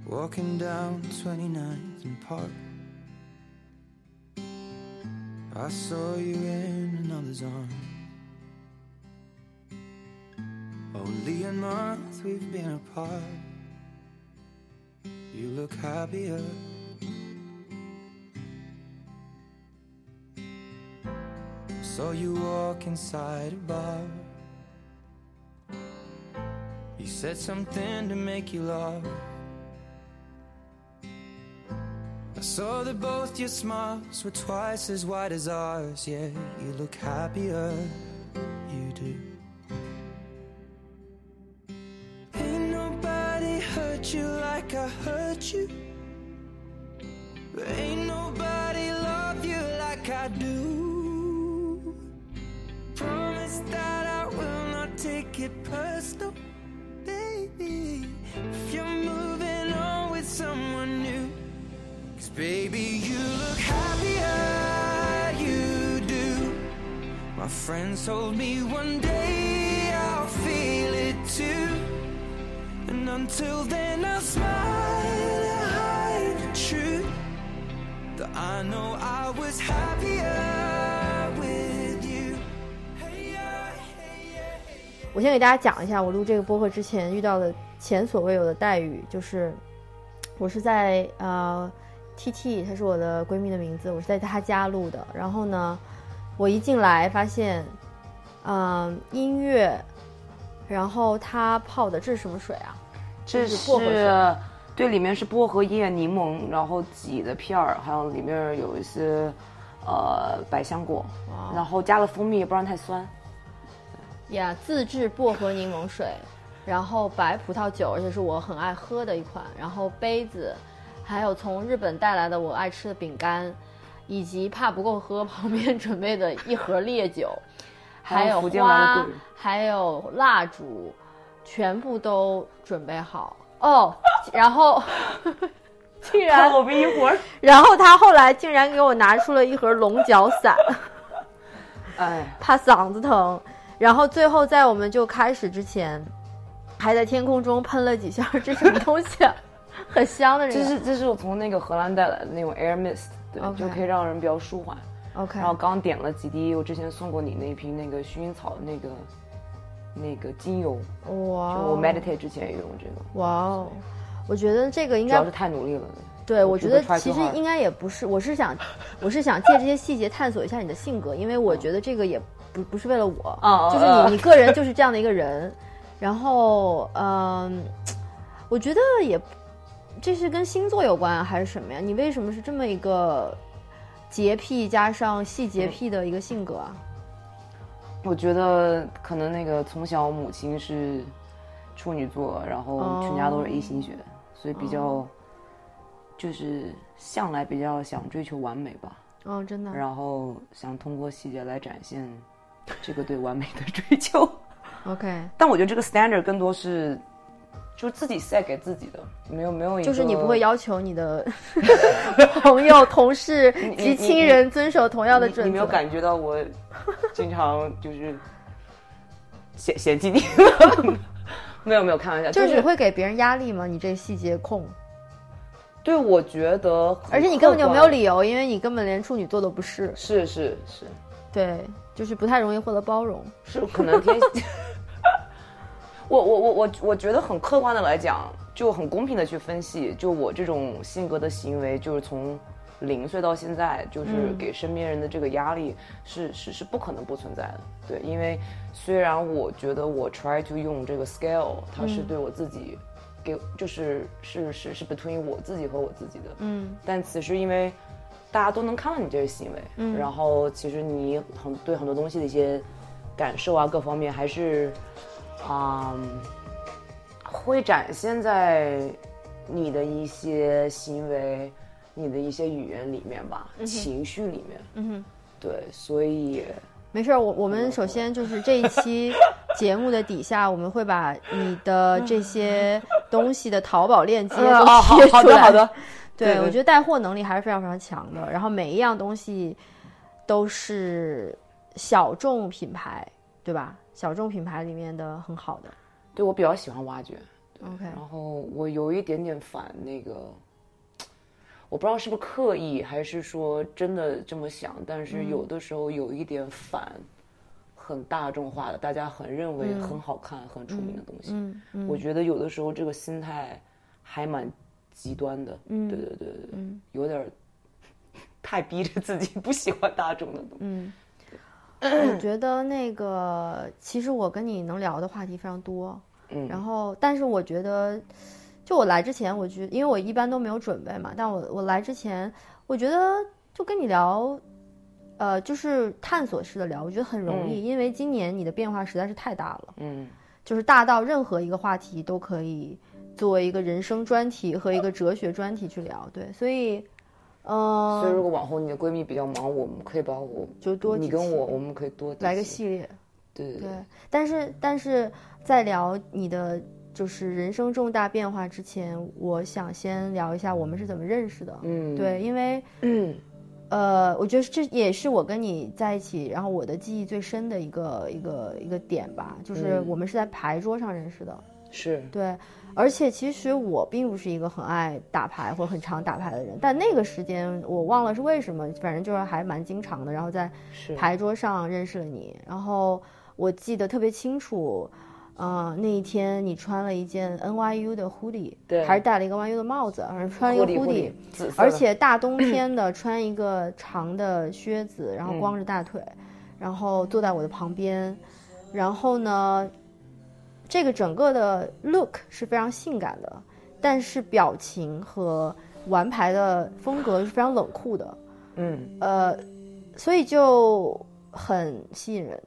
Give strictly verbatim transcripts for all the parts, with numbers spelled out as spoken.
Walking down twenty-ninth and Park, I saw you in another's arm. Only a month we've been apart. You look happier. Saw you walk inside a bar. You said something to make you laugh. I saw that both your smiles were twice as wide as ours. Yeah, you look happier, you do. Ain't nobody hurt you like I hurt you. Ain't nobody love you like I do. Promise that I will not take it personal, baby, if you're moving on with someone new. Cause baby, you look happier, you do. My friends told me one day I'll feel it too. And until then I'll smile and hide the truth that I know I was happier with you. 我先给大家讲一下我录这个播客之前遇到的前所未有的待遇，就是我是在呃 T T， 她是我的闺蜜的名字，我是在她家录的。然后呢，我一进来发现，嗯、呃，音乐，然后她泡的这是什么水啊？ 这是薄荷水，对，里面是薄荷叶、柠檬，然后挤的片儿，还有里面有一些呃百香果，然后加了蜂蜜，不然太酸。 呀、yeah, 自制薄荷柠檬水，然后白葡萄酒，而且是我很爱喝的一款，然后杯子，还有从日本带来的我爱吃的饼干，以及怕不够喝旁边准备的一盒烈酒，还有花，还有蜡烛，全部都准备好哦。然后竟然我们一会儿， 然后他后来竟然给我拿出了一盒龙角散， 哎， 怕嗓子疼。然后最后在我们就开始之前，还在天空中喷了几下，这什么东西啊？很香的这个。 这是这是我从那个荷兰带来的那种 air mist， 对， okay. 就可以让人比较舒缓。 OK。 然后刚点了几滴我之前送过你那一瓶那个薰衣草的那个那个精油。 哇。 就我 meditate 之前也用这个。 哇哦，我觉得这个应该主要是太努力了。 对，我觉得其实应该也不是，我是想，我是想借这些细节探索一下你的性格，因为我觉得这个也不不是为了我， 哦、 就是你你个人就是这样的一个人，然后嗯，我觉得也这是跟星座有关还是什么呀？你为什么是这么一个洁癖加上细节癖的一个性格啊？ 我觉得可能那个从小母亲是处女座，然后全家都是 A 型血，哦、所以比较。哦就是向来比较想追求完美吧， 哦，真的， 然后想通过细节来展现这个对完美的追求。 OK， 但我觉得这个 standard 更多是就自己 set 给自己的，没有没有一个， 就是你不会要求你的朋友、同事及亲人遵守同样的准则。 你, 你, 你没有感觉到我经常就是嫌嫌弃你？没有没有，开玩笑， 就是你会给别人压力吗？你这细节控？ 对，我觉得， 而且你根本就没有理由，因为你根本连处女座都不是。 是是是， 对，就是不太容易获得包容。 是可能天，我我我我我觉得很客观的来讲，就很公平的去分析，就我这种性格的行为，就是从零岁到现在，就是给身边人的这个压力是、嗯、是是不可能不存在的。对，因为虽然我觉得我 try to 用这个 scale， 它是对我自己。嗯给就是是是是 between 我自己和我自己的， 嗯，但此时因为大家都能看到你这个行为，嗯，然后其实你很对很多东西的一些感受啊，各方面还是啊、嗯、会展现在你的一些行为、你的一些语言里面吧，嗯、情绪里面， 嗯哼， 对，所以。 没事，我我们首先就是这一期节目的底下，我们会把你的这些东西的淘宝链接都贴出来。 哦，好的好的。 对，我觉得带货能力还是非常非常强的。然后每一样东西都是小众品牌，对吧？小众品牌里面的很好的。 对，我比较喜欢挖掘。 OK， 然后我有一点点反那个，我不知道是不是刻意还是说真的这么想，但是有的时候有一点反很大众化的，大家很认为很好看、嗯、很出名的东西。嗯嗯嗯、我觉得有的时候这个心态还蛮极端的。嗯，对对对对，嗯、有点太逼着自己不喜欢大众的东西。 嗯。我觉得那个，其实我跟你能聊的话题非常多，嗯，然后，但是我觉得，就我来之前，我觉得，因为我一般都没有准备嘛，但我我来之前，我觉得就跟你聊，呃，就是探索式的聊，我觉得很容易，嗯、因为今年你的变化实在是太大了，嗯，就是大到任何一个话题都可以作为一个人生专题和一个哲学专题去聊，对，所以。 嗯，所以如果往后你的闺蜜比较忙，我们可以把我就多你跟我，我们可以多来个系列， 对对对, 对。但是但是在聊你的就是人生重大变化之前，我想先聊一下我们是怎么认识的。嗯，对，因为嗯呃，我觉得这也是我跟你在一起，然后我的记忆最深的一个一个一个点吧，就是我们是在牌桌上认识的。 是对，而且其实我并不是一个很爱打牌或者很常打牌的人，但那个时间我忘了是为什么，反正就是还蛮经常的，然后在牌桌上认识了你，然后我记得特别清楚，呃，那一天你穿了一件 N Y U 的 hoodie， 对，还是戴了一个 N Y U 的帽子，反正穿了一个 hoodie， 而且大冬天的穿一个长的靴子，然后光着大腿，嗯、然后坐在我的旁边，然后呢。这个整个的 look 是非常性感的，但是表情和玩牌的风格是非常冷酷的，嗯，呃，所以就很吸引人。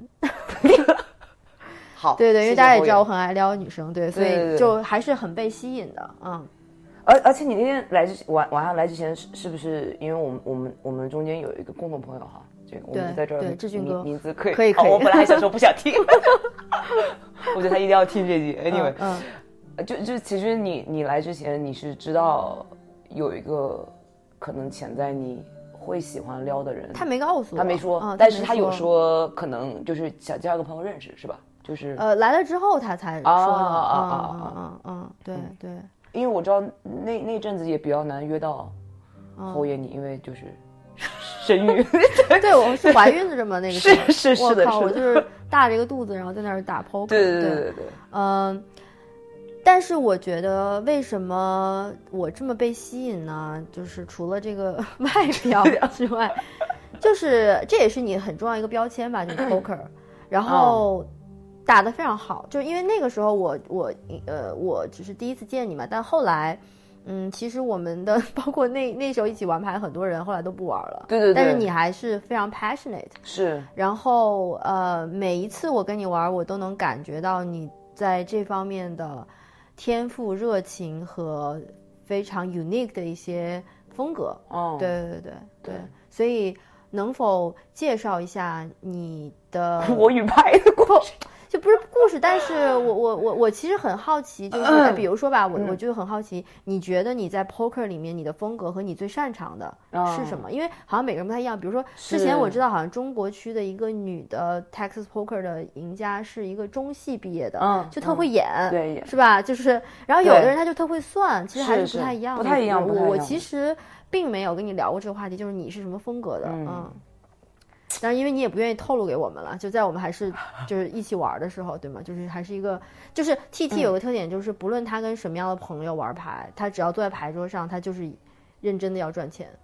好， 对对，因为大家也知道我很爱撩女生，对，所以就还是很被吸引的，嗯。 而而且你那天来之晚晚上来之前是是不是因为我们我们我们中间有一个共同朋友哈？这个我们在这儿， 对志俊哥名字可以可以可以、 哦。我本来还想说不想听，我觉得他一定要听这集。Anyway，嗯，嗯就就其实你你来之前你是知道有一个可能潜在你会喜欢撩的人， 他没告诉我， 他没说， 嗯、 但是他有说可能就是想介绍个朋友认识，是吧？就是呃来了之后他才说的， 啊啊啊啊嗯嗯，对对， 因为我知道那那阵子也比较难约到侯爷你，因为就是。生育， 对，我是怀孕的嘛，那个是是是的， 我就是大着一个肚子，然后在那儿打 poker， 对对对对对， 嗯、呃，但是我觉得为什么我这么被吸引呢？就是除了这个外表之外，就是这也是你很重要一个标签吧，就是 poker， 然后打得非常好，就是因为那个时候我我呃我只是第一次见你嘛，但后来。嗯，其实我们的包括那那时候一起玩牌很多人后来都不玩了， 对对对。 但是你还是非常 passionate， 是。 然后呃，每一次我跟你玩，我都能感觉到你在这方面的天赋、热情和非常 unique 的一些风格。哦，对对对 对, 对。所以能否介绍一下你的我与牌的故事？ 就不是故事，但是我我我我其实很好奇，就是、嗯、比如说吧，我我就很好奇，你觉得你在 poker 里面你的风格和你最擅长的是什么？嗯、因为好像每个人不太一样。比如说之前我知道，好像中国区的一个女的 Texas Poker 的赢家是一个中戏毕业的，嗯，就特会演， 嗯、对， 是吧？就是然后有的人他就特会算，其实还是不太一样的， 不太一样。 我我其实并没有跟你聊过这个话题，就是你是什么风格的，嗯。嗯但是因为你也不愿意透露给我们了，就在我们还是就是一起玩的时候，对吗？就是还是一个，就是 T T 有个特点，就是不论他跟什么样的朋友玩牌，他只要坐在牌桌上，他就是认真的要赚钱，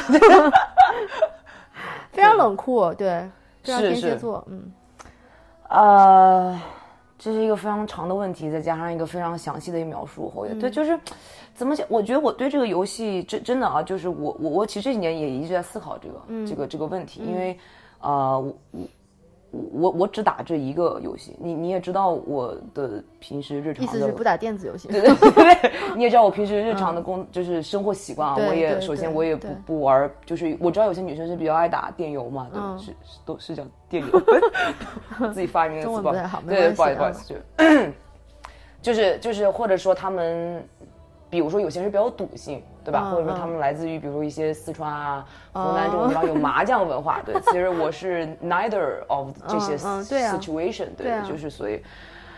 非常冷酷，对，非常天蝎座，嗯， 呃，这是一个非常长的问题，再加上一个非常详细的一个描述，后嗯、对，就是怎么讲？我觉得我对这个游戏真真的啊，就是我我我其实这几年也一直在思考这个、嗯、这个这个问题，因为。呃，我我我只打这一个游戏，你你也知道我的平时日常的意思是不打电子游戏， 对对对，你也知道我平时日常的工、嗯、就是生活习惯啊，我也首先我也不不玩，就是我知道有些女生是比较爱打电游嘛，对，嗯、是是都是叫电游，自己发明的词， 中文不太好， 对，不好意思不好意思，就就是就是或者说他们。比如说有些人比较有赌性，对吧？嗯、或者说他们来自于比如说一些四川啊、湖南这种地方有麻将文化。对，其实我是 neither of 这些 situation，、嗯嗯、对、啊、对， 啊、 就是所以，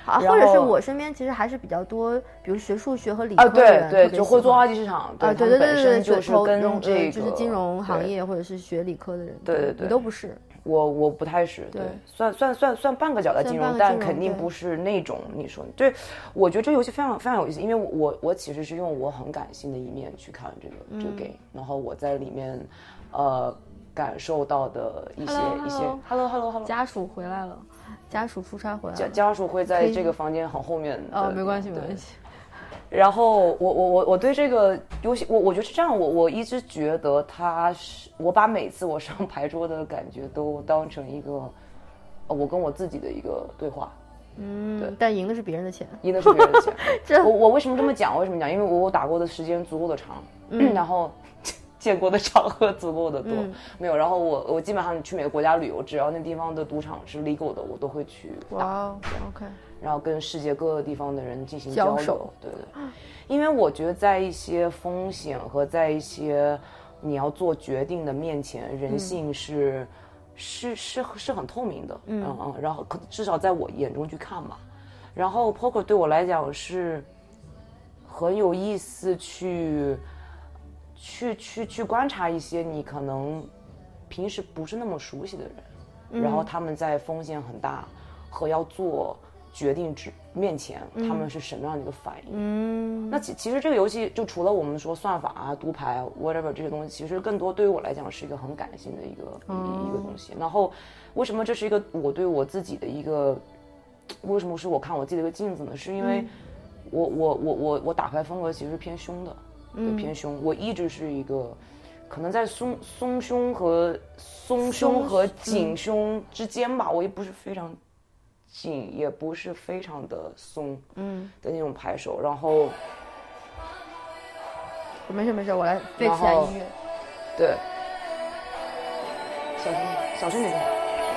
啊，或者是我身边其实还是比较多，比如学数学和理科啊， 的人， 对对，就会做二级市场， 啊，对对对对对， 就是跟这个就是金融行业或者是学理科的人， 对对对， 你都不是。 我我不太是，对，算算算算半个脚在金融，但肯定不是那种你说，对，我觉得这游戏非常非常有意思，因为我我其实是用我很感性的一面去看这个、嗯、这个 game， 然后我在里面，呃，感受到的一些 hello, 一些 ，hello hello hello， 家属回来了，家属出差回来了， 家家属会在这个房间很后面， 哦，没关系没关系。 然后我我我我对这个游戏，我我觉得是这样，我我一直觉得它是，我把每次我上牌桌的感觉都当成一个，我跟我自己的一个对话。 嗯，对，但赢的是别人的钱， 赢的是别人的钱。这我我为什么这么讲？为什么讲？因为我我打过的时间足够的长，嗯、然后见过的场合足够的多，嗯、没有。然后我我基本上去每个国家旅游，只要那地方的赌场是 legal 的，我都会去打。 哇 ，OK。 然后跟世界各个地方的人进行交流，对对，因为我觉得在一些风险和在一些你要做决定的面前，人性是、嗯、是是是很透明的，嗯嗯，然后可至少在我眼中去看吧。然后 poker 对我来讲是很有意思去，去去去去观察一些你可能平时不是那么熟悉的人，嗯、然后他们在风险很大和要做决定之面前，他们是什么样的一个反应？嗯，那其其实这个游戏就除了我们说算法啊、读牌啊 whatever 这些东西，其实更多对于我来讲是一个很感性的一个、嗯、一个东西。然后为什么这是一个我对我自己的一个，为什么是我看我自己的一个镜子呢？是因为我、嗯、我我我我打牌风格其实是偏凶的，对，偏凶。我一直是一个可能在松松胸和松胸和紧胸之间吧，嗯、我也不是非常紧，也不是非常的松，嗯的那种牌手。然后没事没事，我来背起来音乐。 对，小声小声点。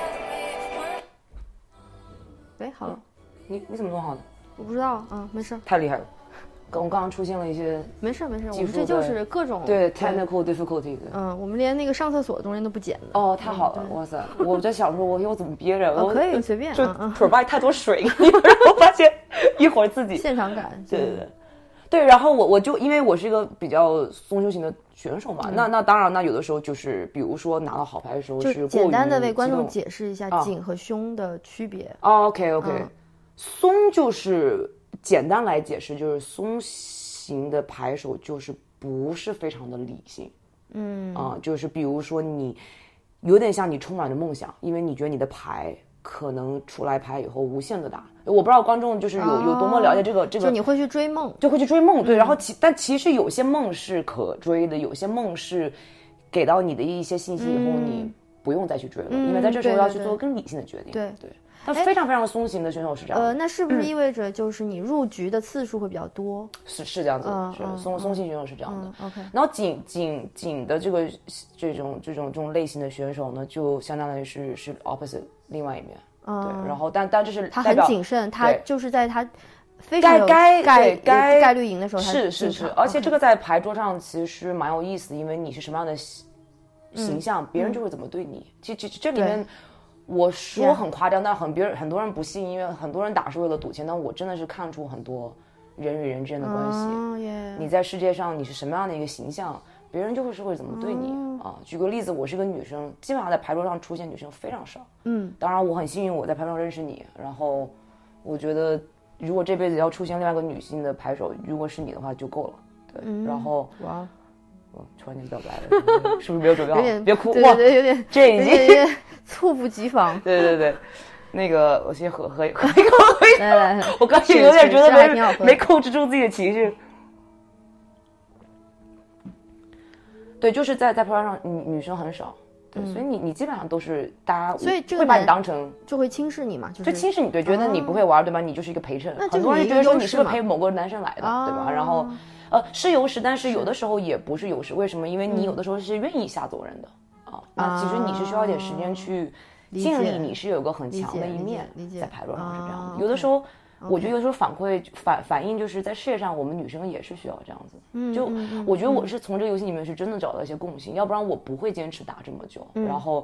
喂，好了。 你你怎么弄好的？ 我不知道，嗯，没事。 太厉害了。我刚刚出现了一些， 没事没事，我们这就是各种对 technical difficulty 的， 嗯，我们连那个上厕所中间都不剪的。 哦，太好了，哇塞！我在想说，我以后怎么憋着？ 哦，可以随便， 就 provide 太多水，我发现一会儿自己现场感， 对对对对。然后我我就因为我是一个比较松胸型的选手嘛，那那当然，那有的时候就是比如说拿到好牌的时候是简单的为观众解释一下紧和胸的区别。 哦 OK OK，松就是简单来解释就是松型的牌手就是不是非常的理性，嗯啊、呃，就是比如说你有点像你充满着梦想，因为你觉得你的牌可能出来牌以后无限的大。我不知道观众就是有、哦、有多么了解这个这个， 就你会去追梦， 就会去追梦，对。嗯、然后其但其实有些梦是可追的，有些梦是给到你的一些信息以后，嗯、你不用再去追了，嗯、因为在这时候要去做更理性的决定。 对对, 对。但非常非常松型的选手是这样。 呃，那是不是意味着就是你入局的次数会比较多？ 是是这样子的，嗯、是、嗯、松松型选手是这样的。 嗯、OK。 然后紧紧紧的这个这种这种这种类型的选手呢，就相当于是是 opposite 另外一面。嗯。对，然后但但这是他很谨慎，他就是在他非常有该概该概率赢的时候， 是是是，而且这个在牌桌上其实蛮有意思，因为你是什么样的形象，嗯、别人就会怎么对你。其实这里面。我说很夸张，但很别人很多人不信，因为很多人打是为了赌钱，但我真的是看出很多人与人之间的关系。 Oh, yeah. 你在世界上你是什么样的一个形象，别人就会是会怎么对你、oh. 啊。举个例子，我是个女生，基本上在牌桌上出现女生非常少。嗯，当然我很幸运，我在牌桌上认识你，然后我觉得如果这辈子要出现另外一个女性的牌手，如果是你的话就够了。对，嗯、然后哇。Wow.我突然间表白了，是不是没有准备好？ 有点别哭， 对对对，有点， 这已经有点猝不及防。 对对对，那个我先喝喝喝一口， 来来来， 我刚才有点觉得没没控制住自己的情绪。对，就是在在牌上，女女生很少，对，所以你你基本上都是大家， 所以这个会把你当成就会轻视你嘛，就是就轻视你，对，觉得你不会玩，对吧？你就是一个陪衬，很多人觉得说你是不是陪某个男生来的，对吧？然后。呃，是优势，但是有的时候也不是优势。为什么？因为你有的时候是愿意吓走人的、嗯、啊。那其实你是需要一点时间去建立，你是有个很强的一面，在牌桌上是这样的。有的时候， okay. 我觉得有的时候反馈反反应就是在事业上，我们女生也是需要这样子。嗯，就我觉得我是从这个游戏里面是真的找到一些共性，嗯、要不然我不会坚持打这么久。嗯、然后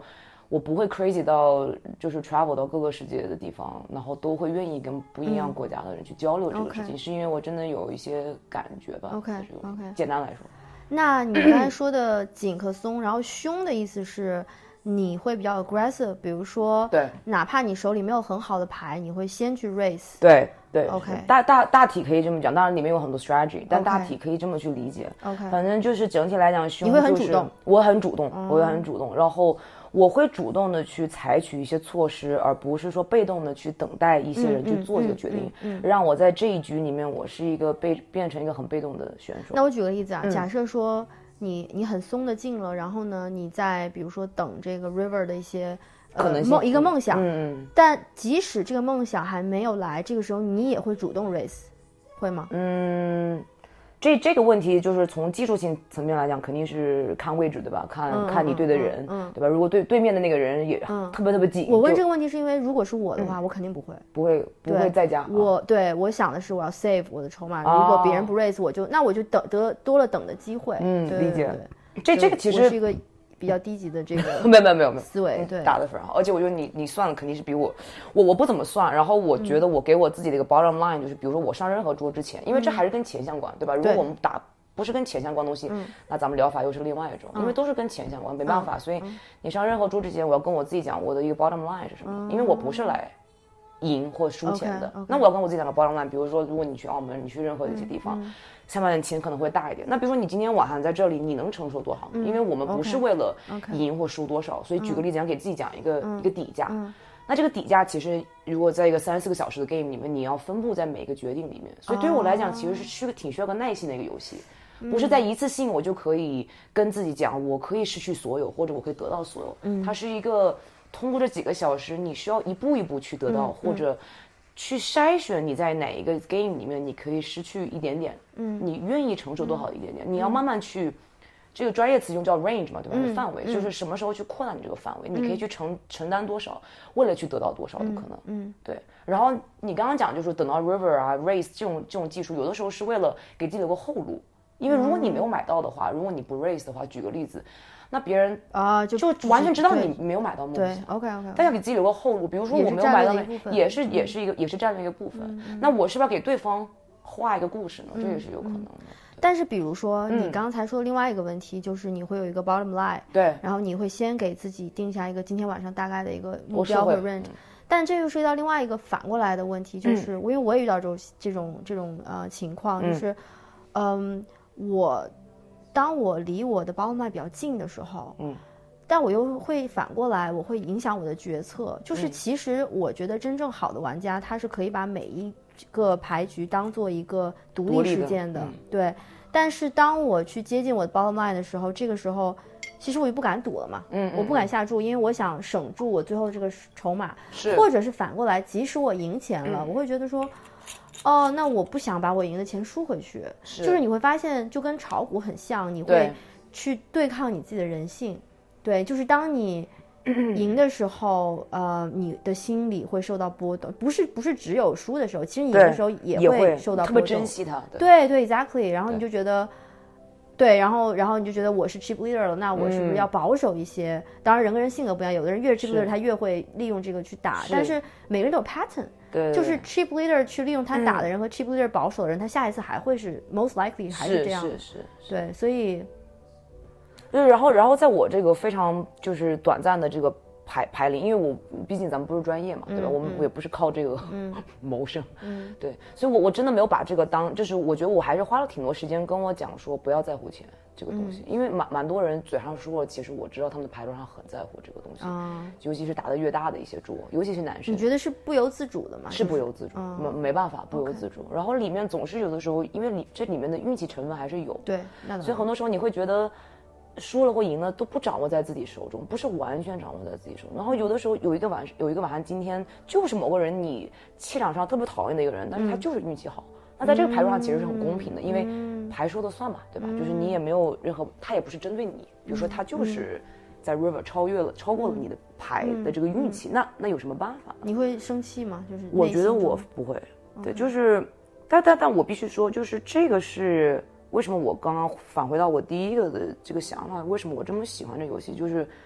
我不会 crazy 到就是 travel 到各个世界的地方，然后都会愿意跟不一样国家的人去交流这个事情，嗯、是因为我真的有一些感觉吧。 OK OK， 简单来说， 那你刚才说的紧和松，然后凶的意思是你会比较 aggressive， 比如说， 对， 哪怕你手里没有很好的牌，你会先去 raise。 对对 ，OK， 大大大体可以这么讲，当然里面有很多 strategy， 但大体可以这么去理解。 OK， 反正就是整体来讲，凶、 你会很主动， 我很主动，我会很主动，然后我会主动的去采取一些措施，而不是说被动的去等待一些人去做这个决定， 嗯嗯嗯嗯、 让我在这一局里面，我是一个被变成一个很被动的选手。 那我举个例子啊， 嗯、 假设说。你你很松的进了，然后呢，你在比如说等这个 river 的一些可能梦、呃、一个梦想， 嗯， 但即使这个梦想还没有来，这个时候你也会主动 raise， 会吗？ 嗯，这这个问题就是从技术性层面来讲，肯定是看位置对吧？看、 嗯、 看你对的人， 嗯嗯、 对吧？如果对对面的那个人也特别特别紧， 我问这个问题是因为如果是我的话， 嗯、 我肯定不会， 不会不会再加。 我对我想的是我要 save 我的筹码，哦、如果别人不 raise，我就那我就等得多了等的机会。 嗯， 对理解。 对对这这个其实我是一个比较低级的这个没有没有没有没有思维，对， 打得非常好。而且我觉得你你算的肯定是比我，我我不怎么算。然后我觉得我给我自己的一个 bottom line 就是，比如说我上任何桌之前，因为这还是跟钱相关，对吧？如果我们打不是跟钱相关的东西，那咱们疗法又是另外一种，因为都是跟钱相关，没办法。所以你上任何桌之前，我要跟我自己讲我的一个 bottom line 是什么，因为我不是来赢或输钱的。那我要跟我自己讲个 bottom line，比如说如果你去澳门，你去任何一些地方。下半年钱可能会大一点。那比如说你今天晚上在这里，你能承受多少呢？嗯、因为我们不是为了赢或输多少， okay, 所以举个例子，想给自己讲一个、 嗯、 一个底价。 嗯、 那这个底价其实如果在一个三十四个小时的 game 里面，你要分布在每一个决定里面。所以对于我来讲，其实是需要挺需要个耐心的一个游戏， 嗯、 不是在一次性我就可以跟自己讲，我可以失去所有，或者我可以得到所有。嗯、它是一个通过这几个小时，你需要一步一步去得到， 嗯、 或者。去筛选你在哪一个 game 里面你可以失去一点点，嗯，你愿意承受多少一点点，嗯、你要慢慢去，这个专业词用叫 range 嘛，对吧？嗯、范围、嗯、就是什么时候去扩大你这个范围，嗯、你可以去承承担多少，为了去得到多少的可能，嗯，嗯对。然后你刚刚讲就是等到 river 啊 race 这种这种技术，有的时候是为了给自己留个后路，因为如果你没有买到的话，如果你不 race 的话，举个例子。那别人啊，就就完全知道你没有买到梦想。 对 ，OK OK。 但要给自己留个后路，比如说我没有买到，也是也是一个也是占了一个部分。 嗯、 那我是不是要给对方画一个故事呢？ 嗯、 这也是有可能的。 嗯、但是比如说你刚才说另外一个问题，就是你会有一个 bottom line， 对， 然后你会先给自己定下一个今天晚上大概的一个目标或 range。但这又涉及到另外一个反过来的问题，就是因为我也遇到这种这种这种呃情况，就是嗯，我当我离我的 bottom line 比较近的时候，嗯。但我又会反过来，我会影响我的决策。就是其实我觉得真正好的玩家，他是可以把每一个牌局当做一个独立事件的， 嗯、 对。但是当我去接近我的 bottom line 的时候，这个时候其实我也不敢赌了嘛， 嗯， 我不敢下注，因为我想省住我最后这个筹码。 是， 或者是反过来，即使我赢钱了， 嗯、 我会觉得说，哦，那我不想把我赢的钱输回去。 是， 就是你会发现，就跟炒股很像，你会去对抗你自己的人性。对，就是当你赢的时候，呃，你的心理会受到波动，不是不是只有输的时候，其实你赢的时候也会受到波动， 特别珍惜它。 对对 ，exactly。然后你就觉得，对，然后然后你就觉得我是 cheap leader 了，那我是不是要保守一些？嗯、当然人跟人性格不一样，有的人越 cheap leader 他越会利用这个去打，是但是每个人都有 pattern。 对， 就是 cheap leader 去利用他打的人和 cheap leader 保守的人，他下一次还会是 most likely 还是这样， 是是是， 对，所以。 就是然后然后在我这个非常就是短暂的这个排排龄，因为我毕竟咱们不是专业嘛，对吧？ 嗯、 我们我也不是靠这个、 嗯、 谋生， 嗯， 对，所以我我真的没有把这个当，就是我觉得我还是花了挺多时间跟我讲说不要在乎钱这个东西， 嗯、 因为蛮蛮多人嘴上说，其实我知道他们的牌桌上很在乎这个东西， 嗯、 尤其是打得越大的一些桌，尤其是男生。 你觉得是不由自主的吗？ 是不由自主， 嗯、 没没办法不由自主。Okay. 然后里面总是有的时候，因为里这里面的运气成分还是有， 对，那所以很多时候你会觉得。输了或赢了都不掌握在自己手中，不是完全掌握在自己手中。然后有的时候有一个晚有一个晚上，今天就是某个人你气场上特别讨厌的一个人，但是他就是运气好。嗯、那在这个牌桌上其实是很公平的，嗯、因为牌说的算嘛，对吧？嗯、就是你也没有任何，他也不是针对你，比如说他就是在 river 超越了、超过了你的牌的这个运气，嗯、那那有什么办法？ 你会生气吗？就是我觉得我不会，对，就是，但但但我必须说，就是这个是。为什么我刚刚返回到我第一个的这个想法？为什么我这么喜欢这游戏？就是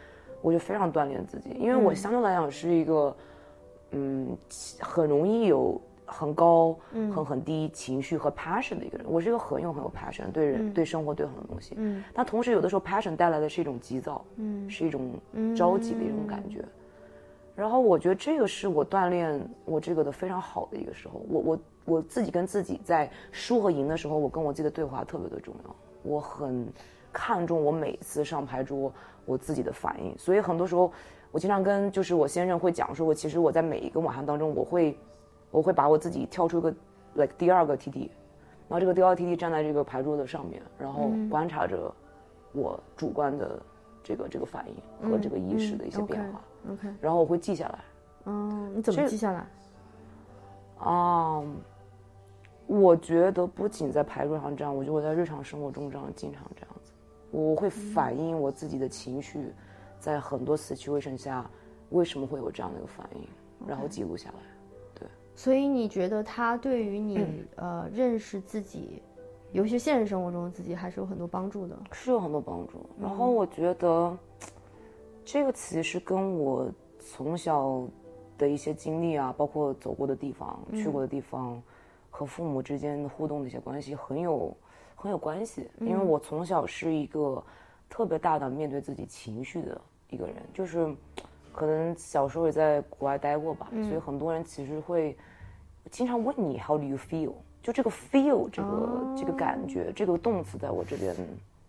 我就非常锻炼自己，因为我相对来讲是一个，嗯，很容易有很高、嗯、很很低情绪和 passion 的一个人。我是一个很有很有 passion 对人、嗯、对生活对很多东西，嗯，但同时有的时候 passion 带来的是一种急躁，嗯，是一种着急的一种感觉。嗯、然后我觉得这个是我锻炼我这个的非常好的一个时候。我我我自己跟自己在输和赢的时候，我跟我自己的对话特别的重要。我很看重我每次上牌桌我自己的反应，所以很多时候我经常跟就是我先生会讲说，我其实我在每一个晚上当中，我会我会把我自己跳出一个 like 第二个 T D， 然后这个第二个 T D 站在这个牌桌的上面，然后观察着我主观的这个这个反应和这个意识的一些变化， 嗯嗯、okay, okay. 然后我会记下来。 哦，你怎么记下来？ 啊、嗯，我觉得不仅在牌桌上这样，我觉得我在日常生活中这样经常这样子，我会反映我自己的情绪，在很多 situation 下为什么会有这样的一个反应，然后记录下来。对， 所以你觉得它对于你、嗯、呃认识自己，尤其现实生活中的自己，还是有很多帮助的？ 是有很多帮助。然后我觉得、嗯、这个其实跟我从小的一些经历啊，包括走过的地方、嗯、去过的地方，和父母之间的互动的一些关系很有很有关系。因为我从小是一个特别大胆面对自己情绪的一个人，就是可能小时候也在国外待过吧、嗯、所以很多人其实会经常问你 how do you feel， 就这个 feel 这个、哦、这个感觉，这个动词在我这边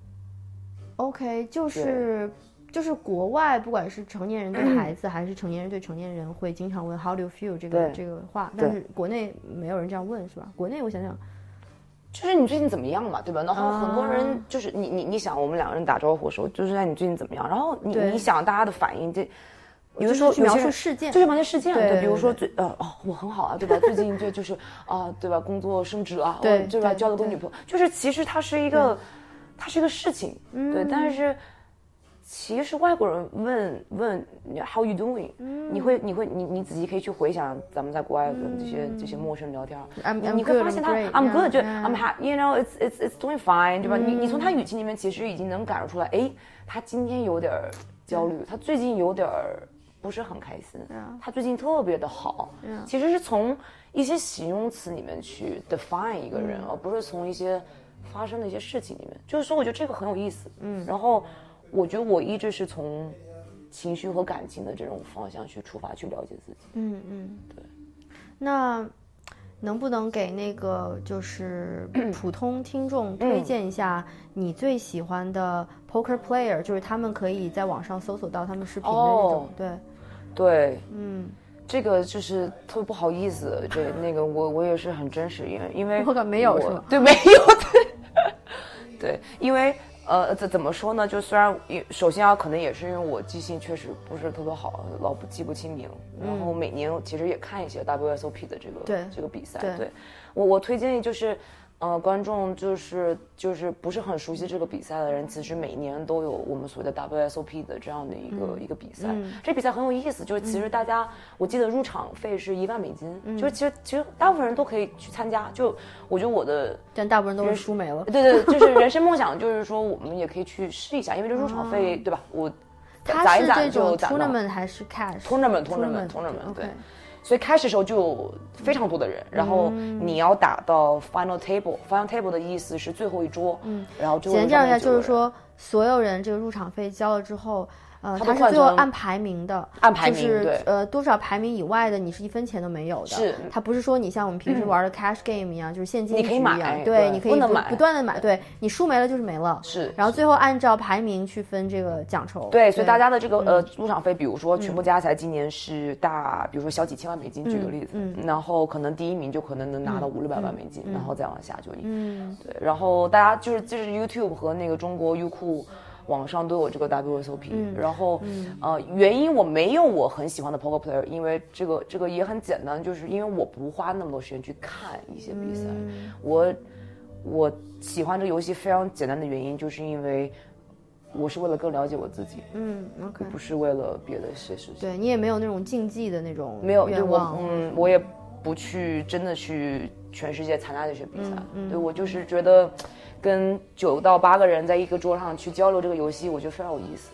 OK 就是就是国外不管是成年人对孩子、嗯、还是成年人对成年人会经常问 how do you feel 这个这个话，但是国内没有人这样问是吧？国内我想想就是你最近怎么样嘛，对吧？然后很多人就是你你你想我们两个人打招呼的时候，就是在你最近怎么样，然后你你想大家的反应，这有的时候就是描述事件， 就是描述事件，对，比如说最呃哦我很好啊，对吧？最近就就是啊、呃，对吧？工作升职啊， 对， 对吧？交了个女朋友，就是其实它是一个它是一个事情，嗯、对，但是。其实外国人问问 How you doing，、嗯、你会你会你你仔细可以去回想咱们在国外跟这些、嗯、这些陌生人聊天， I'm, I'm 你会发现他 good, I'm good， 就 yeah. I'm happy，you know it's it's it's doing fine， 对吧？嗯、你你从他语气里面其实已经能感受出来，哎，他今天有点焦虑，他最近有点不是很开心， yeah. 他最近特别的好， yeah. 其实是从一些形容词里面去 define 一个人，嗯、而不是从一些发生的一些事情里面。就是说，我觉得这个很有意思，嗯，然后。我觉得我一直是从情绪和感情的这种方向去出发，去了解自己。 嗯嗯， 对。 那能不能给那个就是普通听众推荐一下你最喜欢的 poker player，、嗯、就是他们可以在网上搜索到他们视频的那种。哦、对。 对。 嗯。 这个就是特别不好意思，这那个我我也是很真实，因为因为我感没有是吧？ 对，没有对。对，因为。呃，怎怎么说呢？就虽然首先啊，可能也是因为我记性确实不是特别好，老不记不清名。嗯、然后每年其实也看一些 W S O P 的这个对这个比赛。 对， 对我我推荐就是，呃，观众就是就是不是很熟悉这个比赛的人，其实每年都有我们所谓的 W S O P 的这样的一个、嗯、一个比赛。嗯、这比赛很有意思，就是其实大家、嗯、我记得入场费是一万美金，嗯、就是其实其实大部分人都可以去参加。就我觉得我的， 但大部分人都是输没了。 对对，就是人生梦想，就是说我们也可以去试一下，因为这入场费、嗯、对吧？我砸一砸就砸到。tournament 还是 cash？ tournament tournament tournament 对。所以开始的时候就有非常多的人，然后你要打到 final table，final table 的意思是最后一桌，嗯，然后就简单一下就是说，所有人这个入场费交了之后，呃，它是最后按排名的， 按排名， 就是对， 呃，多少排名以外的你是一分钱都没有的， 是， 它不是说你像我们平时玩的 cash game 一样，嗯、就是现金你可以买， 对，你可以不不断的买，对你输没了就是没了， 是， 然后最后按照排名去分这个奖酬， 对，所以大家的这个呃入场费，比如说全部加起来今年是大，比如说小几千万美金，举个例子，嗯，然后可能第一名就可能能拿到五六百万美金，然后再往下就，嗯，对，然后大家就是就是 YouTube 和那个中国优酷。网上都有这个 W S O P，、嗯、然后、嗯、呃，原因我没有我很喜欢的 poker player， 因为这个这个也很简单，就是因为我不花那么多时间去看一些比赛，嗯、我我喜欢这个游戏非常简单的原因，就是因为我是为了更了解我自己， 嗯 ，OK， 不是为了别的一些事情。 对你也没有那种竞技的那种没有，就我嗯，我也不去真的去全世界参加这些比赛，嗯嗯、对我就是觉得。跟九到八个人在一个桌上去交流这个游戏，我觉得非常有意思。对，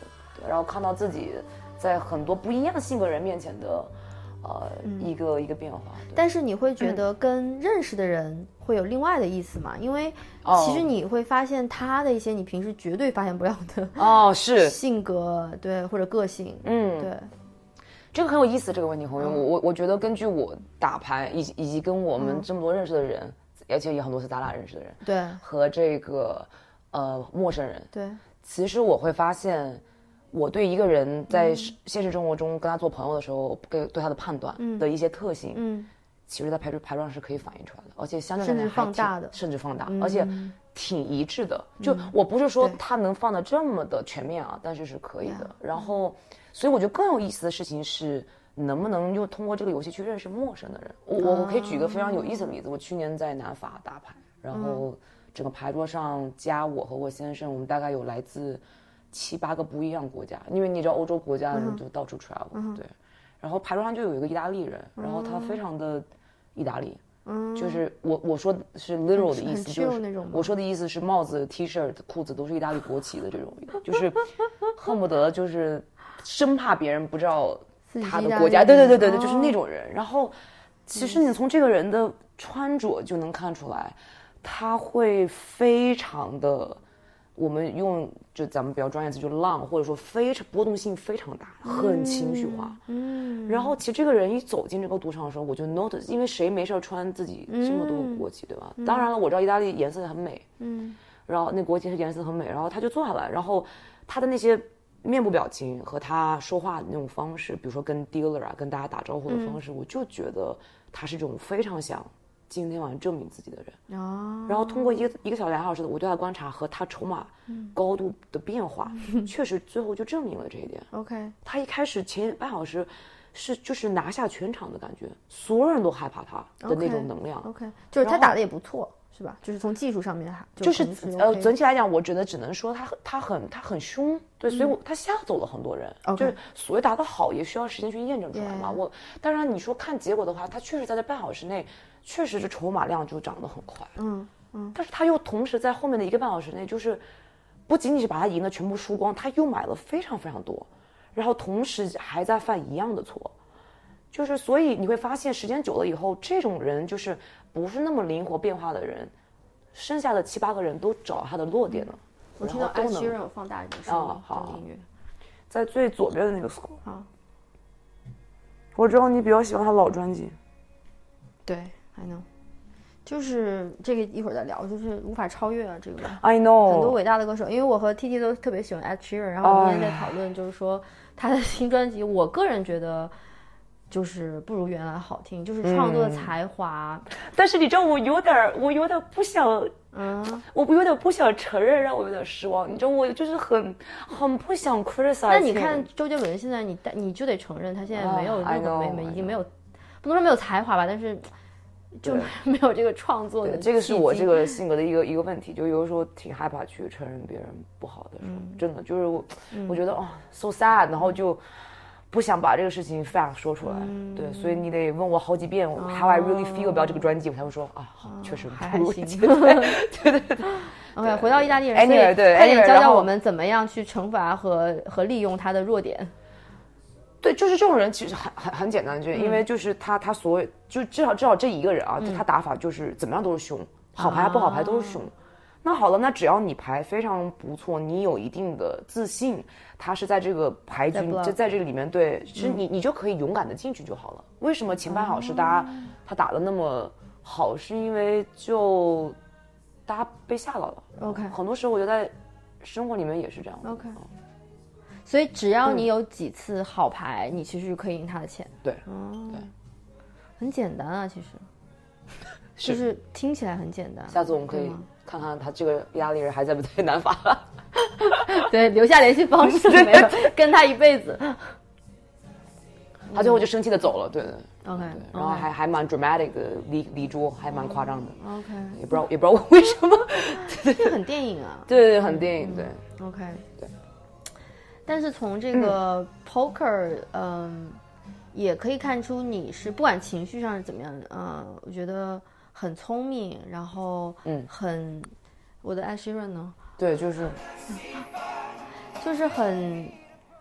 然后看到自己在很多不一样性格人面前的，呃，嗯、一个一个变化。 但是你会觉得跟认识的人会有另外的意思吗？嗯、因为其实你会发现他的一些你平时绝对发现不了的哦，是性格对或者个性，嗯，对。 这个很有意思，这个问题，红云，我我我觉得根据我打牌以及以及跟我们这么多认识的人，嗯、而且也很多是咱俩认识的人， 对， 和这个呃陌生人， 对， 其实我会发现，我对一个人在现实生活中跟他做朋友的时候，对对他的判断的一些特性，嗯，其实在牌牌桌上是可以反映出来的，而且相对来讲甚至放大的， 甚至放大，嗯、而且挺一致的。就我不是说他能放得这么的全面啊，但是是可以的。然后。所以我觉得更有意思的事情是，能不能又通过这个游戏去认识陌生的人。我我可以举一个非常有意思的例子，我去年在南法打牌，然后整个牌桌上加我和我先生，我们大概有来自七八个不一样国家，因为你知道欧洲国家的人就到处 travel，嗯、对。然后牌桌上就有一个意大利人，然后他非常的意大利。嗯，就是我我说的是 literal 的意思，就是我说的意思是帽子、T 恤、裤子都是意大利国旗的这种，就是恨不得就是生怕别人不知道他的国家，对对对对对，就是那种人。然后，其实你从这个人的穿着就能看出来，他会非常的。我们用就咱们比较专业词就浪，或者说非常波动性非常大，很情绪化。嗯，然后其实这个人一走进这个赌场的时候，我就 notice， 因为谁没事穿自己这么多国旗，对吧？嗯、当然了，我知道意大利颜色很美，嗯，然后那国旗是颜色很美，然后他就坐下来，然后他的那些面部表情和他说话的那种方式，比如说跟 dealer 啊，跟大家打招呼的方式，嗯、我就觉得他是这种非常想。今天晚上证明自己的人，哦，然后通过一个一个小时两小时的我对他的观察和他筹码高度的变化，嗯、确实最后就证明了这一点。 OK， 他一开始前半小时是就是拿下全场的感觉，所有人都害怕他的那种能量。 OK， 就是他打的也不错，是吧？就是从技术上面还就是、OK、呃，整体来讲，我觉得只能说他他很他很凶，对，所以我、嗯、他吓走了很多人。 Okay. 就是所谓打得好，也需要时间去验证出来嘛。Yeah. 我当然你说看结果的话，他确实在这半小时内。确实，这筹码量就涨得很快，嗯嗯，但是他又同时在后面的一个半小时内，就是不仅仅是把他赢的全部输光，他又买了非常非常多，然后同时还在犯一样的错，就是所以你会发现，时间久了以后，这种人就是不是那么灵活变化的人，剩下的七八个人都找他的弱点了。 嗯、我听到 Ed Sheeran 有放大一点声音， 啊，好， 音乐在最左边的那个 score。 好， 我知道你比较喜欢他老专辑， 对。I know， 就是这个一会儿再聊，就是无法超越啊，这个 I know 很多伟大的歌手，因为我和 T T 都特别喜欢 Ed Sheeran， 然后我们今天在讨论，就是说他的新专辑，我个人觉得就是不如原来好听，就是创作的才华。 嗯、但是你知道，我有点，我有点不想，嗯，我有点不想承认，让我有点失望。你知道，我就是很很不想 criticize。 那你看周杰伦现在你，你你就得承认，他现在没有任何没没已经没有，不能说没有才华吧，但是。就没有这个创作的， 这个是我这个性格的一个一个问题，就有的时候挺害怕去承认别人不好的时候，嗯、真的就是我，嗯、我觉得哦 so sad， 然后就不想把这个事情 fact 说出来，嗯、对，所以你得问我好几遍、哦、how I really feel about 这个专辑，我才会说啊，好，确实还还行， 对对对。 OK， 回到意大利人， anyway， 对， 快点教教我们怎么样去惩罚和和利用他的弱点。 对，就是这种人其实很很很简单，就因为就是他他所有就至少至少这一个人啊，嗯、他打法就是怎么样都是凶，好牌不好牌都是凶。啊、那好了，那只要你牌非常不错，你有一定的自信，他是在这个牌局就在这个里面，对，其实你、嗯、你就可以勇敢的进去就好了。为什么前半小时大家、啊、他打的那么好，是因为就大家被吓到了。 OK， 很多时候我觉得在生活里面也是这样的。 OK。所以只要你有几次好牌，嗯、你其实可以赢他的钱。 对，哦、对， 很简单啊，其实，就是听起来很简单。 下次我们可以看看他这个意大利人还在不在南法。 对，留下联系方式没有，跟他一辈子。 他最后就生气的走了，对对。 OK， 然后还还蛮 dramatic 的离离桌，还蛮夸张的。 OK， 也不知道也不知道为什么， 这很电影啊。 对对，很电影，对。 OK， 对。 但是从这个 poker， 嗯，也可以看出你是不管情绪上是怎么样，嗯，我觉得很聪明，然后嗯，很，我的 Ed Sheeran 呢？ 对，就是， 就是很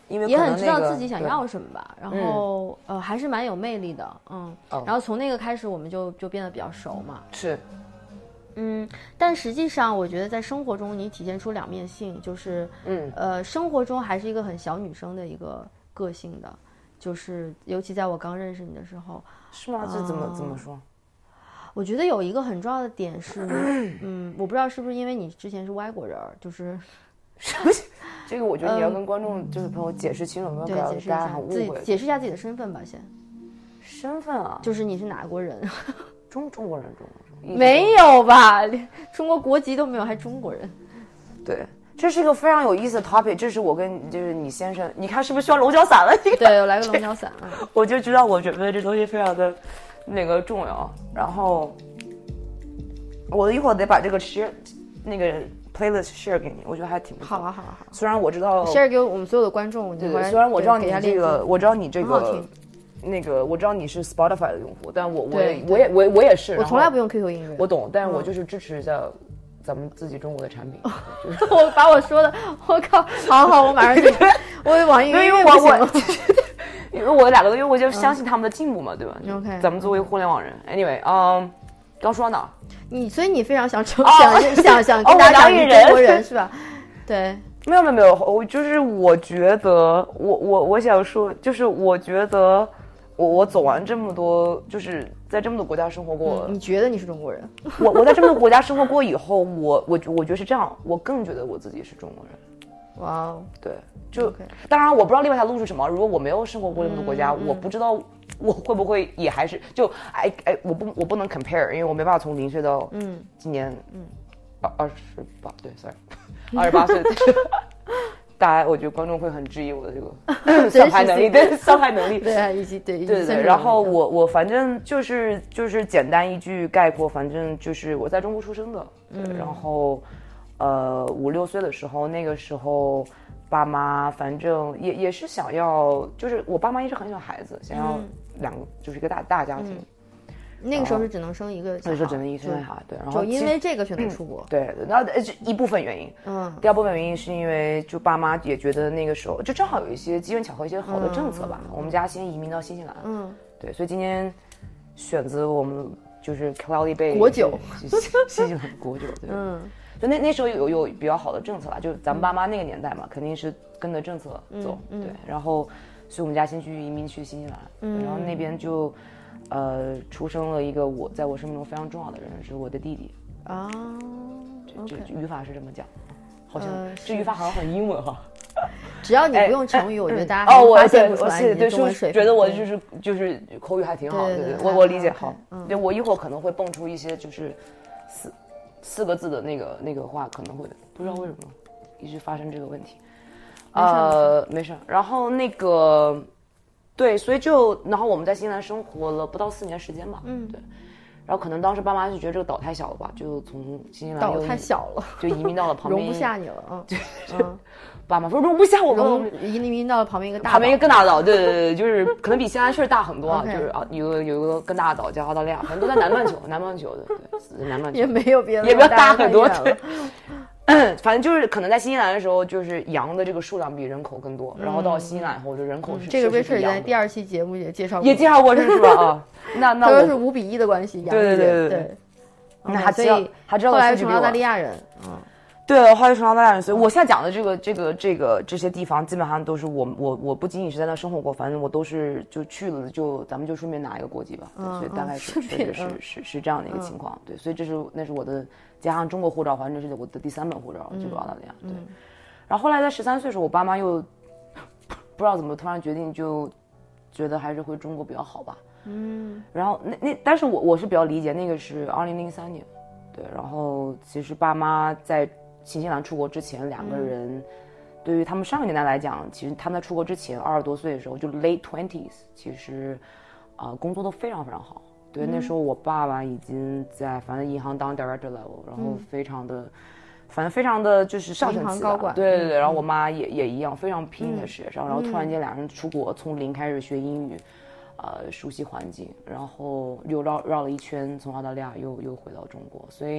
因为也很知道可能那个自己想要什么吧，然后、呃还是蛮有魅力的，嗯， 哦然后从那个开始我们就就变得比较熟嘛， 是， 嗯，但实际上我觉得在生活中你体现出两面性，就是嗯呃生活中还是一个很小女生的一个个性的，就是尤其在我刚认识你的时候， 是吗？这怎么、怎么说？ 我觉得有一个很重要的点是，嗯，我不知道是不是因为你之前是外国人，就是这个我觉得你要跟观众就是朋友解释清楚，不要对搞解释一下大家很误自己会。 解释一下自己的身份吧，先， 身份啊， 就是你是哪国人？ 中中国人，中国人没有吧？连中国国籍都没有，还中国人？ 对。这是一个非常有意思的 topic， 这是我跟就是你先生，你看是不是需要龙角散了？ 对，我来个龙角散啊！ 我就知道我准备的这东西非常的那个重要，然后我一会儿得把这个 share 那个 playlist share 给你，我觉得还挺不错。 好啊，好啊，好啊。 虽然我知道 share 给我们所有的观众， 对对，虽然我知道你这个，我知道你这个很好听。 那个我知道你是 Spotify 的用户，但我我对也我也我也我也是， 我从来不用 Q Q 音乐。 我懂，但是我就是支持一下咱们自己中国的产品。就是我把我说的，我靠，好好，我马上就，我网易云音乐不行了。 因为我两个，因为我就相信他们的进步嘛，对吧 OK 咱们作为互联网人 ，anyway， 嗯，刚说到哪？ 你所以你非常想成哦想想想跟哦大家讲我聊人你中国人是吧？对， 没有没有没有，我就是我觉得，我我我想说，就是我觉得。我我走完这么多，就是在这么多国家生活过， 嗯、你觉得你是中国人？ 我我在这么多国家生活过以后，我我我觉得是这样，我更觉得我自己是中国人。 哇哦， 对，就 Okay 当然我不知道另外一条路是什么。如果我没有生活过那么多国家， 嗯嗯、 我不知道我会不会也还是就哎哎，我不我不能 compare， 因为我没办法从零岁到嗯今年嗯二二十八对 sorry 二十八岁。大家，我觉得观众会很质疑我的这个算牌能力，对算牌能力， 对，以及对对对。然后我我反正就是就是简单一句概括，反正就是我在中国出生的，对， 嗯、 然后呃五六岁的时候，那个时候爸妈反正也也是想要，就是我爸妈一直很喜欢孩子，想要两个、嗯、就是一个大大家庭。 嗯那个时候是只能生一个小孩， 那时候只能一个小孩，对，然后就因为这个选择出国， 嗯、对，那一部分原因，嗯，第二部分原因是因为就爸妈也觉得那个时候就正好有一些机缘巧合一些好的政策吧，嗯、我们家先移民到新西兰，嗯，对，所以今年选择我们就是 Cloudy Bay 国酒， 新西兰国酒，对， 嗯， 就那那时候有有比较好的政策啦，就咱们爸妈那个年代嘛，肯定是跟着政策走， 嗯、 对，然后所以我们家先去移民去新西兰，嗯，然后那边就。呃，出生了一个我在我生命中非常重要的人，是我的弟弟啊。 这这语法是这么讲，好像、 呃、 这语法好像很英文哈。 只要你不用成语，哎、我觉得大家哦，我发现不出来对， 你的中文水平。 觉得我就是就是口语还挺好， 对对对， 我我理解好。 嗯、 对，我一会儿可能会蹦出一些就是四四个字的那个那个话，可能会不知道为什么一直发生这个问题。呃，没事。然后那个。对，所以就，然后我们在新西兰生活了不到四年时间吧，嗯，对，然后可能当时爸妈就觉得这个岛太小了吧，就从新西兰岛太小了， 就移民到了旁边， 容不下你了，嗯， 嗯，爸妈说容不下我们， 移民到了旁边一个大岛， 旁边一个更大的岛，对对对，就是可能比新西兰确实大很多啊，就是啊有个有一个更大的岛叫澳大利亚，反正都在南半球，南半球的，对，南半球也没有别的， 也比较大很多，对。反正就是可能在新西兰的时候，就是羊的这个数量比人口更多，嗯、然后到新西兰以后，就人口是、嗯、 这个 Richard 在第二期节目也介绍过， 也介绍过是吧？啊，那那我是五比一的关系， 对对对对对。 那他知道，他知道后来成澳大利亚人，嗯， 对，后来成澳大利亚人，所以我现在讲的这个这个这个这些地方，基本上都是我我我不仅仅是在那生活过，反正我都是就去了，就咱们就顺便拿一个国籍吧， 嗯、 所以大概是确实是是是这样的一个情况，对，所以这是那是我的。加上中国护照，反正这是我的第三本护照，这个澳大利亚。对，嗯、然后后来在十三岁的时候，我爸妈又不知道怎么突然决定，就觉得还是回中国比较好吧。嗯，然后那那，但是我我是比较理解，那个是二零零三年，对，然后其实爸妈在新西兰出国之前，两个人、嗯、对于他们上个年代来讲，其实他们在出国之前二十多岁的时候，就 late twenties， 其实啊、呃、工作都非常非常好。对，那时候我爸爸已经在反正银行当 director level， 然后非常的，嗯、反正非常的就是上层高管， 对对对。然后我妈也也一样，非常拼的事业上，嗯、然后突然间两人出国，从零开始学英语，呃，熟悉环境，然后又绕绕了一圈，从澳大利亚又又回到中国，所以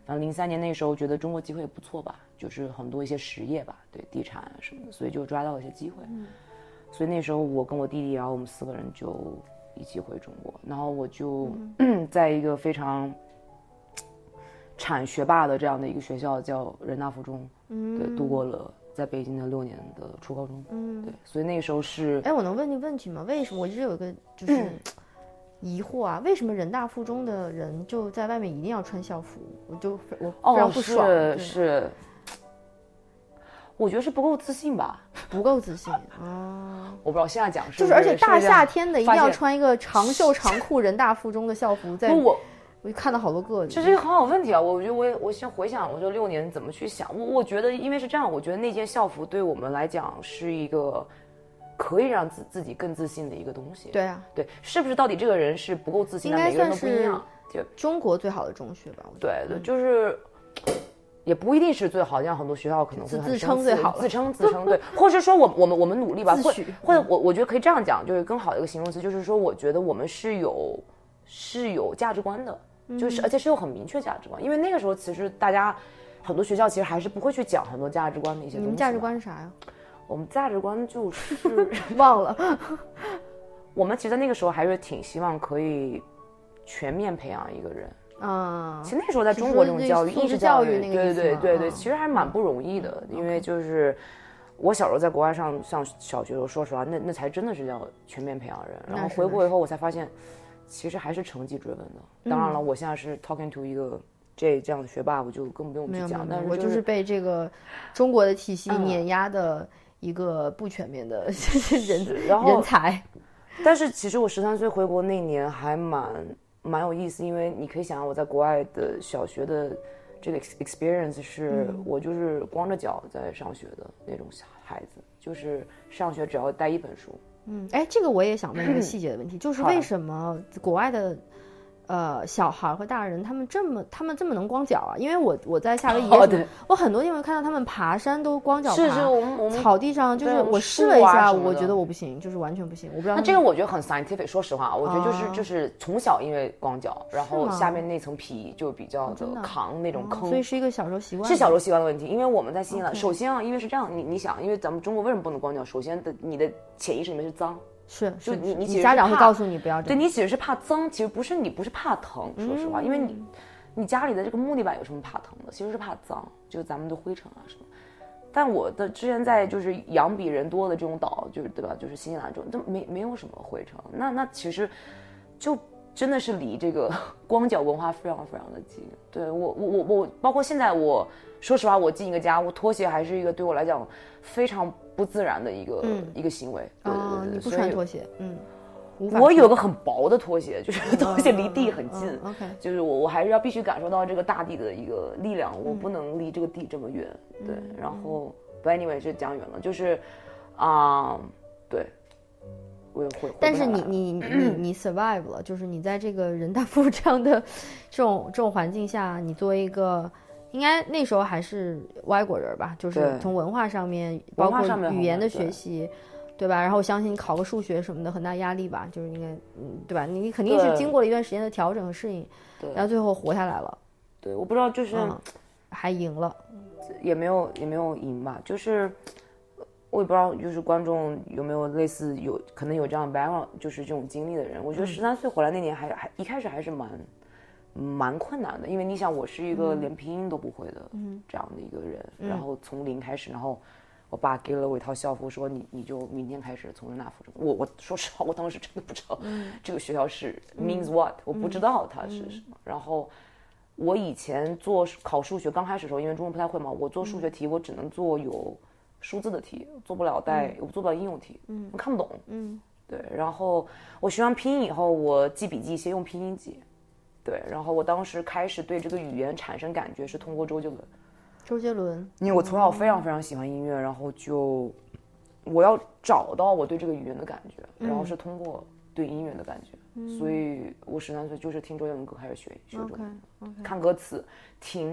反正零三年那时候觉得中国机会也不错吧，就是很多一些实业吧，对地产什么的，所以就抓到了一些机会。嗯，所以那时候我跟我弟弟，然后我们四个人就一起回中国，然后我就、嗯、在一个非常产学霸的这样的一个学校叫人大附中，嗯，对，度过了在北京的六年的初高中。嗯，对，所以那个时候是， 哎，我能问你问题吗？为什么我一直有一个就是。嗯疑惑啊，为什么人大附中的人就在外面一定要穿校服？我就我非常不爽。 哦、是是，我觉得是不够自信吧， 不够自信啊！ 我不知道现在讲是就是，而且大夏天的一定要穿一个长袖长裤人大附中的校服，在我我就看到好多个。 这是一个很好问题啊！我觉得我也我先回想，我这六年怎么去想，我我觉得因为是这样，我觉得那件校服对我们来讲是一个。可以让自自己更自信的一个东西。 对啊， 对，是不是到底这个人是不够自信？ 应该算是中国最好的中学吧？ 对对，就是也不一定是最好，像很多学校可能会自称最好， 自称自称对，或者是说我我们我们努力吧，或或者我我觉得可以这样讲，就是更好的一个形容词，就是说我觉得我们是有是有价值观的，就是而且是有很明确价值观，因为那个时候其实大家很多学校其实还是不会去讲很多价值观的一些东西。 你们价值观是啥呀？ 我们价值观就是忘了， 我们其实在那个时候还是挺希望可以全面培养一个人啊。其实那时候在中国这种教育，应试教育，对对对对对，其实还蛮不容易的，因为就是我小时候在国外上上小学的时候，说实话，那那才真的是叫全面培养人。然后回国以后，我才发现，其实还是成绩追问的。当然了，我现在是 talking to 一个。这这样的学霸，我就更不用去讲。但是、 就是、我就是被这个中国的体系碾压的一个不全面的人、嗯、然后人才。 但是其实我十三岁回国那年还蛮蛮有意思，因为你可以想象我在国外的小学的这个 experience 是、嗯、我就是光着脚在上学的那种小孩子，就是上学只要带一本书。 嗯，哎，这个我也想问一个细节的问题，就是为什么国外的？呃，小孩和大人他们这么他们这么能光脚啊？因为我我在夏威夷、哦，我很多地方看到他们爬山都光脚爬， 是是，我们我们草地上就是我试了一下，我觉得我不行，就是完全不行。我不知道。 那这个我觉得很 scientific， 说实话，我觉得就是、啊、就是从小因为光脚，然后下面那层皮就比较的扛那种坑、 哦，所以是一个小时候习惯， 是小时候习惯的问题。因为我们在新西兰， okay. 首先啊，因为是这样，你你想，因为咱们中国为什么不能光脚？首先的你的潜意识里面是脏。 是， 就你你你家长会告诉你不要这样， 对，你其实是怕脏，其实不是你不是怕疼，说实话，嗯、因为你你家里的这个木地板有什么怕疼的？其实是怕脏，就是咱们的灰尘啊什么。但我的之前在就是羊比人多的这种岛，就是对吧？就是新西兰这种，都没没有什么灰尘，那那其实就真的是离这个光脚文化非常非常的近。对我我我我，包括现在我说实话，我进一个家，我拖鞋还是一个对我来讲非常不自然的一个、嗯、一个行为。对对 对, 对、 哦，你不穿拖鞋，嗯， 我有个很薄的拖鞋，就是拖鞋离地很近、 嗯、OK， 就是我我还是要必须感受到这个大地的一个力量，我不能离这个地这么远。嗯、对，然后 but anyway 这讲远了，就是啊、呃，对。我回但是你你你你 survive 了，就是你在这个人大附这样的这种这种环境下，你作为一个应该那时候还是外国人吧，就是从文化上面，包括语言的学习， 对, 对吧？然后我相信你考个数学什么的很大压力吧，就是应该嗯对吧？你肯定是经过了一段时间的调整和适应，然后最后活下来了。 对，我不知道就是、 嗯、还赢了， 也没有也没有赢吧，就是。我也不知道，就是观众有没有类似有可能有这样 background， 就是这种经历的人。我觉得十三岁回来那年还还一开始还是蛮蛮困难的，因为你想我是一个连拼音都不会的这样的一个人，嗯、然后从零开始，然后我爸给了我一套校服，说你你就明天开始从人大附中。我我说实话，我当时真的不知道这个学校是 means what，、嗯、我不知道它是什么。嗯、然后我以前做考数学刚开始的时候，因为中文不太会嘛，我做数学题我只能做有数字的题，做不了带，嗯、我做不了应用题，嗯，我看不懂，嗯，对。然后我学完拼音以后，我记笔记先用拼音记，对。然后我当时开始对这个语言产生感觉是通过周杰伦， 周杰伦， 因为我从小非常非常喜欢音乐，然后就我要找到我对这个语言的感觉，嗯、然后是通过对音乐的感觉，嗯、所以我十三岁就是听周杰伦歌开始学学中文， okay, okay. 看歌词，听。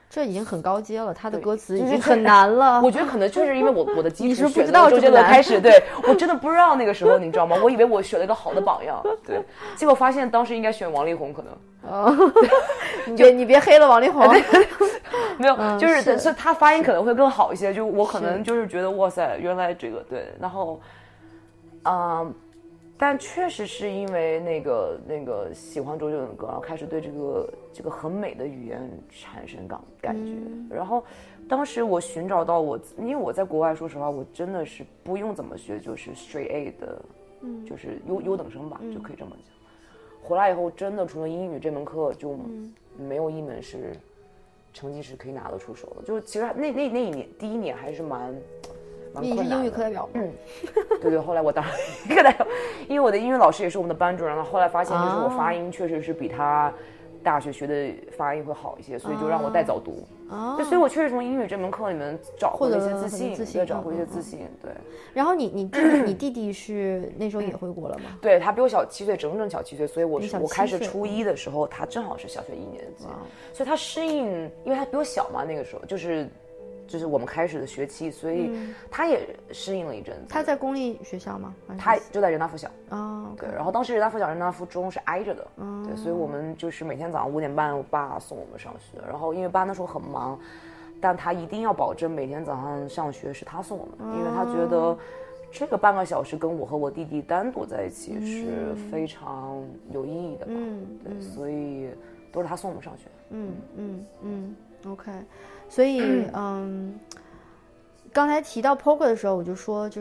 这已经很高阶了，他的对歌词已就是经很难了。 我觉得可能就是因为我我的基你是不础选知道周杰这么难伦开始，对我真的不知道那个时候你知道吗？我以为我选了一个好的榜样，对，结果发现当时应该选王力宏，可能哦，你别你别黑了王力宏。 没有， 嗯就是是所以他发音可能会更好一些，就我可能是就是觉得哇塞，原来这个对，然后，嗯。但确实是因为那个那个喜欢周杰伦的歌，然后开始对这个这个很美的语言产生感感觉。嗯、然后当时我寻找到我，因为我在国外，说实话，我真的是不用怎么学，就是 straight A 的，嗯，就是优优等生吧，嗯、就可以这么讲。回来以后，真的除了英语这门课，就没有一门是成绩是可以拿得出手的。就其实那那那一年第一年还是蛮。 你是英语课代表吗？ 嗯，对对，后来我当课代表，因为我的英语老师也是我们的班主任，然后后来发现就是我发音确实是比他大学学的发音会好一些，所以就让我带早读。哦，对，所以我确实从英语这门课里面找回了一些自信， 自信对，找回一些自信，对。 然后你你弟你弟弟是那时候也回国了吗？ 对，他比我小七岁，整整小七岁，所以我我开始初一的时候，他正好是小学一年级，所以他适应，因为他比我小嘛，那个时候就是。就是我们开始的学期，所以他也适应了一阵子。 他在公立学校吗？ 他就在人大附小。 哦， okay. 对，然后当时人大附小、人大附中是挨着的，哦、对，所以我们就是每天早上五点半，我爸送我们上学。然后因为爸那时候很忙，但他一定要保证每天早上上学是他送我们，哦、因为他觉得这个半个小时跟我和我弟弟单独在一起是非常有意义的吧。嗯，对，嗯、所以都是他送我们上学。 嗯嗯嗯 ，OK。所以，嗯，刚才提到 poker 的时候，我就说，就是，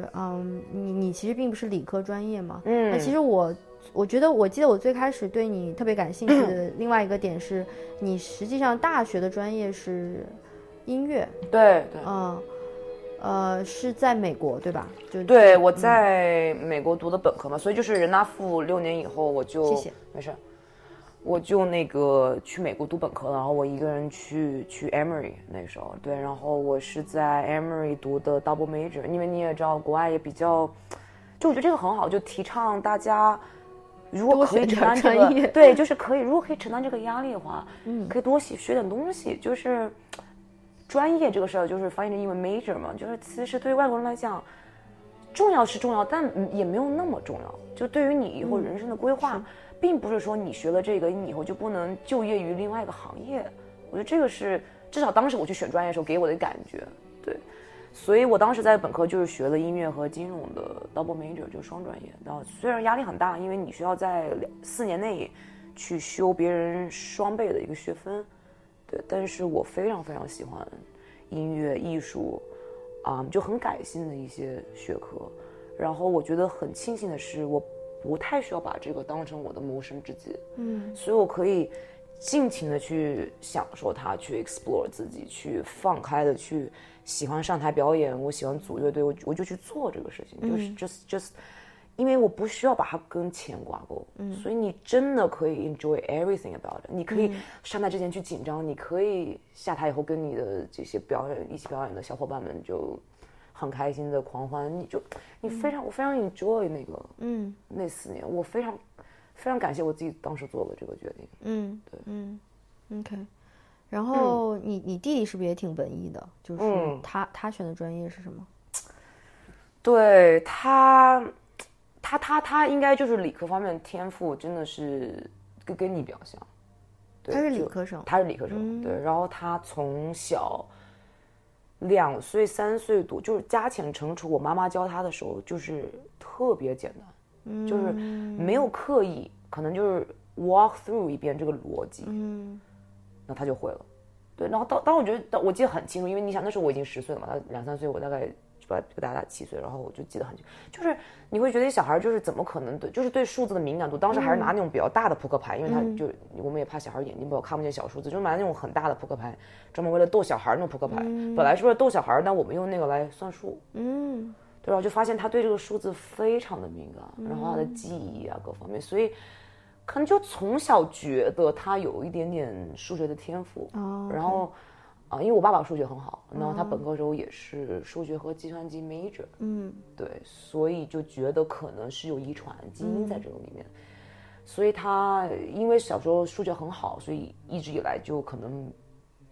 嗯，你你其实并不是理科专业嘛，嗯，那其实我，我觉得，我记得我最开始对你特别感兴趣的另外一个点是，你实际上大学的专业是音乐， 对对， 嗯，呃，是在美国对吧？就对，我在美国读的本科嘛，嗯、所以就是人大附六年以后我就， 谢谢， 没事。我就那个去美国读本科，然后我一个人去去 Emory 那时候，对，然后我是在 Emory 读的 double major， 因为你也知道国外也比较，就我觉得这个很好，就提倡大家如果可以承担这个，对，就是可以，如果可以承担这个压力的话，嗯，可以多学学点东西，就是专业这个事儿，就是翻译成英文 major 嘛，就是其实对于外国人来讲，重要是重要，但也没有那么重要，就对于你以后人生的规划。嗯，并不是说你学了这个，你以后就不能就业于另外一个行业。我觉得这个是至少当时我去选专业的时候给我的感觉，对。所以我当时在本科就是学了音乐和金融的 double major， 就是双专业。然后虽然压力很大，因为你需要在四年内去修别人双倍的一个学分，对。但是我非常非常喜欢音乐、艺术，啊、嗯，就很感性的一些学科。然后我觉得很庆幸的是，我不太需要把这个当成我的谋生之计，嗯，所以我可以尽情的去享受它，去 explore 自己，去放开的去喜欢上台表演，我喜欢组乐队，我我就去做这个事情，嗯、就是 just just， 因为我不需要把它跟钱挂钩，嗯，所以你真的可以 enjoy everything about it， 你可以上台之前去紧张，你可以下台以后跟你的这些表演一起表演的小伙伴们就。很开心的狂欢，你就你非常、嗯、我非常 enjoy 那个嗯那四年，我非常非常感谢我自己当时做了这个决定。嗯，对， 嗯 ，OK。然后你、嗯、你弟弟是不是也挺文艺的？就是他、嗯、他选的专业是什么？ 对他，他他他应该就是理科方面天赋真的是跟跟你比较像。对， 他是理科生， 他是理科生，嗯、对。然后他从小。两岁三岁多，就是加减乘除，我妈妈教他的时候就是特别简单，嗯、就是没有刻意，可能就是 walk through 一遍这个逻辑，嗯，那他就会了。对，然后当当我觉得我记得很清楚，因为你想那时候我已经十岁了嘛，他两三岁，我大概比大大七岁，然后我就记得很清楚，就是你会觉得小孩就是怎么可能对，就是对数字的敏感度，当时还是拿那种比较大的扑克牌，因为他就、嗯、我们也怕小孩眼睛不好看不见小数字，就买那种很大的扑克牌，专门为了逗小孩那种扑克牌，嗯、本来是为了逗小孩，但我们用那个来算数，嗯，对吧？就发现他对这个数字非常的敏感，然后他的记忆啊各方面，所以可能就从小觉得他有一点点数学的天赋，哦、然后。啊，因为我爸爸数学很好，然后他本科时候也是数学和计算机 major， 嗯，对，所以就觉得可能是有遗传基因在这个里面，嗯、所以他因为小时候数学很好，所以一直以来就可能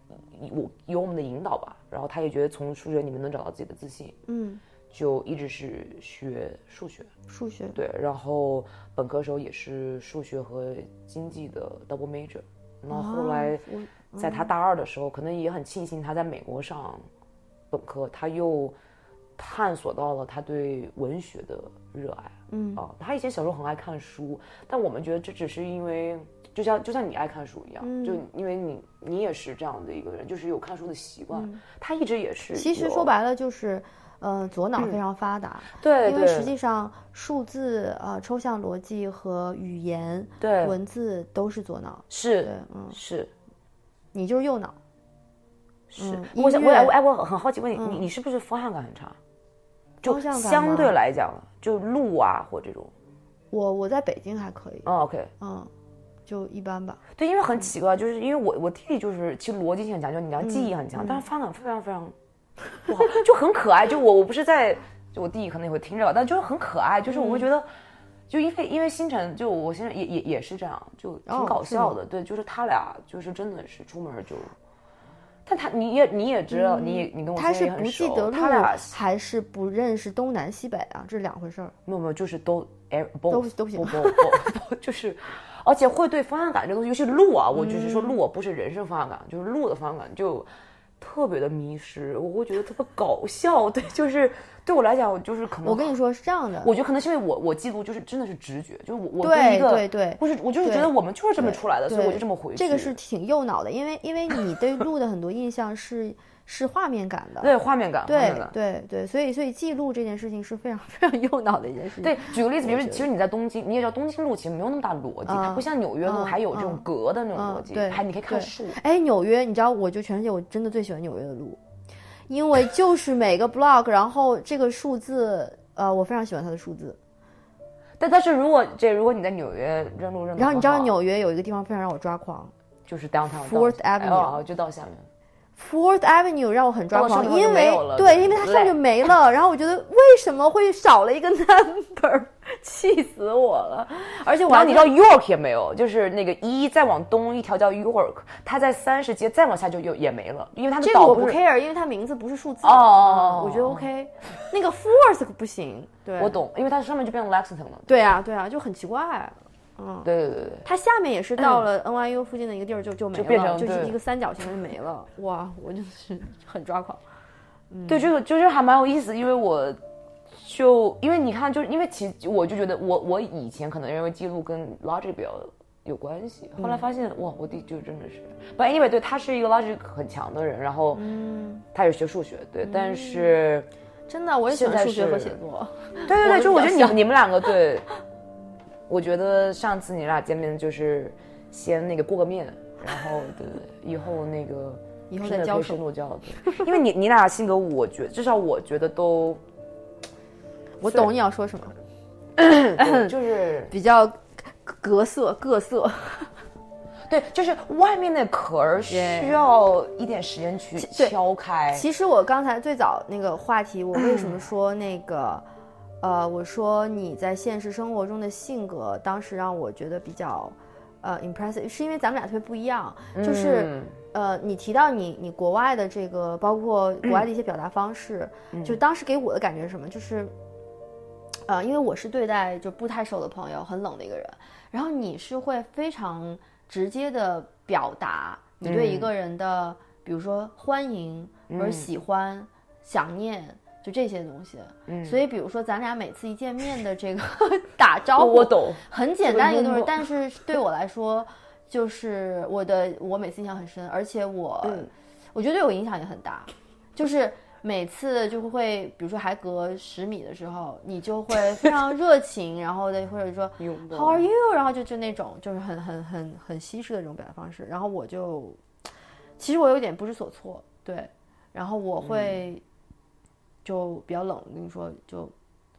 我有我们的引导吧，然后他也觉得从数学里面能找到自己的自信， 嗯， 就一直是学数学， 数学对，然后本科时候也是数学和经济的 double major， 然后后来在他大二的时候，可能也很庆幸他在美国上本科，他又探索到了他对文学的热爱，嗯啊，他以前小时候很爱看书，但我们觉得这只是因为。就像就像你爱看书一样，嗯、就因为你你也是这样的一个人，就是有看书的习惯。嗯、他一直也是。 其实说白了就是，呃，左脑非常发达。 嗯、对， 因为实际上数字、呃，抽象逻辑和语言、 对文字都是左脑。 是， 对，嗯， 是。 你就是右脑。 是， 嗯、 我想我哎，我很好奇问你，嗯、你你是不是方向感很差？就相对来讲，就路啊或这种。 我我在北京还可以。 哦 ，OK， 嗯。就一般吧。 对，因为很奇怪，就是因为我我弟弟就是其实逻辑性很强，就你要记忆很强， 嗯、 但是方向感非常非常不好，就很可爱。就我我不是在，就我弟弟可能也会听着，但就是很可爱。就是我会觉得，嗯、就因为因为星辰，就我现在也也也是这样，就挺搞笑的。 哦、 对，就是他俩就是真的是出门就，但他你也你也知道，嗯、你也你跟我他是不记得路， 他俩还是不认识东南西北啊？这是两回事儿。 没有没有，就是都哎都都不行， 不不不就是。而且会对方向感这东西，尤其是路啊，我只是说路，不是人生方向感，嗯、就是路的方向感就特别的迷失，我会觉得特别搞笑。对，就是对我来讲，就是可能我跟你说是这样的， 我觉得可能是因为我我记录就是真的是直觉，就是我我对一个对对， 不是我就是觉得我们就是这么出来的，所以我就这么回去。 这个是挺右脑的，因为因为你对路的很多印象是。是画面感的， 对画面感， 对对对，所以所以记录这件事情是非常非常右脑的一件事情。对， 举个例子，比如其实你在东京，你也知道东京路其实没有那么大逻辑，它不像纽约路还有这种格的那种逻辑， 对， 还你可以看树。 哎，纽约，你知道，我就全世界我真的最喜欢纽约的路，因为就是每个 block， 然后这个数字，呃，我非常喜欢它的数字。 但但是如果这如果你在纽约认路认， 然后你知道纽约有一个地方非常让我抓狂， 就是 downtown Fourth Avenue， 就到下面。 Fourth Avenue 让我很抓狂，因为对，因为它上就没了，然后我觉得为什么会少了一个 number， 气死我了。而且我然后你知道 York 也没有，就是那个一再往东一条叫 York， 它在三十街再往下就有也没了，因为它的这个我不 care， 因为它名字不是数字哦、 嗯，我觉得 OK。那个 Fourth 不行，对， 我懂，因为它上面就变成 Lexington 了。 对啊，对啊，就很奇怪。嗯， 对对对对， 它下面也是到了 N Y U 附近的一个地儿就就没了， 就变成就是一个三角形就没了。哇，我真的是很抓狂。 嗯、对，这个就是还蛮有意思，因为我就因为你看，就是因为其实我就觉得我我以前可能认为记录跟 logic 比较有关系，后来发现、嗯、哇，我弟就真的是，不 anyway， 对，他是一个 logic 很强的人，然后嗯，他也学数学，对，嗯、但是真的我也喜欢数学和写作。 对对对，就我觉得你们你们两个对。我觉得上次你俩见面就是先那个过个面，然后对以后那个以后再交手， 因为你你俩性格，我觉至少我觉得都， 我懂你要说什么， 就是比较各色各色， 对，就是外面的壳需要一点时间去敲开。 其实我刚才最早那个话题，我为什么说那个？呃，我说你在现实生活中的性格，当时让我觉得比较，呃 ，impressive， 是因为咱们俩特别不一样，就是，嗯、呃，你提到你你国外的这个，包括国外的一些表达方式，嗯、就当时给我的感觉是什么？就是，呃，因为我是对待就不太熟的朋友很冷的一个人，然后你是会非常直接的表达你对一个人的，嗯、比如说欢迎或者喜欢、嗯、想念。就这些东西，嗯，所以比如说咱俩每次一见面的这个打招呼， 我懂， 很简单一个东西，但是对我来说，就是我的我每次印象很深，而且我，嗯、我觉得对我影响也很大，就是每次就会，比如说还隔十米的时候，你就会非常热情，然后的或者说 How are you， 然后就就那种就是很很很很西式的这种表达方式，然后我就，其实我有点不知所措，对，然后我会。嗯就比较冷，跟你说就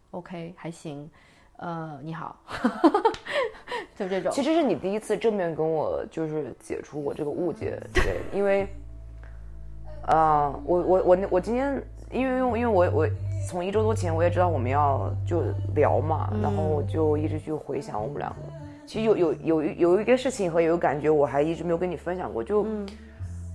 OK 还行，呃，你好，就这种。 其实是你第一次正面跟我就是解除我这个误解，对，因为，呃，我我我我今天因为因为我我从一周多前我也知道我们要就聊嘛，嗯、然后我就一直去回想我们两个，其实有有有有一个事情和有一个感觉，我还一直没有跟你分享过，就。嗯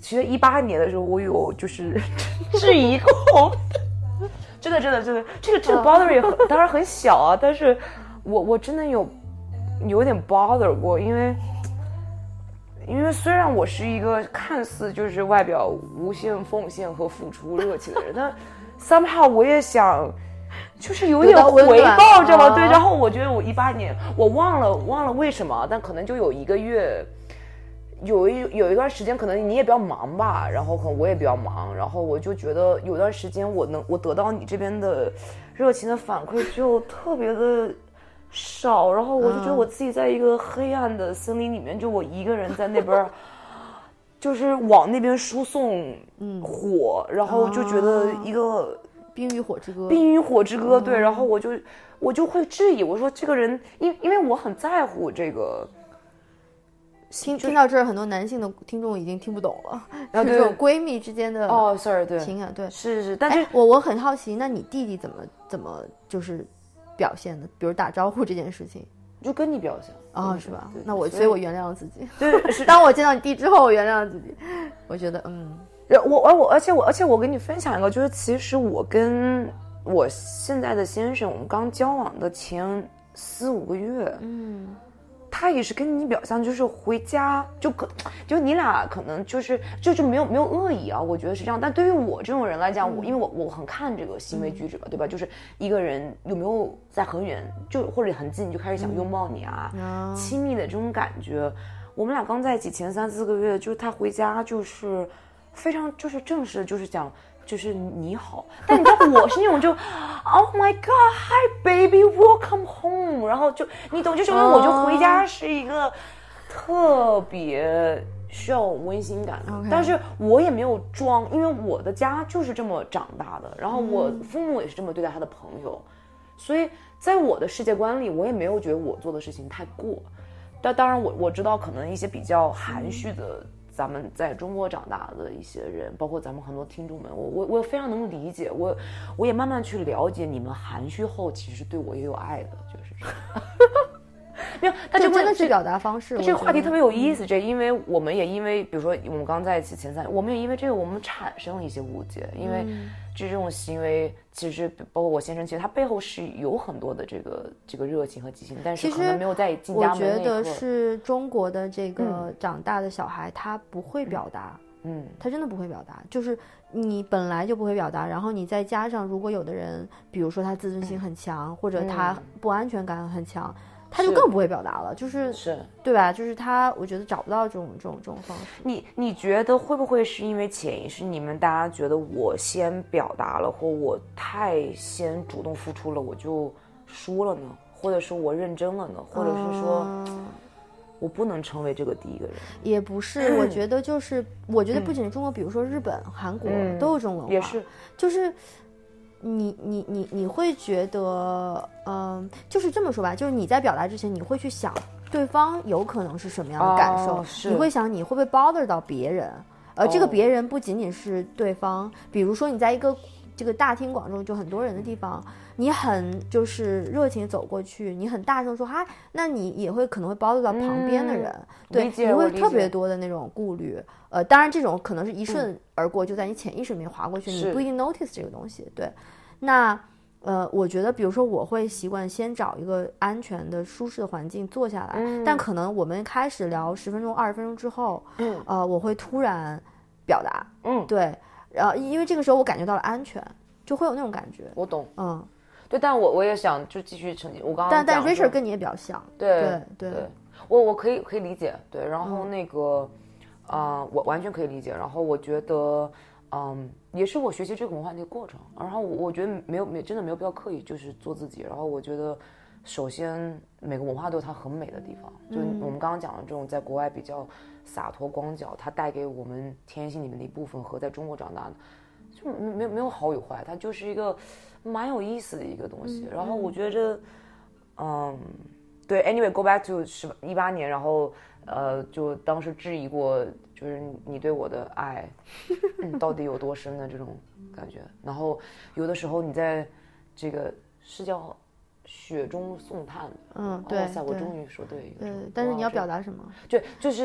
其实一八年的时候，我有就是质疑过，真的真的真的，这个这个 bother 也很当然很小啊，但是我我真的有有点 bother 过，因为因为虽然我是一个看似就是外表无限奉献和付出热情的人，但 somehow 我也想就是有点回报，知道吗？对，然后我觉得我一八年我忘了忘了为什么，但可能就有一个月。有一有一段时间，可能你也比较忙吧，然后可能我也比较忙，然后我就觉得有段时间我能我得到你这边的热情的反馈就特别的少，然后我就觉得我自己在一个黑暗的森林里面，就我一个人在那边，就是往那边输送火，然后就觉得一个冰与火之歌， 冰与火之歌，对，然后我就我就会质疑，我说这个人，因因为我很在乎这个。 听听到这儿，很多男性的听众已经听不懂了， 啊、 是这种闺蜜之间的哦，sorry，对情感，对， 是是，但是我我很好奇，那你弟弟怎么怎么就是表现的？比如打招呼这件事情， 就跟你表现啊、哦，是吧？那我所以我原谅了自己。 对，是当我见到你弟之后，我原谅了自己。我觉得，嗯， 我我我，而且我而且我跟你分享一个，就是其实我跟我现在的先生，我们刚交往的前四五个月， 嗯。 他也是跟你表现，就是回家就可，就你俩可能就是就是没有没有恶意啊，我觉得是这样。但对于我这种人来讲，我因为我我很看这个行为举止嘛，对吧？就是一个人有没有在很远就或者很近就开始想拥抱你啊， 嗯、 亲密的这种感觉。我们俩刚在一起前三四个月，就是他回家就是非常就是正式，就是讲。就是你好，但你知道我是那种就 ，Oh my God, hi baby, welcome home， 然后就你懂，就是因为我就回家是一个特别需要温馨感的， okay. 但是我也没有装，因为我的家就是这么长大的，然后我父母也是这么对待他的朋友，所以在我的世界观里，我也没有觉得我做的事情太过，但当然我我知道可能一些比较含蓄的。咱们在中国长大的一些人，包括咱们很多听众们，我我我非常能理解，我我也慢慢去了解你们含蓄后，其实对我也有爱的，就是这样。没有，他这真的是表达方式。 这个话题特别有意思，这因为我们也因为，比如说我们刚在一起前三，我们也因为这个我们产生了一些误解，因为这种行为其实包括我先生，其实他背后是有很多的这个这个热情和激情，但是可能没有在进家门那一刻。 我觉得是中国的这个长大的小孩，他不会表达。嗯，他真的不会表达，就是你本来就不会表达，然后你再加上，如果有的人，比如说他自尊心很强，嗯、或者他不安全感很强。他就更不会表达了，就是是， 对吧？就是他，我觉得找不到这种这种这种方式。 你你觉得会不会是因为潜意识你们大家觉得我先表达了，或我太先主动付出了，我就输了呢？或者是我认真了呢？或者是说，嗯、我不能成为这个第一个人？ 也不是，我觉得就是，我觉得不仅是中国，比如说日本、韩国都有这种文化， 也是， 就是。你你你你会觉得，嗯、呃，就是这么说吧，就是你在表达之前，你会去想对方有可能是什么样的感受， 哦、 你会想你会不会 bother 到别人，而这个别人不仅仅是对方，比如说你在一个这个大庭广众就很多人的地方，你很就是热情走过去，你很大声说嗨，那你也会可能会 bother 到旁边的人，嗯、对，你会特别多的那种顾虑。呃，当然这种可能是一瞬而过，嗯、就在你潜意识里面划过去，你不一定 notice 这个东西。对，那呃，我觉得比如说我会习惯先找一个安全的、舒适的环境坐下来，嗯、但可能我们开始聊十分钟、二十分钟之后，嗯，呃，我会突然表达，嗯，对，然后因为这个时候我感觉到了安全，就会有那种感觉。 我懂， 嗯， 对，但我我也想就继续澄清，我刚刚但但 Richard 跟你也比较像， 对对 对, 对，我我可以可以理解，对，然后那个。嗯啊、呃，我完全可以理解。然后我觉得，嗯，也是我学习这个文化的一个过程。然后我我觉得没有没真的没有必要刻意就是做自己。然后我觉得，首先每个文化都有它很美的地方。就我们刚刚讲的这种在国外比较洒脱光脚，它带给我们天性里面的一部分和在中国长大的，就没有没有好与坏，它就是一个蛮有意思的一个东西。然后我觉得，嗯，对 ，anyway go back to 十一八年，然后。呃，就当时质疑过，就是你对我的爱，嗯，到底有多深的这种感觉。然后有的时候你在这个是叫雪中送炭， 嗯，对， 哇塞，我终于说对一个。 对，但是你要表达什么？ 对，就是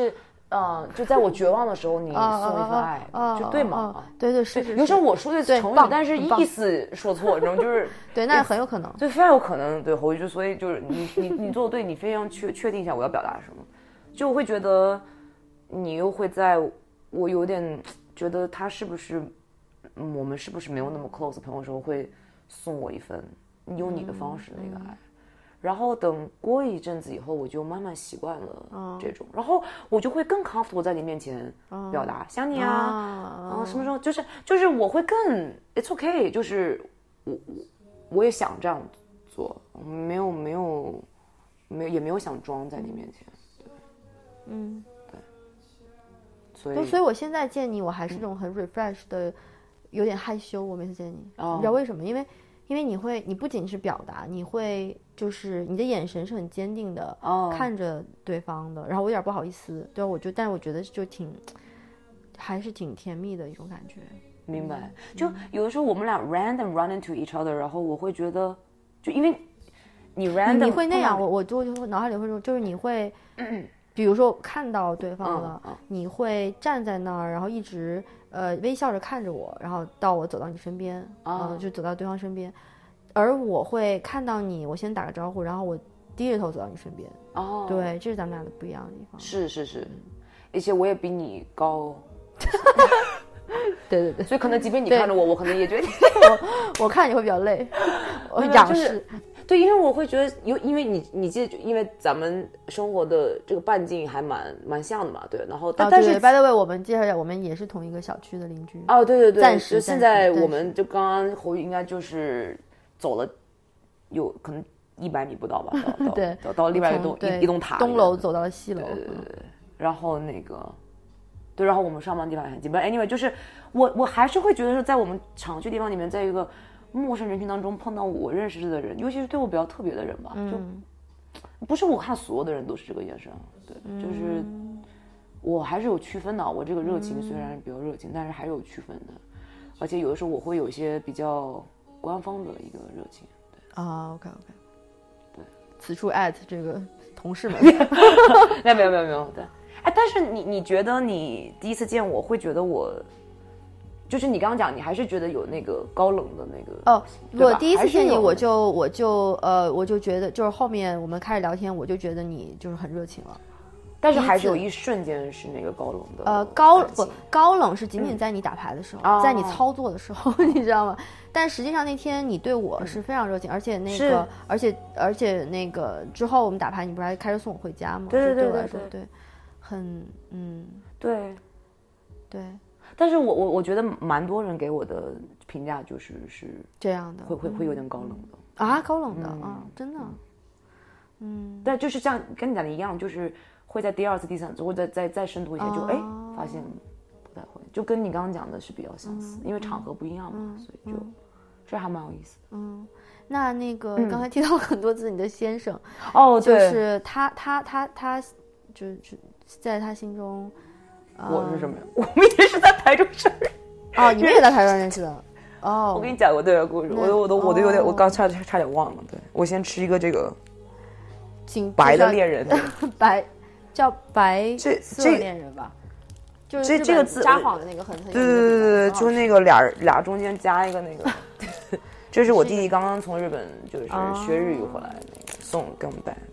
呃，就在我绝望的时候，你送一份爱， 啊、 就对吗？ 啊、对对是是是。 有时候我说的成语，但是意思说错，你知道吗？就是对，那很有可能， 对，非常有可能。对，回去，所以就是你你你做的对，你非常确确定一下我要表达什么，就我会觉得你又会在我有点觉得他是不是、嗯、我们是不是没有那么 close 的朋友的时候，会送我一份用你的方式的一个爱。嗯嗯，然后等过一阵子以后，我就慢慢习惯了这种， oh. 然后我就会更 comfortable 在你面前表达、oh. 想你啊， oh. 然后什么时候就是就是我会更 it's okay， 就是我我也想这样做，没有没有没有也没有想装在你面前，对， 嗯， 对，所以所以我现在见你，我还是这种很 refresh 的，有点害羞。我每次见你， oh. 你知道为什么？因为。因为你会，你不仅是表达，你会就是你的眼神是很坚定的，哦，看着对方的。然后我有点不好意思，对，我就，但是我觉得就挺，还是挺甜蜜的一种感觉。 明白。就有的时候我们俩 random run into each other， 然后我会觉得，就因为你 random， 你, 你会那样，我我就脑海里会说，就是你会，嗯、比如说看到对方了，嗯嗯，你会站在那儿，然后一直。呃，微笑着看着我，然后到我走到你身边，啊、呃，就走到对方身边，而我会看到你，我先打个招呼，然后我低着头走到你身边。哦，对，这是咱们俩的不一样的地方。 是是是，而且我也比你高。 对对对， 所以可能即便你看着我，我可能也觉得我我看你会比较累，我仰视。 就是对，因为我会觉得，因因为你你记得，因为咱们生活的这个半径还蛮蛮像的嘛，对。然后但、 哦、 但是 by the way， 我们介绍一下，我们也是同一个小区的邻居。 哦，对对对， 暂时现在我们就刚刚回去，应该就是走了有可能一百米不到吧，到到对， 到到另外一栋一栋塔， 东楼走到了西楼。 对对对对，然后那个。对，然后我们上班地方也很近。But anyway， 就是我我还是会觉得是在我们常去地方里面，在一个陌生人群当中碰到我认识的人，尤其是对我比较特别的人吧，嗯、就不是我看所有的人都是这个眼神，对，嗯、就是我还是有区分的。我这个热情虽然比较热情，嗯、但是还是有区分的，而且有的时候我会有一些比较官方的一个热情。 对啊 ，OK OK， 对， 此处 at 这个同事们， 没有没有没有没有，对。哎，但是你你觉得你第一次见我会觉得我，就是你刚刚讲，你还是觉得有那个高冷的那个哦。我第一次见你，我就我就呃，我就觉得就是后面我们开始聊天，我就觉得你就是很热情了。 但是还是有一瞬间是那个高冷的。 呃，高不高冷是仅仅在你打牌的时候，嗯、在你操作的时候，哦、你知道吗？但实际上那天你对我是非常热情，嗯、而且那个，而且而且那个之后我们打牌，你不是还开车送我回家吗？ 对对对对对, 对, 对，很嗯， 对对。 但是我我我觉得蛮多人给我的评价就是是这样的， 会会会有点高冷的、 嗯、啊，高冷的、嗯、啊，真的，嗯。 但就是像跟你讲的一样，就是会在第二次、第三次，或者再再再深度一些，就哎、哦、发现不太会，就跟你刚刚讲的是比较相似，嗯、因为场合不一样嘛，嗯、所以就、嗯、这还蛮有意思的。 嗯，那那个、嗯、刚才提到了很多次你的先生， 哦，对， 就是他他他他就是在他心中。 我是什么呀？我们也是在台中生日。 哦，你们也在台中认识的。哦， 我跟你讲过这个故事，我都我都我都有点，我刚差差点忘了。对，我先吃一个这个白的恋人， 白叫白色恋人吧？就是这这个字札幌的那个很很对对对对对，就是那个俩俩中间加一个那个。这是我弟弟刚刚从日本就是学日语回来那个送给我们带。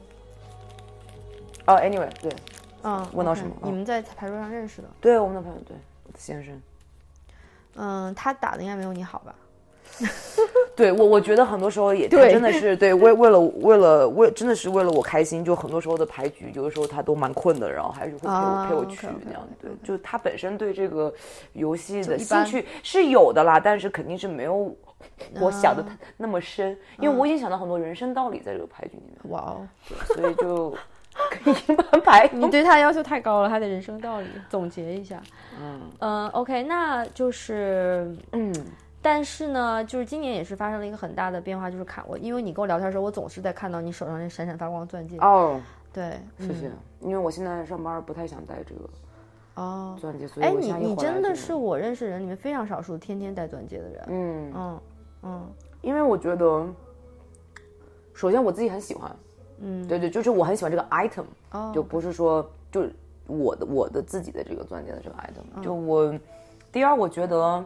哦 ，anyway， 对。 嗯， 问到什么？ Okay, 你们在牌桌上认识的？ 对，我们的朋友，对，我的先生。 嗯，他打的应该没有你好吧？ 对我，我觉得很多时候也真的是对为为了为了为真的是为了我开心，就很多时候的牌局，有的时候他都蛮困的，然后还是会陪我、啊、陪我去那样。对，就他本身对这个游戏的兴趣是有的啦，但是肯定是没有我想的那么深，啊、因为我已经想到很多人生道理在这个牌局里面。哇哦，所以就。可以慢牌， 你对他要求太高了，他的人生道理总结一下。嗯嗯、呃、，OK， 那就是嗯，但是呢，就是今年也是发生了一个很大的变化，就是看我，因为你跟我聊天的时候，我总是在看到你手上那闪闪发光的钻戒。哦，对， 谢谢、嗯。因为我现在上班不太想戴这个哦钻戒，所以哎，你你真的是我认识人里面非常少数天天戴钻戒的人。 嗯嗯嗯， 因为我觉得，首先我自己很喜欢。嗯，对对，就是我很喜欢这个 item，、oh. 就不是说就我的我的自己的这个钻戒的这个 item，、嗯、就我第二我觉得，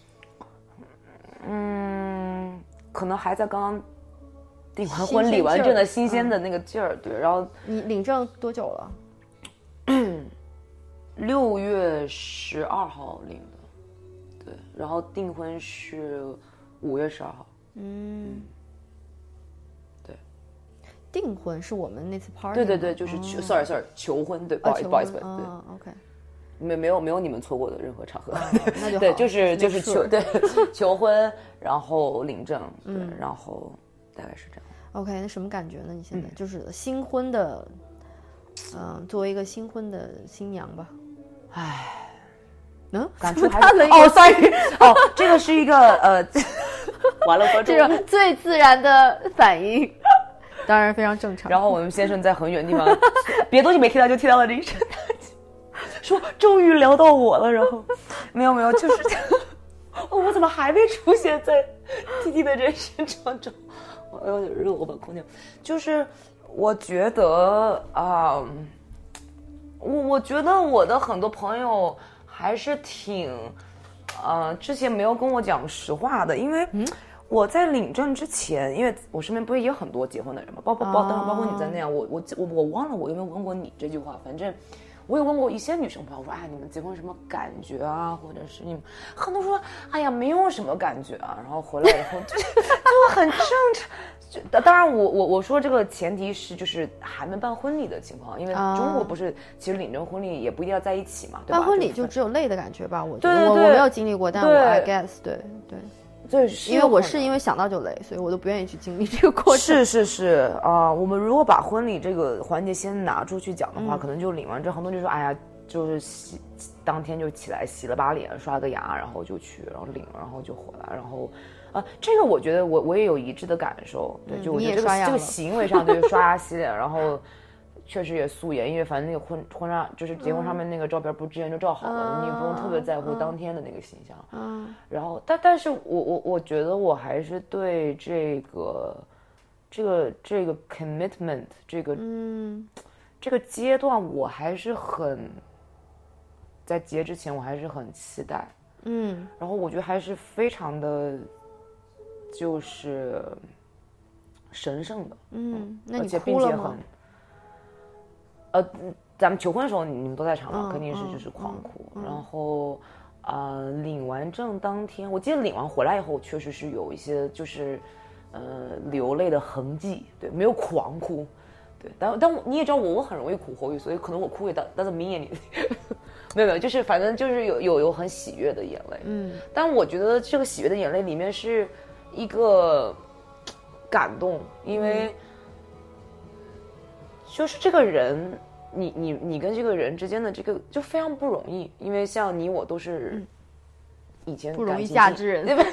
嗯，可能还在刚刚订完婚领完证的新鲜的那个劲儿、嗯，对，然后你领证多久了？ 六月十二号领的，对，然后订婚是五月十二号，嗯，对， 订婚是我们那次 party， 对对对，就是求、哦、sorry sorry 求婚，对，不好意思、哦、不好意思，对、 哦、，OK， 没没有没有你们错过的任何场合， 哦、那就好对，就是就是求对求婚，然后领证，对、嗯，然后大概是这样。 OK， 那什么感觉呢？你现在、嗯、就是新婚的，嗯、呃，作为一个新婚的新娘吧。 唉， 嗯， 感触还是哦 ，sorry， 哦，这个是一个呃，完了， 这个最自然的反应，当然非常正常。 然后我们先生在很远的地方，别的东西没听到，就听到了这一声，说终于聊到我了。然后没有没有，就是哦，我怎么还没出现在 T T 的人生当中？我有点热，我把空调。就是我觉得啊。呃我我觉得我的很多朋友还是挺，呃，之前没有跟我讲实话的，因为我在领证之前，因为我身边不是也有很多结婚的人嘛，包括包当然包括你在内啊，我我我我忘了我有没有问过你这句话，反正我有问过一些女生朋友说，哎，你们结婚什么感觉啊，或者是你们很多说，哎呀，没有什么感觉啊，然后回来以后就就很正常。当然我，我我我说这个前提是就是还没办婚礼的情况，因为中国不是、啊、其实领证婚礼也不一定要在一起嘛，对吧？ 办婚礼就只有累的感觉吧，我觉得对对对我我没有经历过，但我 I guess 对对。 对， 因为我是因为想到就累，所以我都不愿意去经历这个过程。 是是是啊、呃，我们如果把婚礼这个环节先拿出去讲的话，嗯、可能就领完证，很多人就说，哎呀，就是洗当天就起来洗了把脸，刷个牙，然后就去，然后领，然后就回来，然后。啊，这个我觉得我我也有一致的感受，对，就我觉得这个、嗯、这个行为上，对，刷牙洗脸，然后确实也素颜，因为反正那个婚婚纱就是结婚上面那个照片不是之前就照好了，嗯、你也不用特别在乎当天的那个形象。嗯，然后但但是我我我觉得我还是对这个这个这个 commitment 这个嗯这个阶段我还是很在结之前我还是很期待。嗯，然后我觉得还是非常的。就是神圣的， 嗯，那你哭了吗？ 呃，咱们求婚的时候，你们都在场嘛，嗯、肯定是就是狂哭。嗯嗯、然后，呃，领完证当天，我记得领完回来以后，确实是有一些就是呃流泪的痕迹，对，没有狂哭，对，但但你也知道我，我很容易哭喉语，所以可能我哭也但但是明眼你。没有没有，就是反正就是有有有很喜悦的眼泪，嗯，但我觉得这个喜悦的眼泪里面是一个感动，因为就是这个人，你你你跟这个人之间的这个就非常不容易，因为像你我都是以前不容易嫁之人， 对吧？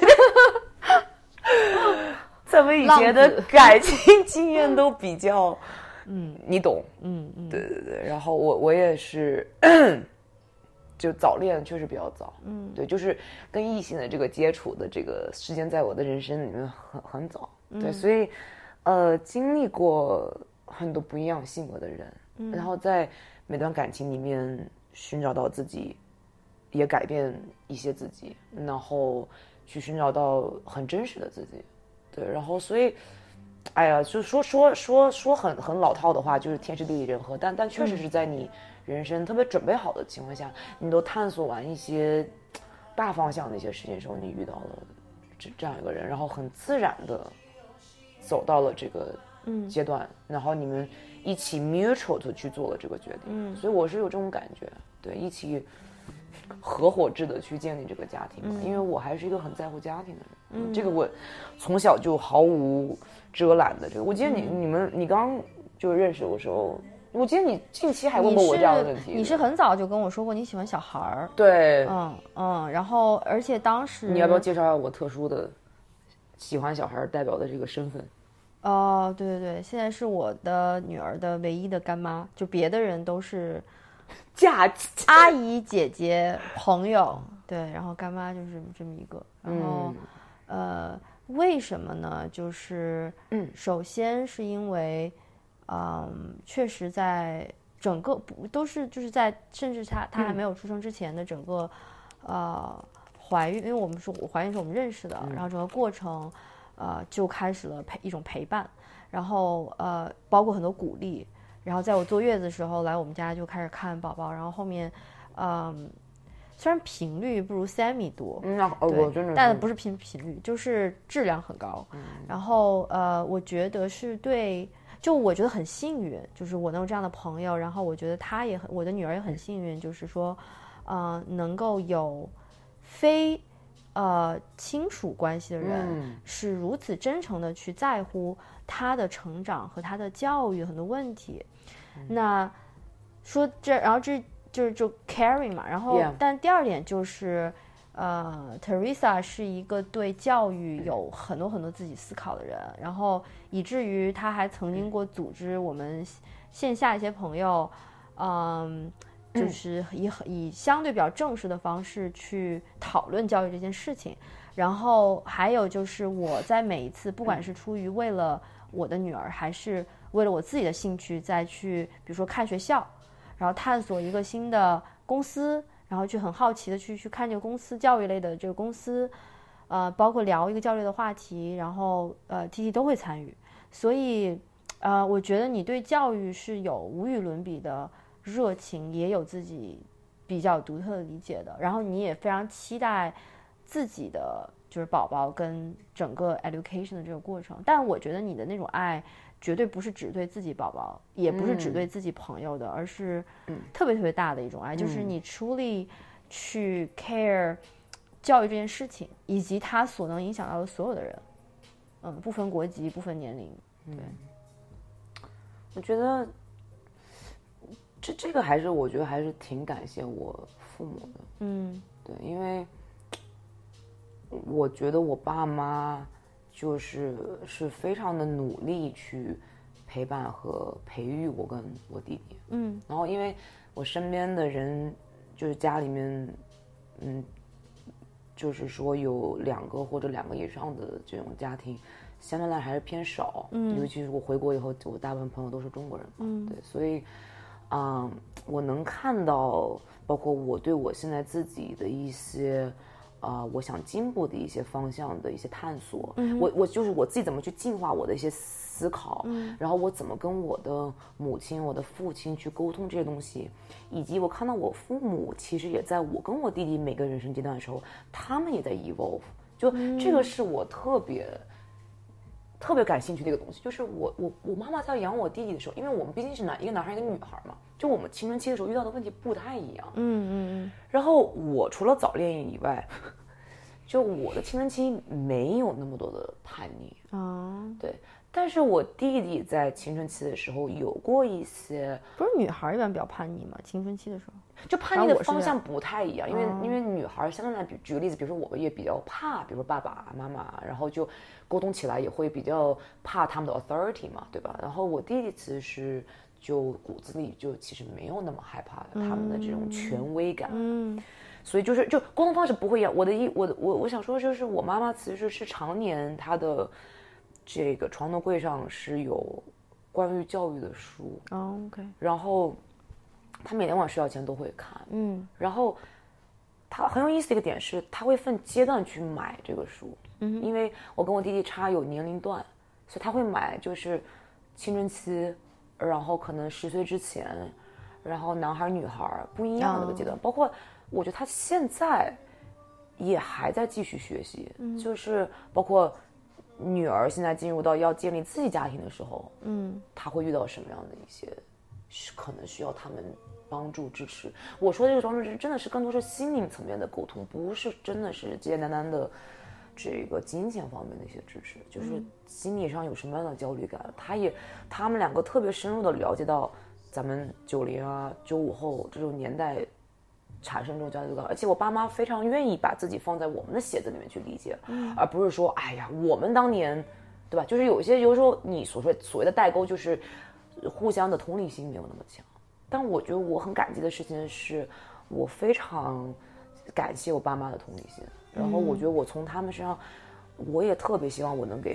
咱们以前的感情经验都比较，嗯，你懂，嗯嗯，对对对，然后我我也是。就早恋确实比较早，嗯，对，就是跟异性的这个接触的这个时间，在我的人生里面很很早，嗯、对，所以，呃，经历过很多不一样性格的人，嗯、然后在每段感情里面寻找到自己，也改变一些自己，然后去寻找到很真实的自己，对，然后所以，哎呀，就说说说说很很老套的话，就是天时地利人和，但但确实是在你。人生特别准备好的情况下，你都探索完一些大方向的一些事情的时候，你遇到了这这样一个人，然后很自然的走到了这个阶段，嗯、然后你们一起 mutual 的去做了这个决定，嗯，所以我是有这种感觉，对，一起合伙制的去建立这个家庭，嗯、因为我还是一个很在乎家庭的人，嗯，这个我从小就毫无遮拦的这个，我记得你、嗯、你们你刚就认识我的时候。我记得你近期还问过我这样的问题。 你是, 你是很早就跟我说过你喜欢小孩儿。 对， 嗯嗯，然后而且当时你要不要介绍一下我特殊的喜欢小孩代表的这个身份？ 哦，对对对，现在是我的女儿的唯一的干妈，就别的人都是嫁阿姨、姐姐、朋友，对，然后干妈就是这么一个。然后、嗯、呃，为什么呢？就是嗯，首先是因为。嗯，确实在整个不都是就是在甚至他他还没有出生之前的整个、嗯、呃怀孕，因为我们说我怀孕是我们认识的、嗯、然后整个过程呃就开始了陪一种陪伴，然后呃包括很多鼓励，然后在我坐月子的时候来我们家就开始看宝宝，然后后面嗯、呃、虽然频率不如 Sammy 多， 嗯啊、哦、我真的但不是频频率，就是质量很高、嗯、然后呃我觉得是对，就我觉得很幸运，就是我能有这样的朋友，然后我觉得他也很，我的女儿也很幸运，就是说呃能够有非呃亲属关系的人、嗯、是如此真诚的去在乎他的成长和他的教育很多问题、嗯、那说这然后这就是就 caring 嘛，然后、yeah. 但第二点就是呃 Teresa 是一个对教育有很多很多自己思考的人，然后以至于他还曾经过组织我们线下一些朋友嗯就是以以相对比较正式的方式去讨论教育这件事情，然后还有就是我在每一次不管是出于为了我的女儿还是为了我自己的兴趣再去比如说看学校，然后探索一个新的公司，然后去很好奇的去去看这个公司教育类的这个公司，呃，包括聊一个教育的话题，然后呃 T T 都会参与，所以呃，我觉得你对教育是有无与伦比的热情，也有自己比较独特的理解的，然后你也非常期待自己的就是宝宝跟整个 education 的这个过程，但我觉得你的那种爱绝对不是只对自己宝宝，也不是只对自己朋友的、嗯、而是特别特别大的一种爱、嗯、就是你 truly 去 care 教育这件事情以及它所能影响到的所有的人，嗯，不分国籍不分年龄。对、 嗯、我觉得这这个还是我觉得还是挺感谢我父母的， 嗯， 对，因为我觉得我爸妈就是是非常的努力去陪伴和培育我跟我弟弟， 嗯， 然后因为我身边的人就是家里面，嗯，就是说有两个或者两个以上的这种家庭，相对来还是偏少， 嗯， 尤其是我回国以后，我大部分朋友都是中国人嘛， 嗯， 对，所以，嗯，我能看到，包括我对我现在自己的一些。啊、呃，我想进步的一些方向的一些探索， 嗯、 我我就是我自己怎么去进化我的一些思考， 嗯， 然后我怎么跟我的母亲、我的父亲去沟通这些东西，以及我看到我父母其实也在我跟我弟弟每个人生阶段的时候，他们也在 evolve， 就这个是我特别、嗯、特别感兴趣的一个东西，就是我我我妈妈在养我弟弟的时候，因为我们毕竟是男一个男孩一个女孩嘛，就我们青春期的时候遇到的问题不太一样， 嗯嗯嗯， 然后我除了早恋以外。就我的青春期没有那么多的叛逆啊、哦， 对，但是我弟弟在青春期的时候有过一些， 不是女孩一般比较叛逆嘛？青春期的时候， 就叛逆的方向不太一样，因为、 哦、 因为女孩相对来举举个例子，比如说我也比较怕，比如说爸爸妈妈，然后就沟通起来也会比较怕他们的 authority 嘛，对吧？然后我弟弟其实就骨子里就其实没有那么害怕他们的这种权威感， 嗯。嗯所以就是就沟通方式不会一样。我的一我的我我想说就是我妈妈其实是常年她的这个床头柜上是有关于教育的书， 哦 OK， 然后她每天晚上睡觉前都会看， 嗯， 然后她很有意思的一个点是她会分阶段去买这个书， 嗯， 因为我跟我弟弟差有年龄段，所以她会买就是青春期，然后可能十岁之前，然后男孩女孩不一样的一个阶段，哦、包括。我觉得他现在也还在继续学习， 嗯， 就是包括女儿现在进入到要建立自己家庭的时候， 嗯， 他会遇到什么样的一些可能需要他们帮助支持。我说的这个帮助支持真的是更多是心灵层面的沟通，不是真的是简简单单的这个金钱方面的一些支持，就是心理上有什么样的焦虑感，他也他们两个特别深入的了解到咱们九零啊九五后这种年代产生这种焦虑感，而且我爸妈非常愿意把自己放在我们的鞋子里面去理解， 嗯， 而不是说哎呀我们当年对吧，就是有一些有时候你所说所谓的代沟就是互相的同理心没有那么强。但我觉得我很感激的事情是我非常感谢我爸妈的同理心，然后我觉得我从他们身上我也特别希望我能给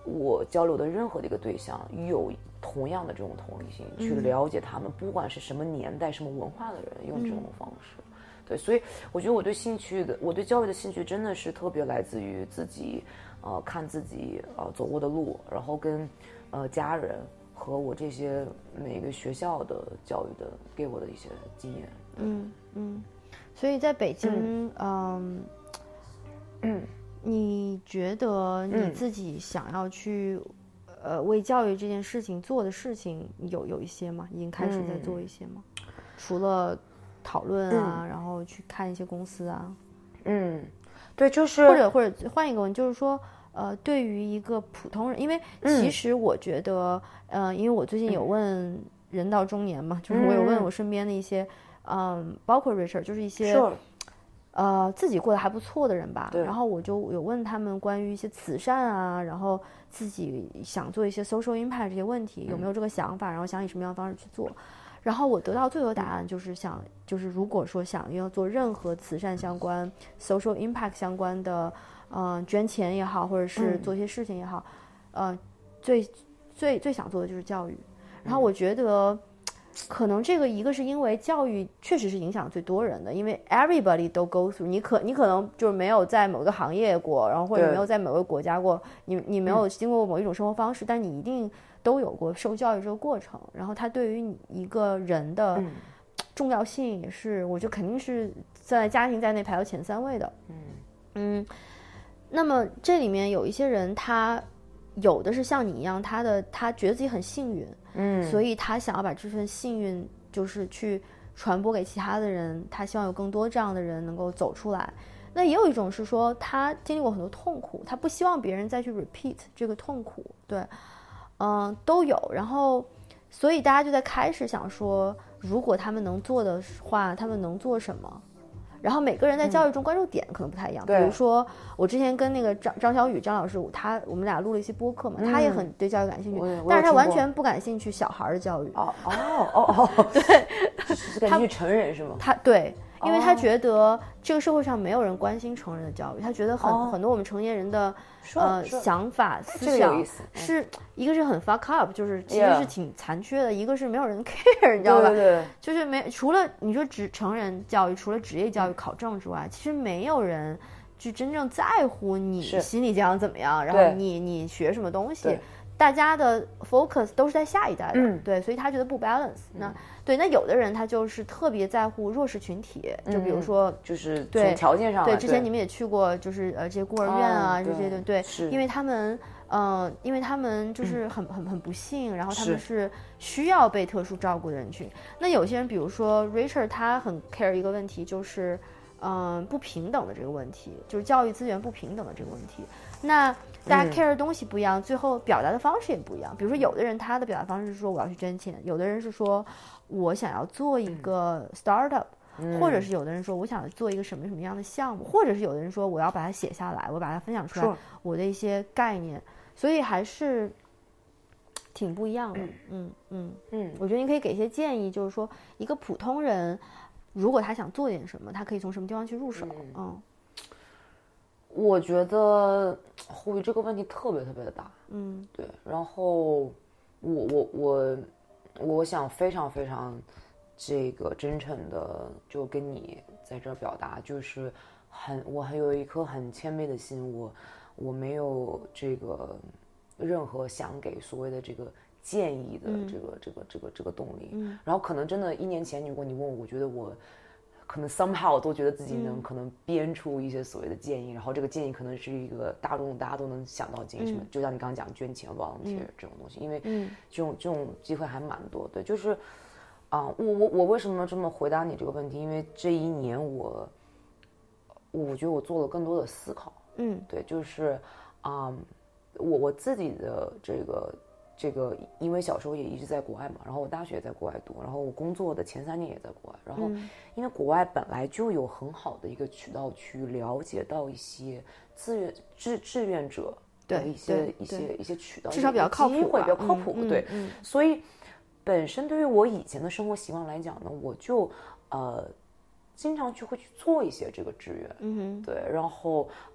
我交流的任何的一个对象有同样的这种同理心，去了解他们，不管是什么年代、什么文化的人，用这种方式。嗯、对，所以我觉得我对兴趣的，我对教育的兴趣真的是特别来自于自己，呃，看自己呃走过的路，然后跟呃家人和我这些每个学校的教育的给我的一些经验。 嗯嗯，所以在北京，嗯。嗯你觉得你自己想要去，嗯、呃，为教育这件事情做的事情有有一些吗？已经开始在做一些吗？嗯、除了讨论啊、嗯，然后去看一些公司啊， 嗯，对，就是或者或者换一个问题，就是说，呃，对于一个普通人，因为其实我觉得，嗯、呃，因为我最近有问人到中年嘛，嗯、就是我有问我身边的一些，嗯，包括 Richard， 就是一些。 Sure. 呃，自己过得还不错的人吧，然后我就有问他们关于一些慈善啊，然后自己想做一些 social impact 这些问题，有没有这个想法，然后想以什么样的方式去做。然后我得到最后的答案就是想，就是如果说想要做任何慈善相关、social impact 相关的，呃，捐钱也好，或者是做一些事情也好，呃，最最最想做的就是教育。然后我觉得。可能这个一个是因为教育确实是影响最多人的，因为 everybody 都 go through， 你可你可能就是没有在某个行业过，然后或者没有在某个国家过，你你没有经过某一种生活方式，嗯、但你一定都有过受教育这个过程，然后它对于你一个人的重要性也是，我觉得肯定是在家庭在内排到前三位的。嗯嗯，那么这里面有一些人他。有的是像你一样，他的他觉得自己很幸运，嗯，所以他想要把这份幸运就是去传播给其他的人，他希望有更多这样的人能够走出来。那也有一种是说他经历过很多痛苦，他不希望别人再去 repeat 这个痛苦，对，嗯、呃，都有。然后，所以大家就在开始想说，如果他们能做的话，他们能做什么？然后每个人在教育中关注点可能不太一样，嗯、比如说我之前跟那个张张小雨张老师，他我们俩录了一些播客嘛，嗯、他也很对教育感兴趣，但是他完全不感兴趣小孩的教育。 哦哦哦哦，对，是感兴趣成人是吗？ 他对。因为他觉得这个社会上没有人关心成人的教育，他觉得很、哦、很多我们成年人的呃想法思想是一个是很 fuck up， 就是其实是挺残缺的， yeah. 一个是没有人 care， 你知道吧？ 对对对， 就是没除了你说职成人教育，除了职业教育考证之外，其实没有人去真正在乎你心理健康怎么样，然后你你学什么东西。大家的 focus 都是在下一代的，嗯、对，所以他觉得不 balance、嗯。那对，那有的人他就是特别在乎弱势群体，嗯、就比如说， 就是从条件上对，对，之前你们也去过，就是呃这些孤儿院啊，哦、这些对对， 是因为他们呃，因为他们就是很、嗯、很很不幸，然后他们是需要被特殊照顾的人群。那有些人，比如说 Richard， 他很 care 一个问题，就是嗯、呃、不平等的这个问题，就是教育资源不平等的这个问题。那大家 care 的东西不一样、嗯，最后表达的方式也不一样。比如说，有的人他的表达方式是说我要去捐钱，有的人是说我想要做一个 startup，、嗯、或者是有的人说我想做一个什么什么样的项目，或者是有的人说我要把它写下来，我把它分享出来，我的一些概念。所以还是挺不一样的。嗯嗯嗯嗯，我觉得你可以给一些建议，就是说一个普通人如果他想做点什么，他可以从什么地方去入手？嗯。嗯我觉得胡宇这个问题特别特别的大， 嗯， 对。然后我我我我想非常非常这个真诚的就跟你在这儿表达，就是很我很有一颗很谦卑的心，我我没有这个任何想给所谓的这个建议的这个、嗯、这个这个这个动力。 嗯， 然后可能真的一年前如果你问我，我觉得我。可能 somehow 都觉得自己能可能编出一些所谓的建议、嗯、然后这个建议可能是一个大众大家都能想到建议、嗯、什么，就像你刚刚讲捐钱 volunteer、嗯、这种东西，因为这种这种机会还蛮多的。就是啊、呃，我我我为什么这么回答你这个问题？因为这一年我我觉得我做了更多的思考。 嗯， 对，就是啊、呃，我我自己的这个。这个因为小时候也一直在国外嘛，然后我大学也在国外读，然后我工作的前三年也在国外，然后因为国外本来就有很好的一个渠道去了解到一些志愿志志愿者的一些一些一些渠道， 至少比较靠谱， 会比较靠谱， 嗯、 对、 嗯嗯， 所以本身对于我以前的生活习惯来讲呢，我就呃经常去会去做一些这个志愿， 嗯哼， 对，然后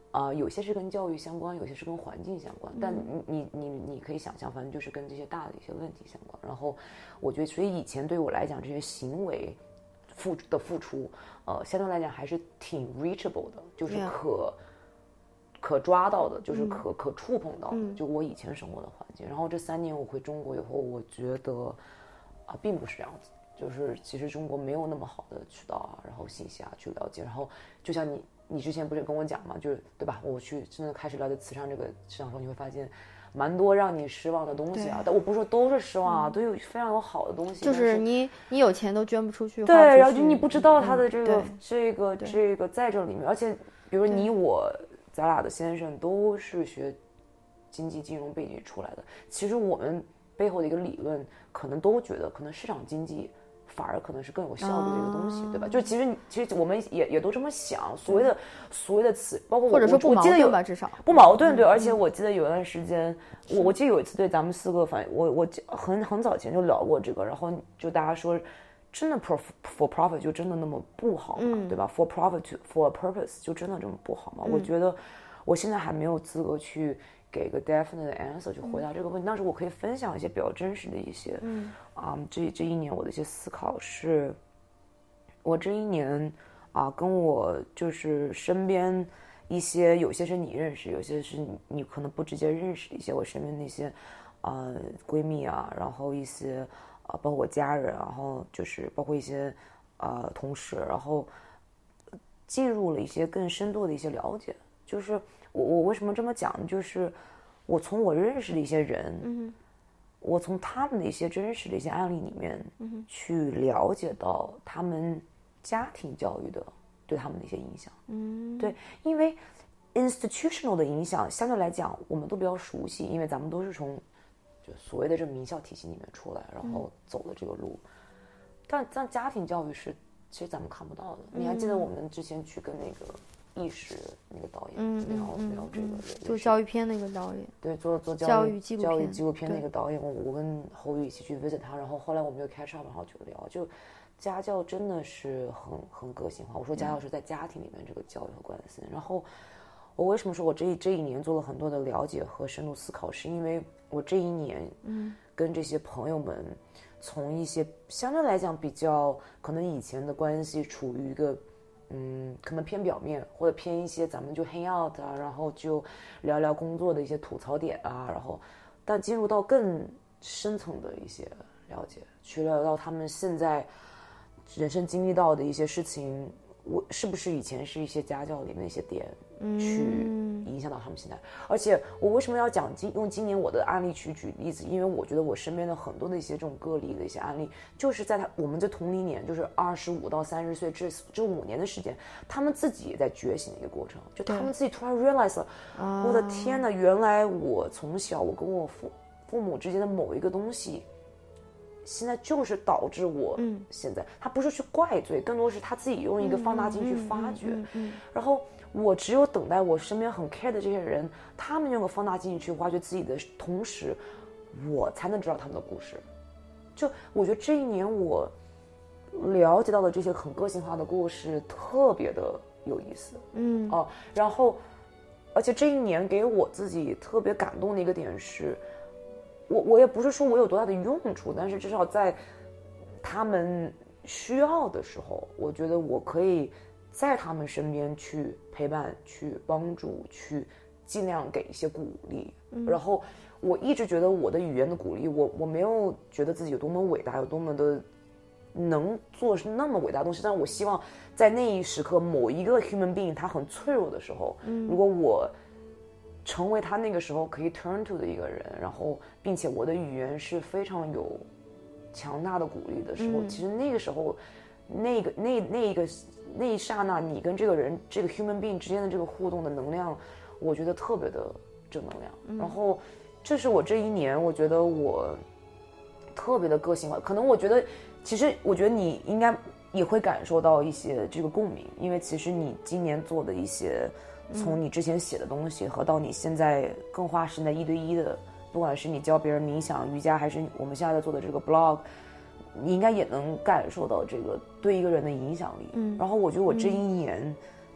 啊、呃，有些是跟教育相关，有些是跟环境相关，但你你你你可以想象，反正就是跟这些大的一些问题相关。然后我觉得，所以以前对我来讲，这些行为付的付出，呃，相对来讲还是挺 reachable 的，就是可、yeah. 可抓到的，就是可、嗯、可触碰到的、嗯，就我以前生活的环境。然后这三年我回中国以后，我觉得啊、呃，并不是这样子。就是其实中国没有那么好的渠道啊，然后信息啊去了解，然后就像你你之前不是跟我讲嘛，就是对吧？我去真的开始了解慈善这个市场的时候，你会发现蛮多让你失望的东西啊。但我不是说都是失望啊，嗯、都有非常有好的东西。 就是你你有钱都捐不出去， 对，然后就你不知道他的这个、 嗯、 这个这个在这里面，而且比如你我咱俩的先生都是学经济金融背景出来的，其实我们背后的一个理论可能都觉得，可能市场经济反而可能是更有效率的一个东西，啊、对吧？就其实其实我们也也都这么想，所谓的所谓的词，包括我或者说不矛盾吧，至少不矛盾，对。嗯、而且我记得有一段时间，我我记得有一次对咱们四个，反正我我很很早前就聊过这个，然后就大家说，真的 for for profit 就真的那么不好吗？嗯、对吧 ？for profit to for a purpose 就真的这么不好吗？嗯、我觉得我现在还没有资格去给个 definite answer 去回答这个问题，但是我可以分享一些比较真实的一些，嗯，啊、um, ，这这一年我的一些思考是，我这一年啊，跟我就是身边一些，有些是你认识，有些是你你可能不直接认识的一些我身边那些啊、呃、闺蜜啊，然后一些啊、呃、包括我家人，然后就是包括一些啊、呃、同事，然后进入了一些更深度的一些了解，就是我我为什么这么讲，就是我从我认识的一些人，嗯，我从他们的一些真实的一些案例里面，嗯，去了解到他们家庭教育的对他们的一些影响，嗯，对，因为 institutional 的影响相对来讲我们都比较熟悉，因为咱们都是从就所谓的这名校体系里面出来，然后走的这个路，嗯、但但家庭教育是其实咱们看不到的。嗯、你还记得我们之前去跟那个意识那个导演嗯聊聊这个做教育片那个导演， 对，做做教育纪录教育纪录片那个导演，我我跟侯宇一起去 visit 他，然后后来我们就 catch up， 然后就聊，就家教真的是很很个性化。我说家教是在家庭里面这个教育和关系，然后我为什么说我这一这一年做了很多的了解和深度思考，是因为我这一年嗯跟这些朋友们从一些相对来讲比较可能以前的关系处于一个嗯，可能偏表面，或者偏一些咱们就 hang out 啊，然后就聊聊工作的一些吐槽点啊，然后但进入到更深层的一些了解，去聊到他们现在人生经历到的一些事情，我是不是以前是一些家教里面的一些点去影响到他们现在。而且我为什么要讲今用今年我的案例去举例子，因为我觉得我身边的很多的一些这种个例的一些案例，就是在他我们这同龄年，就是二十五到三十岁这这五年的时间，他们自己也在觉醒的一个过程，就他们自己突然 realize 了，我的天哪，原来我从小我跟我父父母之间的某一个东西，现在就是导致我现在，嗯、他不是去怪罪，更多是他自己用一个放大镜去发掘，嗯嗯嗯嗯、然后我只有等待我身边很 care 的这些人，他们用个放大镜去挖掘自己的同时，我才能知道他们的故事。就我觉得这一年我了解到的这些很个性化的故事特别的有意思，嗯哦、呃，然后而且这一年给我自己特别感动的一个点是，我我也不是说我有多大的用处，但是至少在他们需要的时候，我觉得我可以在他们身边去陪伴、去帮助、去尽量给一些鼓励。嗯、然后我一直觉得我的语言的鼓励，我我没有觉得自己有多么伟大，有多么的能做是那么伟大的东西，但是我希望在那一时刻，某一个 human being 他很脆弱的时候，嗯、如果我成为他那个时候可以 turn to 的一个人，然后并且我的语言是非常有强大的鼓励的时候，嗯、其实那个时候，那个那那一个那一刹那，你跟这个人这个 human being 之间的这个互动的能量，我觉得特别的正能量。嗯、然后，这是我这一年，我觉得我特别的个性化。可能我觉得，其实我觉得你应该也会感受到一些这个共鸣，因为其实你今年做的一些。从你之前写的东西和到你现在更花时间在一对一的，不管是你教别人冥想、瑜伽，还是我们现在在做的这个 blog， 你应该也能感受到这个对一个人的影响力。嗯，然后我觉得我这一年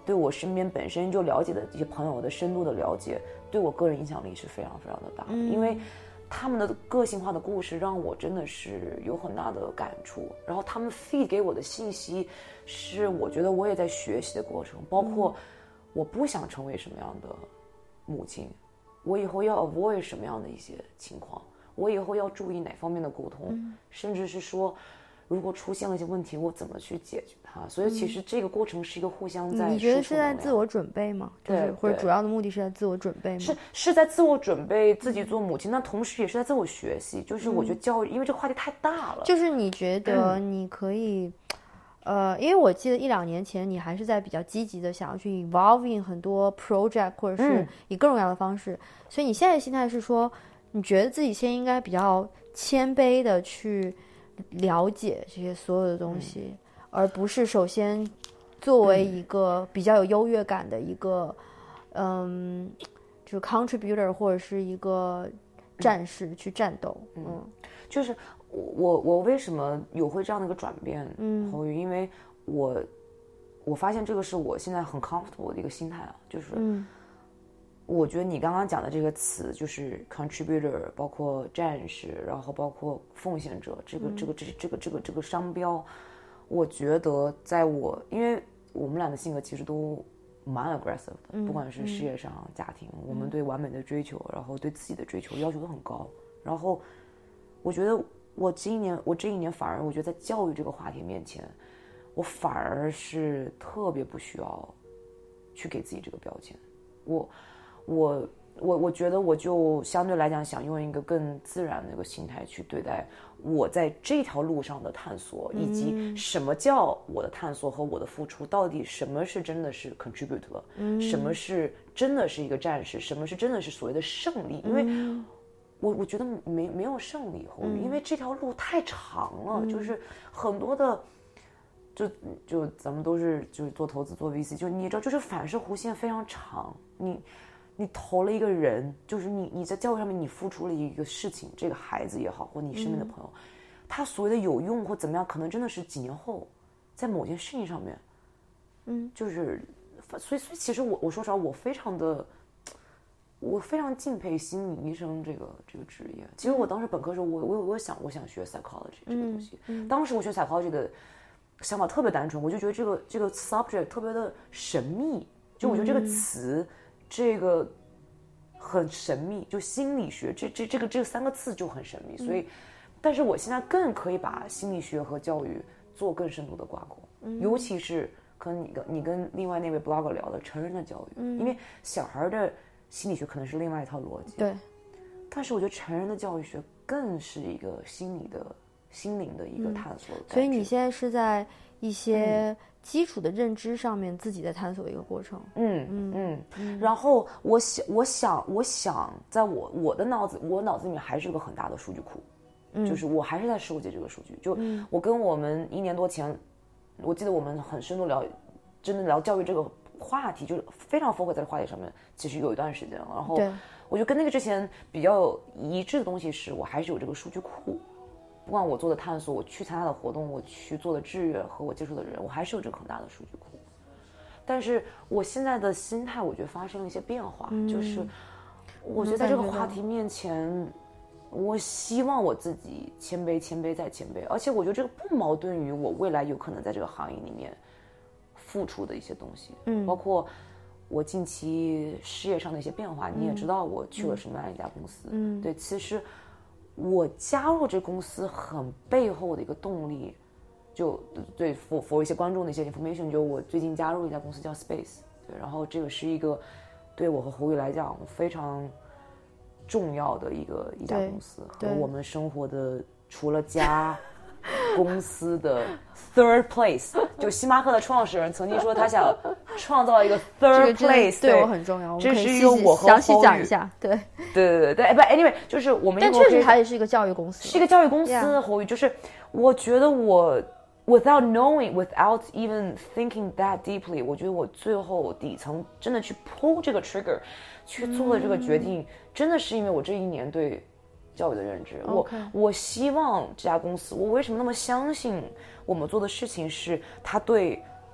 对我身边本身就了解的一些朋友的深度的了解，对我个人影响力是非常非常的大，嗯、因为他们的个性化的故事让我真的是有很大的感触，然后他们 feed 给我的信息是我觉得我也在学习的过程，包括我不想成为什么样的母亲，我以后要 avoid 什么样的一些情况，我以后要注意哪方面的沟通，嗯、甚至是说如果出现了一些问题我怎么去解决它，所以其实这个过程是一个互相在、嗯、 你觉得是在自我准备吗？就是或者主要的目的是在自我准备吗？ 是是在自我准备自己做母亲，那同时也是在自我学习，就是我觉得教育、嗯、因为这个话题太大了， 就是你觉得你可以、嗯、呃，因为我记得一两年前你还是在比较积极的想要去 involving 很多 project 或者是以各种各样的方式、嗯、所以你现在的心态是说你觉得自己先应该比较谦卑的去了解这些所有的东西、嗯、而不是首先作为一个比较有优越感的一个嗯，就是 contributor 或者是一个战士去战斗。 嗯, 嗯就是我我为什么有会这样的一个转变，嗯，侯宇，因为我我发现这个是我现在很 comfortable 的一个心态啊，就是嗯我觉得你刚刚讲的这个词就是 contributor， 包括战士，然后包括奉献者，这个、嗯、这个这这个这个这个商标，我觉得在我，因为我们俩的性格其实都蛮 aggressive 的、嗯、不管是事业上、嗯、家庭，我们对完美的追求，然后对自己的追求要求都很高，然后我觉得我这一年我这一年反而我觉得在教育这个话题面前，我反而是特别不需要去给自己这个标签，我我我我觉得我就相对来讲想用一个更自然的一个心态去对待我在这条路上的探索，以及什么叫我的探索和我的付出，到底什么是真的是 contribute 了、嗯、什么是真的是一个战士，什么是真的是所谓的胜利，因为我我觉得没没有胜利后、嗯、因为这条路太长了、嗯、就是很多的就就咱们都是就是做投资做 V C， 就你知道就是反射弧线非常长，你你投了一个人，就是你你在教育上面你付出了一个事情，这个孩子也好或你身边的朋友、嗯、他所谓的有用或怎么样，可能真的是几年后在某件事情上面嗯，就是所以所以其实我我说实话我非常的我非常敬佩心理医生这个这个职业。其实我当时本科的时候我我我想我想学 psychology 这个东西、嗯嗯、当时我学 psychology 的想法特别单纯，我就觉得这个这个 subject 特别的神秘，就我觉得这个词、嗯、这个很神秘，就心理学这这这个这三个字就很神秘，所以、嗯、但是我现在更可以把心理学和教育做更深度的挂钩、嗯、尤其是可能你跟你跟另外那位 blogger 聊的成人的教育、嗯、因为小孩的心理学可能是另外一套逻辑， 对， 但是我觉得成人的教育学更是一个心理的心灵的一个探索、嗯、 所以你现在是在一些基础的认知上面自己在探索一个过程。 嗯嗯 嗯, 嗯然后我想我想我想在我我的脑子我脑子里面还是有个很大的数据库、嗯、就是我还是在收集这个数据，就我跟我们一年多前我记得我们很深度聊真的聊教育这个话题，就是非常 focus 在这个话题上面其实有一段时间了，然后我就跟那个之前比较一致的东西是我还是有这个数据库，不管我做的探索，我去参加的活动，我去做的志愿和我接触的人，我还是有这个很大的数据库。但是我现在的心态我觉得发生了一些变化、嗯、就是我觉得在这个话题面前我希望我自己谦卑谦卑再谦卑，而且我觉得这个不矛盾于我未来有可能在这个行业里面付出的一些东西，嗯，包括我近期事业上的一些变化、嗯、你也知道我去了什么样一家公司，嗯，对，其实我加入这公司很背后的一个动力，就对 for, for 一些观众的一些 information， 就我最近加入一家公司叫 Space， 对，然后这个是一个对我和侯宇来讲非常重要的一个一家公司，和我们生活的除了家公司的 third place， 就星巴克的创始人曾经说他想创造一个 third place， 对我很重要， 这是一个我和详细讲一下，对对对对对，不 anyway 就是我们， 但确实它也是一个教育公司， 是一个教育公司，侯宇，就是我觉得我 without knowing without even thinking that deeply， 我觉得我最后底层真的去 pull 这个 trigger 去做了这个决定、嗯、真的是因为我这一年对教育的认知、okay. 我我希望这家公司，我为什么那么相信我们做的事情是它对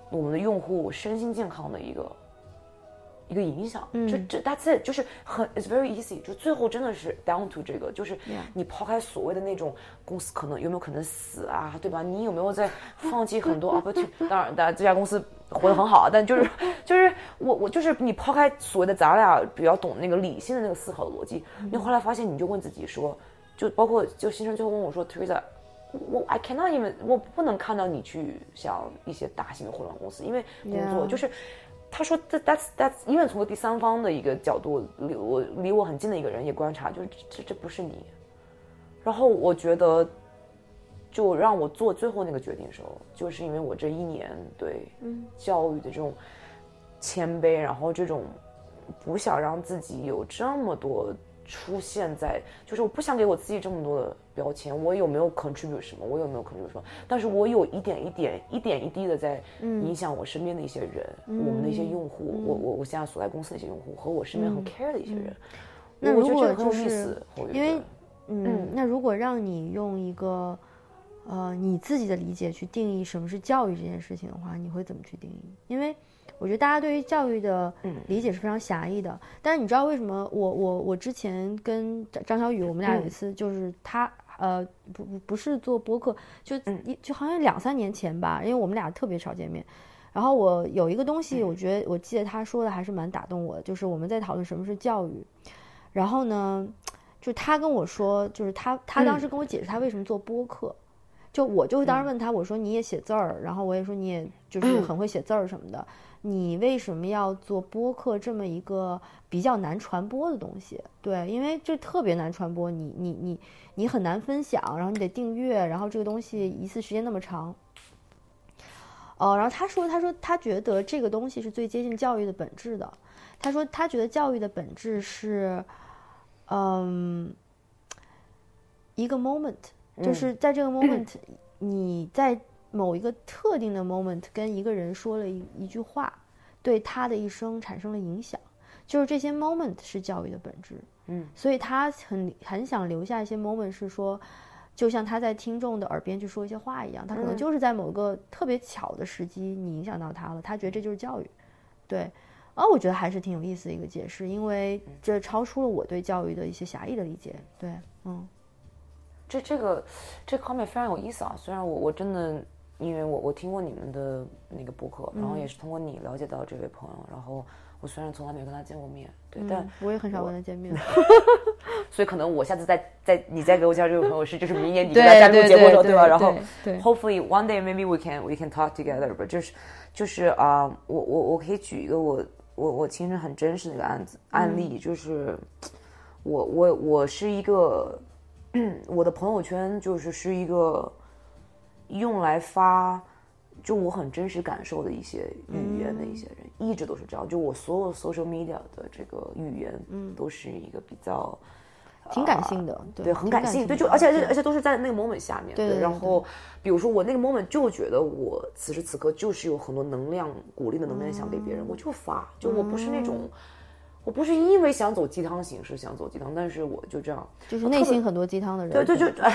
我们的用户身心健康的一个一个影响。 嗯， 这这 that's it， 就是很 it's very easy， 就最后真的是 down to 这个，就是你抛开所谓的那种公司可能有没有可能死啊，对吧？你有没有在放弃很多 opportunity？ 当然，当然这家公司活得很好，但就是就是我我就是你抛开所谓的咱俩比较懂那个理性的那个思考的逻辑， 嗯、 你后来发现你就问自己说，就包括就新生最后问我说 Teresa。我 I cannot even 我不能看到你去像一些大型的互联网公司，因为工作 Yeah. 就是他说 that's that's 因为从个第三方的一个角度，离我离我很近的一个人也观察，就是这这不是你。然后我觉得，就让我做最后那个决定的时候，就是因为我这一年对教育的这种谦卑，然后这种不想让自己有这么多出现在，就是我不想给我自己这么多的标签，我有没有 contribute 什么，我有没有 contribute 什么，但是我有一点一点一点一滴的在影响我身边的一些人，嗯、我们的一些用户，嗯、我我我现在所在公司的一些用户和我身边很 care 的一些人，嗯、 那如果就是因为嗯，嗯那如果让你用一个呃你自己的理解去定义什么是教育这件事情的话，你会怎么去定义？因为我觉得大家对于教育的理解是非常狭义的，嗯、但是你知道为什么我我我之前跟张小雨我们俩有一次就是他、嗯、呃不不不是做播客，就一就好像两三年前吧，因为我们俩特别少见面，然后我有一个东西我觉得我记得他说的还是蛮打动我的，就是我们在讨论什么是教育，然后呢就他跟我说，就是他他当时跟我解释他为什么做播客。嗯就我就当时问他，我说你也写字儿，然后我也说你也就是很会写字儿什么的，你为什么要做播客这么一个比较难传播的东西？对，因为这特别难传播，你你你你很难分享，然后你得订阅，然后这个东西一次时间那么长。哦，然后他说，他说他觉得这个东西是最接近教育的本质的。他说他觉得教育的本质是，嗯，一个 moment。就是在这个 moment，、嗯、你在某一个特定的 moment 跟一个人说了一一句话，对他的一生产生了影响，就是这些 moment 是教育的本质。嗯，所以他很很想留下一些 moment， 是说，就像他在听众的耳边去说一些话一样，他可能就是在某个特别巧的时机，你影响到他了，他觉得这就是教育。对，啊，我觉得还是挺有意思的一个解释，因为这超出了我对教育的一些狭义的理解。对，嗯。 这这个这个 comment 非常有意思啊！虽然我我真的，因为我我听过你们的那个播客，然后也是通过你了解到这位朋友，嗯、然后我虽然从来没有跟他见过面，对，嗯、但我也很少跟他见面， 所以可能我下次再再你再给我介绍这位朋友是就是明年你跟他加入节目的时候，对吧？然后 hopefully one day maybe we can we can talk together， but 就是就是啊、uh, ，我我我可以举一个我我我亲身很真实的一个案子案例，嗯、就是我我我是一个。我的朋友圈就是是一个用来发就我很真实感受的一些语言的一些人，嗯、一直都是这样。就我所有 social media 的这个语言，嗯，都是一个比较挺感性的， 呃、对, 对，很感性，对，就而且而且都是在那个 moment 下面， 对。对对对然后比如说我那个 moment 就觉得我此时此刻就是有很多能量、鼓励的能量想给别人，嗯、我就发，就我不是那种。嗯我不是因为想走鸡汤形式想走鸡汤，但是我就这样， 就是内心很多鸡汤的人， 对对就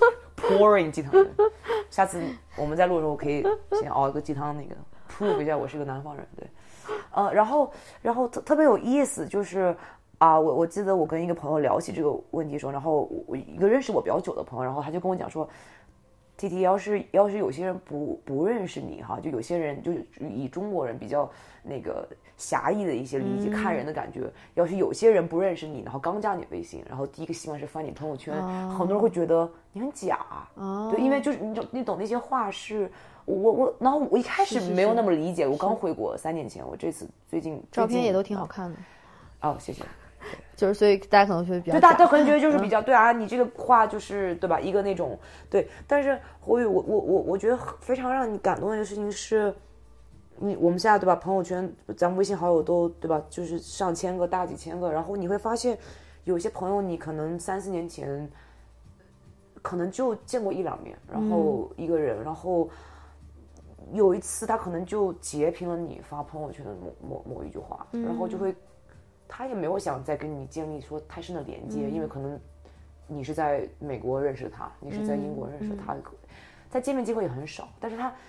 pouring 鸡汤的人。下次我们在录的时候可以先熬一个鸡汤，那个 prove 一下我是个南方人，对，呃，然后然后特特别有意思，就是啊，我我记得我跟一个朋友聊起这个问题的时候，然后我一个认识我比较久的朋友，然后他就跟我讲说。T T 要是要是有些人不不认识你哈，就有些人就以中国人比较那个狭义的一些理解、嗯、看人的感觉，要是有些人不认识你，然后刚加你微信，然后第一个习惯是翻你朋友圈，哦、很多人会觉得你很假，哦、对，因为就是你你懂那些话是我我然后我一开始没有那么理解，是是是我刚回国三年前，我这次最近照片也都挺好看的， 哦，谢谢。 就是所以大家可能觉得比较对，大家可能觉得就是比较、嗯、对啊，你这个话就是对吧？一个那种对，但是我我我我我觉得非常让你感动的一个事情是，你我们现在对吧？朋友圈咱们微信好友都对吧？就是上千个、大几千个，然后你会发现，有些朋友你可能三四年前可能就见过一两面，然后一个人，嗯、然后有一次他可能就截屏了你发朋友圈的某某某一句话，嗯、然后就会。他也没有想再跟你建立说太深的连接，嗯、因为可能你是在美国认识他，你是在英国认识他，嗯、在见面机会也很少。但是他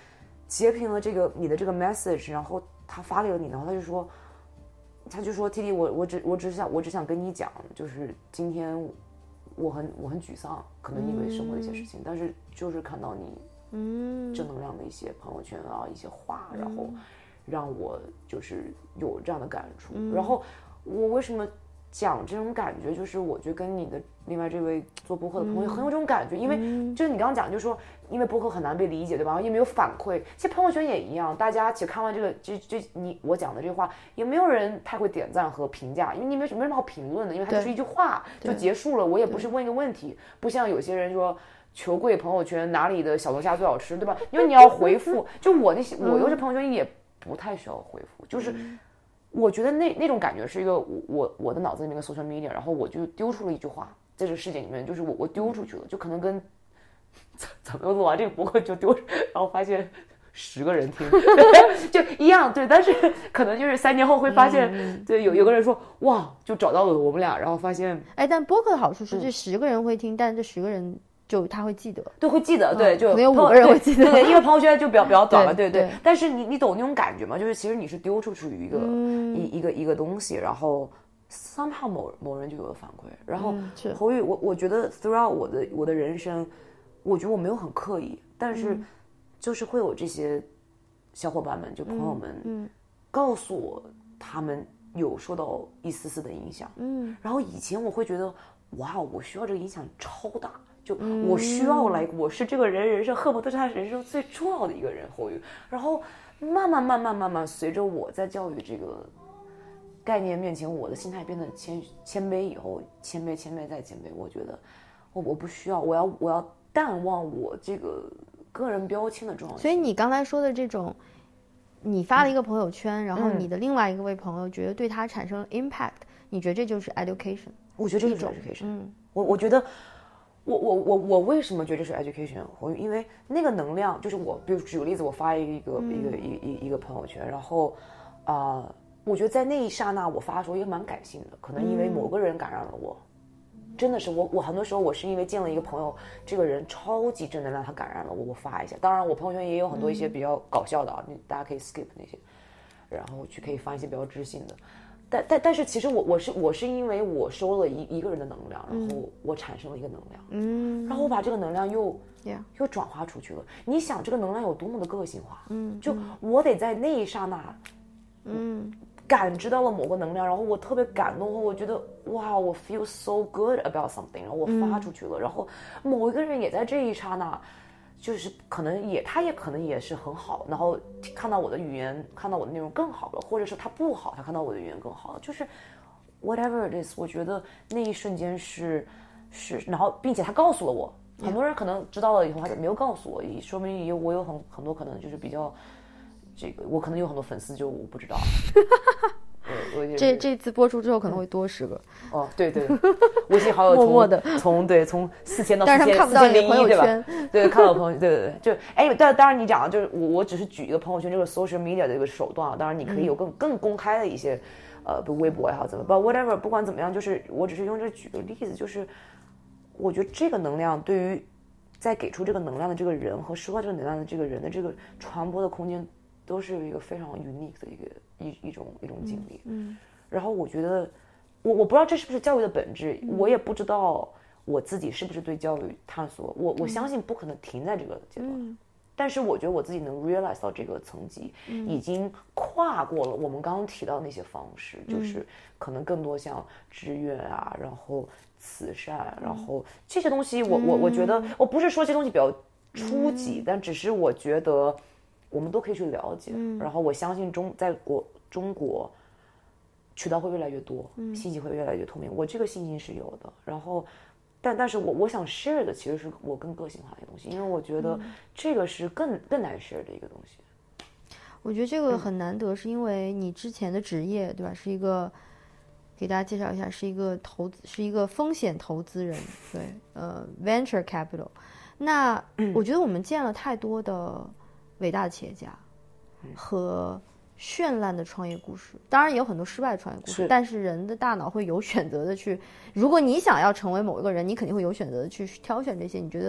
截屏了这个你的这个 message， 然后他发给了你，然后他就说，他就说 T T 我我只我只想我只想跟你讲，就是今天我很我很沮丧，可能因为生活的一些事情，嗯、但是就是看到你嗯正能量的一些朋友圈啊一些话，然后让我就是有这样的感触，嗯、然后我为什么讲这种感觉，就是我觉得跟你的另外这位做播客的朋友很有这种感觉，因为就是你刚刚讲，就是说因为播客很难被理解，对吧？也没有反馈，其实朋友圈也一样，大家其实看完这个这这你我讲的这话，也没有人太会点赞和评价，因为你没有没什么好评论的，因为它就是一句话就结束了，我也不是问一个问题，不像有些人说球柜朋友圈哪里的小龙虾最好吃，对吧？因为你要回复，就我那些我有些朋友圈也不太需要回复，就是我觉得那那种感觉是一个我我的脑子里面的 social media， 然后我就丢出了一句话，在这个世界里面，就是我我丢出去了，就可能跟怎么录完这个博客就丢，然后发现十个人听，就一样，对，但是可能就是三年后会发现，嗯、对，有有个人说哇，就找到了我们俩，然后发现， 哎，但播客的好处是这十个人会听，嗯、但这十个人。就他会记得， 对，会记得，对，就可能有五个人会记得， 对对，因为朋友圈就比较比较短了，对对。但是你你懂那种感觉吗？就是其实你是丢出去一个、嗯、一一个一个东西，然后 somehow 某某人就有了反馈，然后侯宇，我我觉得 throughout 我的我的人生，我觉得我没有很刻意，但是就是会有这些小伙伴们，就朋友们，嗯，告诉我他们有受到一丝丝的影响，嗯，然后以前我会觉得，哇，我需要这个影响超大。就我需要来，我是这个人人生恨不得是他人生最重要的一个人，侯宇。然后慢慢慢慢慢慢，随着我在教育这个概念面前，我的心态变得谦谦卑以后，谦卑谦卑再谦卑。我觉得我我不需要，我要我要淡忘我这个个人标签的重要性。 所以你刚才说的这种，你发了一个朋友圈，嗯、然后你的另外一个位朋友觉得对他产生了 impact，、嗯、你觉得这就是 education？ 我觉得这就是 education。嗯，我我觉得。我我我我为什么觉得这是 education？ 我因为那个能量就是我，比如举个例子，我发一个、嗯、一个一一一个朋友圈，然后啊、呃，我觉得在那一刹那我发的时候也蛮感性的，可能因为某个人感染了我，嗯、真的是我我很多时候我是因为见了一个朋友，这个人超级正能量，他感染了我，我发一下。当然我朋友圈也有很多一些比较搞笑的啊，嗯、大家可以 skip 那些，然后去可以发一些比较知性的。但但但是其实我我是我是因为我收了一一个人的能量，然后我产生了一个能量，嗯，然后我把这个能量又、yeah. 又转化出去了。你想这个能量有多么的个性化，嗯，就我得在那一刹那，嗯，感知到了某个能量，然后我特别感动，我觉得哇，我 feel so good about something， 然后我发出去了，嗯、然后某一个人也在这一刹那。就是可能也他也可能也是很好，然后看到我的语言，看到我的内容更好了，或者是他不好，他看到我的语言更好了，就是 whatever it is， 我觉得那一瞬间是是，然后并且他告诉了我，很多人可能知道了以后他没有告诉我，说明也我有很很多可能就是比较这个，我可能有很多粉丝就我不知道。 这这次播出之后可能会多十个、 嗯、哦，对对，微信好友从默默的从对从四千到四千，四千零一，对吧？ 对，看到朋友，对对对，就哎，但当然你讲就是我我只是举一个朋友圈这个 social media 的一个手段啊，当然你可以有更、嗯、更公开的一些呃，比如微博也好怎么 ，but whatever， 不管怎么样，就是我只是用这举个例子，就是我觉得这个能量对于在给出这个能量的这个人和收到这个能量的这个人的这个传播的空间，都是一个非常 unique 的一个。一一种一种经历，嗯，然后我觉得，我我不知道这是不是教育的本质，嗯、我也不知道我自己是不是对教育探索，我我相信不可能停在这个阶段，嗯、但是我觉得我自己能 realize 到这个层级，嗯、已经跨过了我们刚刚提到的那些方式，嗯、就是可能更多像志愿啊，然后慈善，嗯、然后这些东西我，我我我觉得，我不是说这些东西比较初级，嗯、但只是我觉得。我们都可以去了解，嗯、然后我相信中在国中国渠道会越来越多，嗯、信息会越来越透明，我这个信心是有的。然后，但但是我我想 share 的其实是我更个性化的东西，因为我觉得这个是更更难 share 的一个东西。 我觉得这个很难得，是因为你之前的职业，对吧？是一个给大家介绍一下，是一个投资，是一个风险投资人，对，呃 ，venture capital。那我觉得我们见了太多的。伟大的企业家和绚烂的创业故事，当然也有很多失败的创业故事，但是人的大脑会有选择的去，如果你想要成为某一个人，你肯定会有选择的去挑选这些你觉得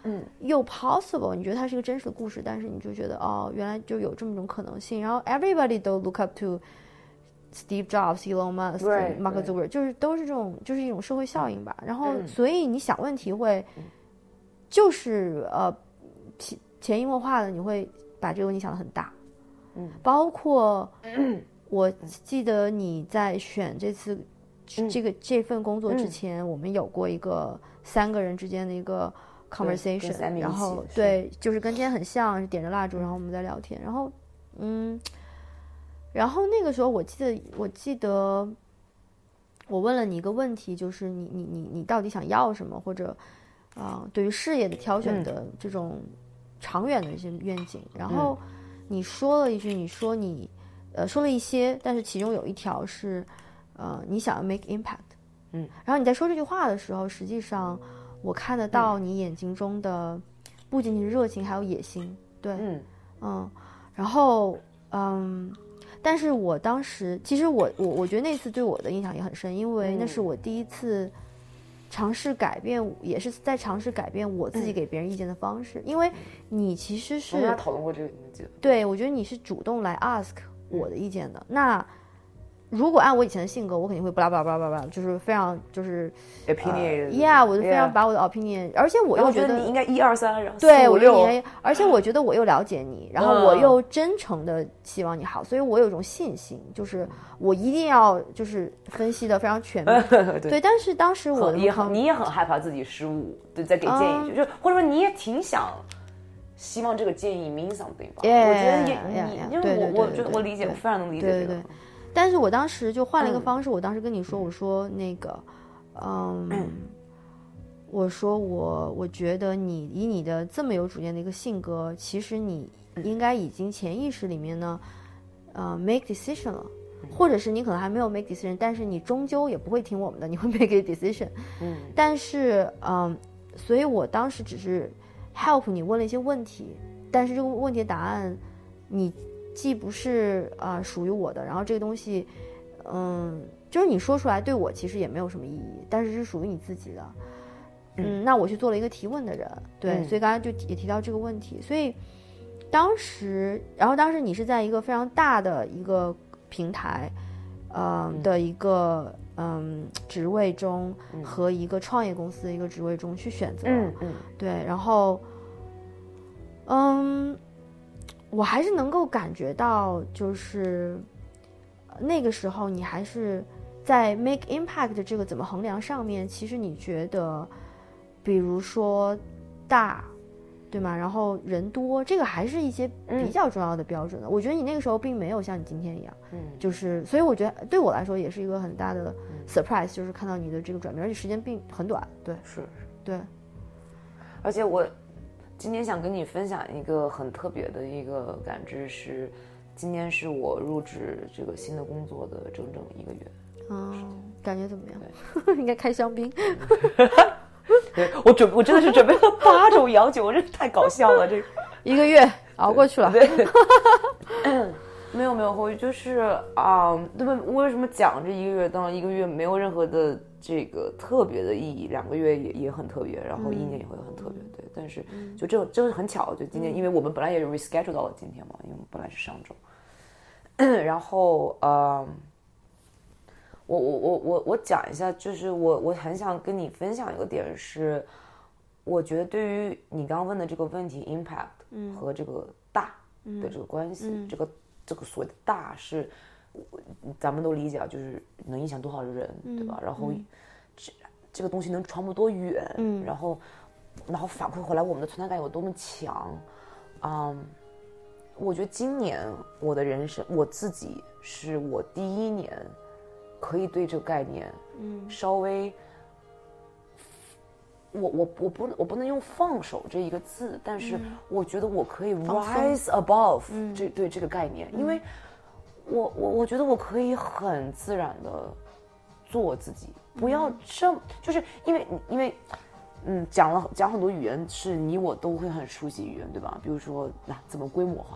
嗯，又 possible， 你觉得它是一个真实的故事，但是你就觉得哦，原来就有这么种可能性。然后 everybody 都 look up to Steve Jobs、Elon Musk、Mark Zuckerberg， 就是都是这种，就是一种社会效应吧。然后，所以你想问题会，就是呃潜移默化的，你会把这个问题想得很大。嗯，包括我记得你在选这次这个这份工作之前，我们有过一个三个人之间的一个 conversation， 然后对，就是跟今天很像，点着蜡烛，然后我们在聊天，然后嗯，然后那个时候我记得我记得我问了你一个问题，就是你你你你到底想要什么，或者啊、呃、对于事业的挑选的这种长远的一些愿景，然后你说了一句，你说你呃说了一些，但是其中有一条是呃你想要 make impact， 嗯，然后你在说这句话的时候，实际上我看得到你眼睛中的不仅仅是热情，还有野心，对，嗯嗯，然后嗯，但是我当时其实我我我觉得那次对我的印象也很深，因为那是我第一次尝试改变，也是在尝试改变我自己给别人意见的方式，嗯、因为你其实是我们俩讨论过这个， 对，我觉得你是主动来 ask 我的意见的。嗯、那如果按我以前的性格，我肯定会巴拉巴拉巴拉巴拉，就是非常就是 opinion， yeah， 我就非常把我的 opinion， 而且我又觉得你应该一二三，然后对，我觉得你，而且我觉得我又了解你，然后我又真诚的希望你好，所以我有一种信心，就是我一定要就是分析的非常全面，对, 对。但是当时我也很，你也很害怕自己失误，对，在给建议，嗯、就或者说你也挺想。希望这个建议 mean something 吧， yeah, 我觉得也 yeah, 你， yeah, 因为我我觉得我理解，我非常能理解这个。 对对对，但是我当时就换了一个方式，嗯、我当时跟你说，我说那个，嗯，嗯我说我我觉得你以你的这么有主见的一个性格，其实你应该已经潜意识里面呢，呃 make decision 了，或者是你可能还没有 make decision， 但是你终究也不会听我们的，你会 make a decision。嗯，但是嗯，所以我当时只是。help 你问了一些问题，但是这个问题的答案你既不是啊、呃、属于我的，然后这个东西嗯就是你说出来对我其实也没有什么意义，但是是属于你自己的。嗯，嗯那我去做了一个提问的人，对、嗯、所以刚才就也提到这个问题，所以当时然后当时你是在一个非常大的一个平台呃、嗯、的一个嗯，职位中和一个创业公司的一个职位中去选择，嗯嗯，对，然后，嗯，我还是能够感觉到，就是那个时候你还是在 make impact 这个怎么衡量上面，其实你觉得，比如说大，对吗？然后人多，这个还是一些比较重要的标准的。嗯、我觉得你那个时候并没有像你今天一样，嗯，就是所以我觉得对我来说也是一个很大的 surprise，、嗯、就是看到你的这个转变，而且时间并很短，对， 是， 对。 而且我今天想跟你分享一个很特别的一个感知是，今年是我入职这个新的工作的整整一个月。 嗯，感觉怎么样？应该开香槟。 对，我准我真的是准备了八种洋酒，我真是太搞笑了，这一个月熬过去了。 对，对嗯、没有没有，我就是啊，对吧？为什么讲这一个月？当然一个月没有任何的这个特别的意义，两个月也也很特别，然后一年也会很特别，对。但是就这这很巧，就今天，因为我们本来也 reschedule 到了今天嘛，因为我们本来是上周，然后呃。我我我我我讲一下，就是我我很想跟你分享一个点是，我觉得对于你刚刚问的这个问题 impact 和这个大的这个关系，嗯、这个这个所谓的大是，咱们都理解啊，就是能影响多少人，嗯、对吧？然后这这个东西能传播多远，嗯、然后然后反馈回来我们的存在感有多么强，嗯，我觉得今年我的人生，我自己是我第一年。可以对这个概念，嗯，稍微，我我我不我不能用放手这一个字，但是我觉得我可以 rise above 这、嗯、对这个概念，嗯、因为我我我觉得我可以很自然的做我自己，不要这么，就是因为因为嗯讲了讲很多语言是你我都会很熟悉语言，对吧？比如说那、啊、怎么规模化。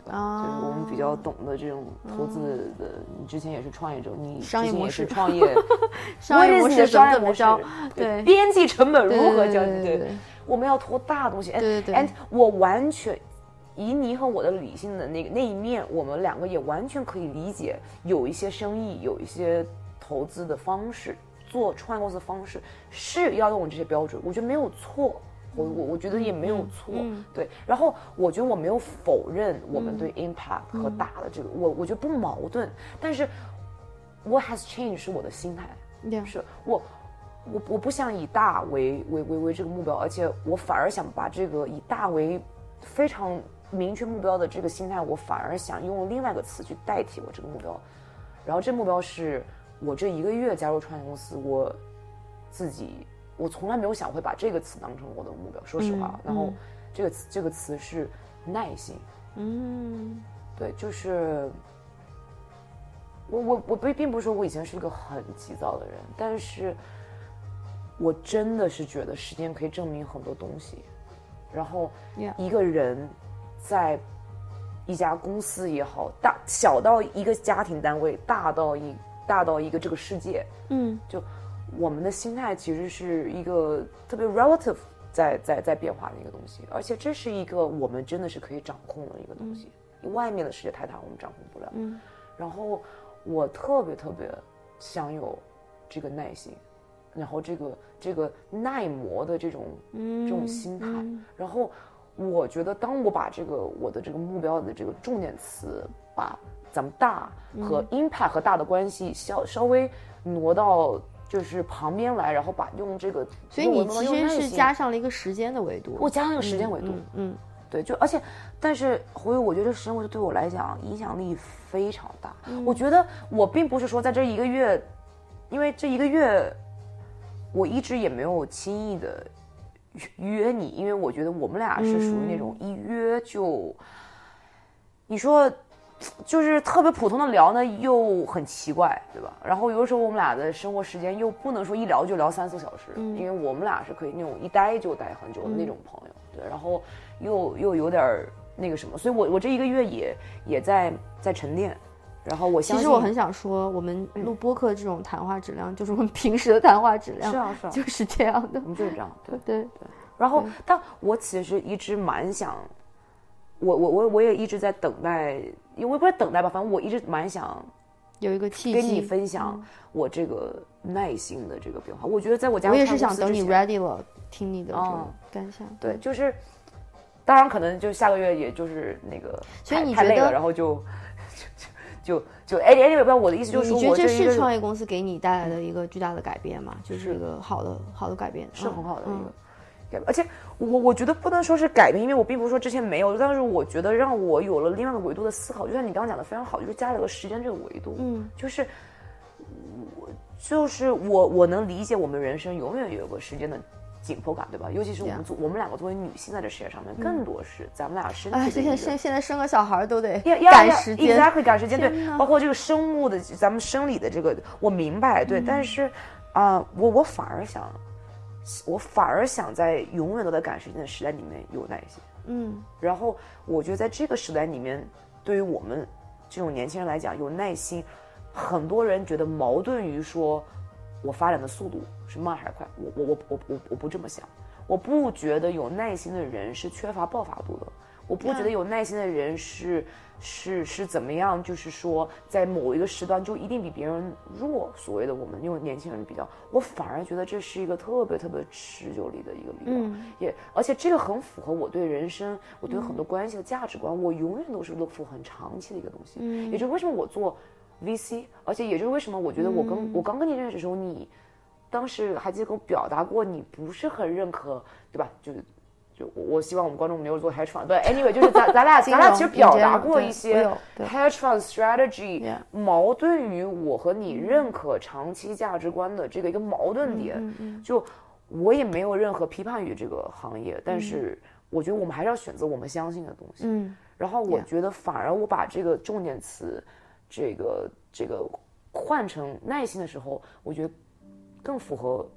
啊，就是我们比较懂的这种投资的。嗯、你之前也是创业者，你之前也是创业， 商业模式商业模式， 对， 边际成本如何教你？ 对， 对，我们要投大东西。 对对对。 And 我完全。以你和我的理性的那个那一面，我们两个也完全可以理解，有一些生意，有一些投资的方式，做创业公司的方式是要用这些标准，我觉得没有错，我我我觉得也没有错， 嗯嗯、 对。然后我觉得我没有否认我们对 impact 和大的这个，嗯、我我觉得不矛盾，但是 what has changed 是我的心态， yeah. 是我我我不想以大为为为为这个目标，而且我反而想把这个以大为非常明确目标的这个心态，我反而想用另外一个词去代替我这个目标。然后这目标是我这一个月加入创业公司，我自己我从来没有想会把这个词当成我的目标，说实话。嗯、然后这个词这个词是耐心。 嗯， 对，就是我我我并并不是说我以前是一个很急躁的人，但是我真的是觉得时间可以证明很多东西。然后一个人在一家公司也好，大小到一个家庭单位，大到一大到一个这个世界， 嗯， 就我们的心态其实是一个特别 relative 在在在变化的一个东西，而且这是一个我们真的是可以掌控的一个东西。嗯、外面的世界太大，我们掌控不了。 嗯， 然后我特别特别想有这个耐心。然后这个这个耐磨的这种、嗯、这种心态、嗯，然后我觉得当我把这个我的这个目标的这个重点词，把咱们大和 impact 和大的关系稍稍微挪到就是旁边来，然后把用这个， 所以你其实是加上了一个时间的维度， 我加上了一个时间维度， 嗯，嗯嗯对，就而且但是胡友，我觉得时间维度对我来讲影响力非常大、嗯。我觉得我并不是说在这一个月，因为这一个月。我一直也没有轻易的约你，因为我觉得我们俩是属于那种一约就，嗯、你说就是特别普通的聊呢，又很奇怪，对吧？然后有的时候我们俩的生活时间又不能说一聊就聊三四小时， 嗯、 因为我们俩是可以那种一待就待很久的那种朋友，嗯、对，然后又又有点那个什么，所以我我这一个月也也在在沉淀。然后我相信， 其实我很想说，我们录播客这种谈话质量，嗯、就是我们平时的谈话质量， 是啊是啊， 就是这样的， 我们就是这样，对对对。然后，但我其实一直蛮想，我我我我也一直在等待，因为不是等待吧，反正我一直蛮想有一个契机跟你分享我这个耐心的这个变化。嗯、我觉得在我家， 我也是想等你 ready 了，听你的这种感想。 嗯、对，就是当然可能就下个月，也就是那个所以你太累了，然后就。就就哎哎，不要我的意思就是说， 你觉得这是创业公司给你带来的一个巨大的改变吗？就是一个好的好的改变， 是很好的一个改变。而且我我觉得不能说是改变，因为我并不是说之前没有，但是我觉得让我有了另外一个维度的思考。就像你刚刚讲的非常好，就是加了个时间这个维度， 嗯， 就是我就是我我能理解我们人生永远有个时间的。紧迫感，对吧？尤其是我们做、yeah. 我们两个作为女性在这世界上面，更多是咱们俩身体的一个。 哎，现在现在生个小孩都得赶时间 ，exactly 赶时间，对，包括这个生物的，咱们生理的这个，我明白，对，嗯、但是啊、呃，我我反而想，我反而想在永远都在赶时间的时代里面有耐心， 嗯， 然后我觉得在这个时代里面，对于我们这种年轻人来讲，有耐心，很多人觉得矛盾于说。我发展的速度是慢还是快？我我我我我我不这么想，我不觉得有耐心的人是缺乏爆发度的，我不觉得有耐心的人是是是怎么样，就是说在某一个时段就一定比别人弱。所谓的我们用年轻人比较，我反而觉得这是一个特别特别持久力的一个力量， 嗯、 也而且这个很符合我对人生、我对很多关系的价值观，嗯、我永远都是 look for 很长期的一个东西， 嗯、 也就是为什么我做。V C， 而且也就是为什么我觉得我跟、嗯、我刚跟你认识的时候，你当时还记得跟我表达过，你不是很认可，对吧？就就我希望我们观众没有做 hedge fund，对 ，anyway， 就是咱咱俩咱俩其实表达过一些 hedge fund strategy， 矛盾于我和你认可长期价值观的这个一个矛盾点。 嗯嗯、 就我也没有任何批判于这个行业，但是我觉得我们还是要选择我们相信的东西。 嗯， 然后我觉得反而我把这个重点词。这个这个换成耐心的时候，我觉得更符合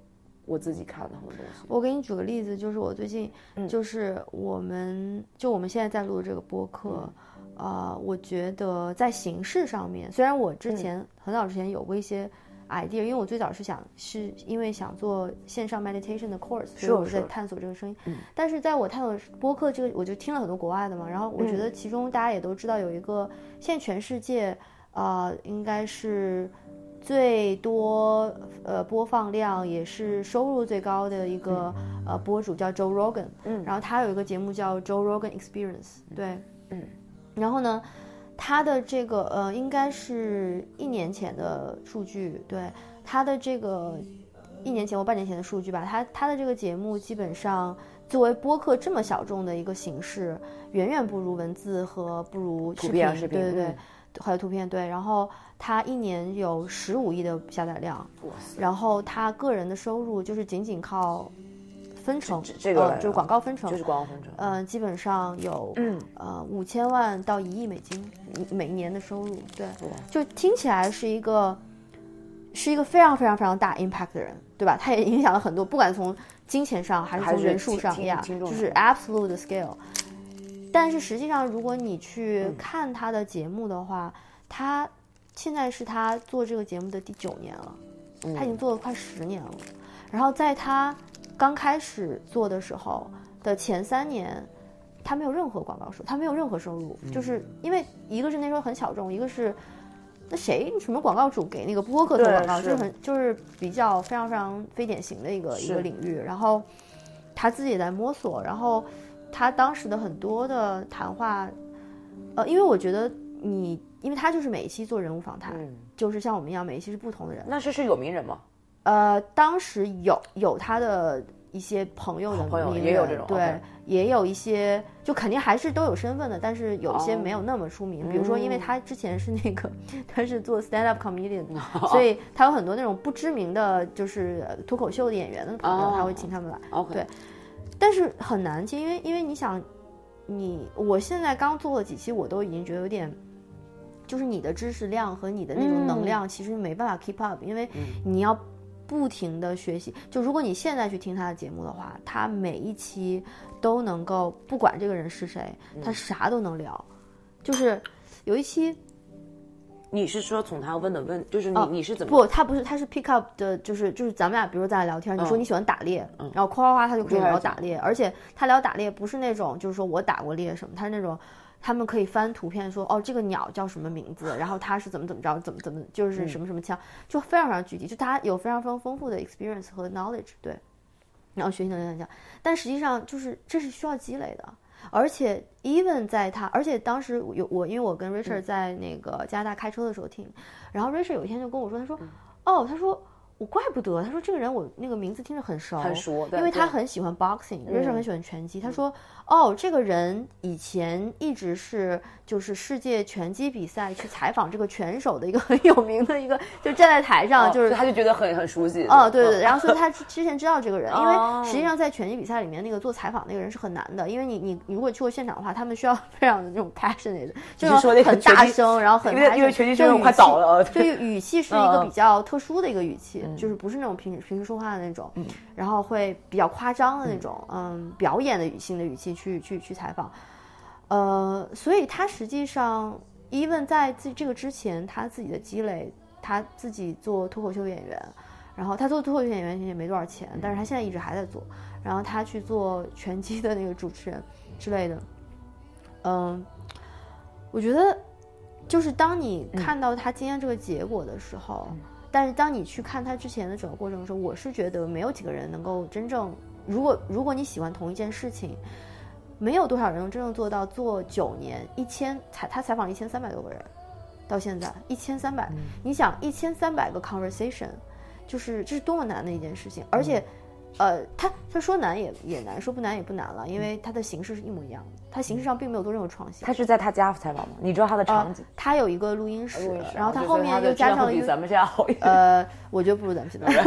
我自己看的很多东西。 我给你举个例子，就是我最近，嗯、就是我们就我们现在在录的这个播客，嗯、呃，我觉得在形式上面，虽然我之前、嗯、很早之前有过一些 idea， 因为我最早是想是因为想做线上 meditation 的 course， 所以我在探索这个声音。嗯、但是在我探索播客这个，我就听了很多国外的嘛，然后我觉得其中大家也都知道有一个，现在全世界呃应该是最多呃播放量也是收入最高的一个、嗯、呃博主叫 Joe Rogan， 嗯，然后他有一个节目叫 Joe Rogan Experience， 对，嗯，然后呢，他的这个呃应该是一年前的数据，对，他的这个一年前或半年前的数据吧，他他的这个节目基本上作为播客这么小众的一个形式，远远不如文字和不如视频，视频对对对。嗯，还有图片，对，然后他一年有十五亿的下载量，然后他个人的收入就是仅仅靠分成，这, 这个、呃、就是广告分成， 就是广告分成， 嗯、呃，基本上有嗯呃五千万到一亿美金每年的收入，对，就听起来是一个是一个非常非常非常大 impact 的人，对吧？他也影响了很多，不管从金钱上还是从人数上呀，就是 absolute scale。但是实际上，如果你去看他的节目的话，嗯、他现在是他做这个节目的第九年了，嗯、他已经做了快十年了。然后在他刚开始做的时候的前三年，他没有任何广告收入，他没有任何收入，嗯、就是因为一个是那时候很小众，一个是那谁什么广告主给那个播客做广告，就是很就是比较非常非常非典型的一个一个领域。然后他自己也在摸索，然后。他当时的很多的谈话，呃，因为我觉得你，因为他就是每一期做人物访谈，嗯、就是像我们一样，每一期是不同的人。 那这是有名人吗？ 呃，当时有有他的一些朋友的名人， 朋友也有这种， 对， okay. 也有一些，就肯定还是都有身份的，但是有一些没有那么出名。哦、比如说，因为他之前是那个，他是做 stand up comedian，、哦、所以他有很多那种不知名的，就是脱口秀的演员的朋友，哦、他会请他们来。 Okay. 对。但是很难接，因为因为你想，你我现在刚做了几期，我都已经觉得有点，就是你的知识量和你的那种能量，其实没办法 keep up，、嗯、因为你要不停的学习。就如果你现在去听他的节目的话，他每一期都能够，不管这个人是谁，他啥都能聊。就是有一期。 你是说从他问的问，就是你、哦、你是怎么不？他不是，他是 pick up 的，就是就是咱们俩，比如咱俩聊天，嗯、你说你喜欢打猎，嗯、然后夸夸夸他就可以聊打猎，而且他聊打猎不是那种就是说我打过猎什么，他是那种他们可以翻图片说哦这个鸟叫什么名字，然后它是怎么怎么着，怎么怎么就是什么什么枪，嗯、就非常非常具体，就他有非常非常丰富的 experience 和 knowledge， 对，然后学习能力很强，但实际上就是这是需要积累的。而且 even 在他，而且当时有我，因为我跟 Richard 在那个加拿大开车的时候听，嗯、然后 Richard 有一天就跟我说，他说，嗯、哦，他说我怪不得，他说这个人我那个名字听着很熟， 很熟， 因为他很喜欢 boxing，Richard 很喜欢拳击，他说，哦，这个人以前一直是就是世界拳击比赛去采访这个拳手的一个很有名的一个，就站在台上，就是、 哦、他就觉得很很熟悉， 哦，对对对，然后所以他之前知道这个人，因为实际上在拳击比赛里面那个做采访那个人是很难的，因为你你你如果去过现场的话，他们需要非常的这种 passionate， 就是很大声，然后很因为因为拳击选手快倒了， 就语气是一个比较特殊的一个语气，嗯、就是不是那种平平时说话的那种，嗯、然后会比较夸张的那种，嗯，嗯表演的语性的语气去去去采访，呃，所以他实际上 even 在这个之前，他自己的积累，他自己做脱口秀演员，然后他做脱口秀演员也没多少钱，但是他现在一直还在做，然后他去做拳击的那个主持人之类的，嗯，我觉得就是当你看到他今天这个结果的时候。嗯但是当你去看他之前的整个过程的时候，我是觉得没有几个人能够真正，如果如果你喜欢同一件事情，没有多少人能真正做到做九年一千采他采访一千三百多个人，到现在一千三百，你想一千三百个 conversation， 就是这是多么难的一件事情，而且。呃，他他说难也也难，说不难也不难了，因为他的形式是一模一样的，他形式上并没有做任何创新。 他是在他家采访吗？你知道他的场景？ 呃、他有一个录音室，呃、然后他后面又加上了一个。 比咱们家好一点。 呃，我觉得不如咱们现在。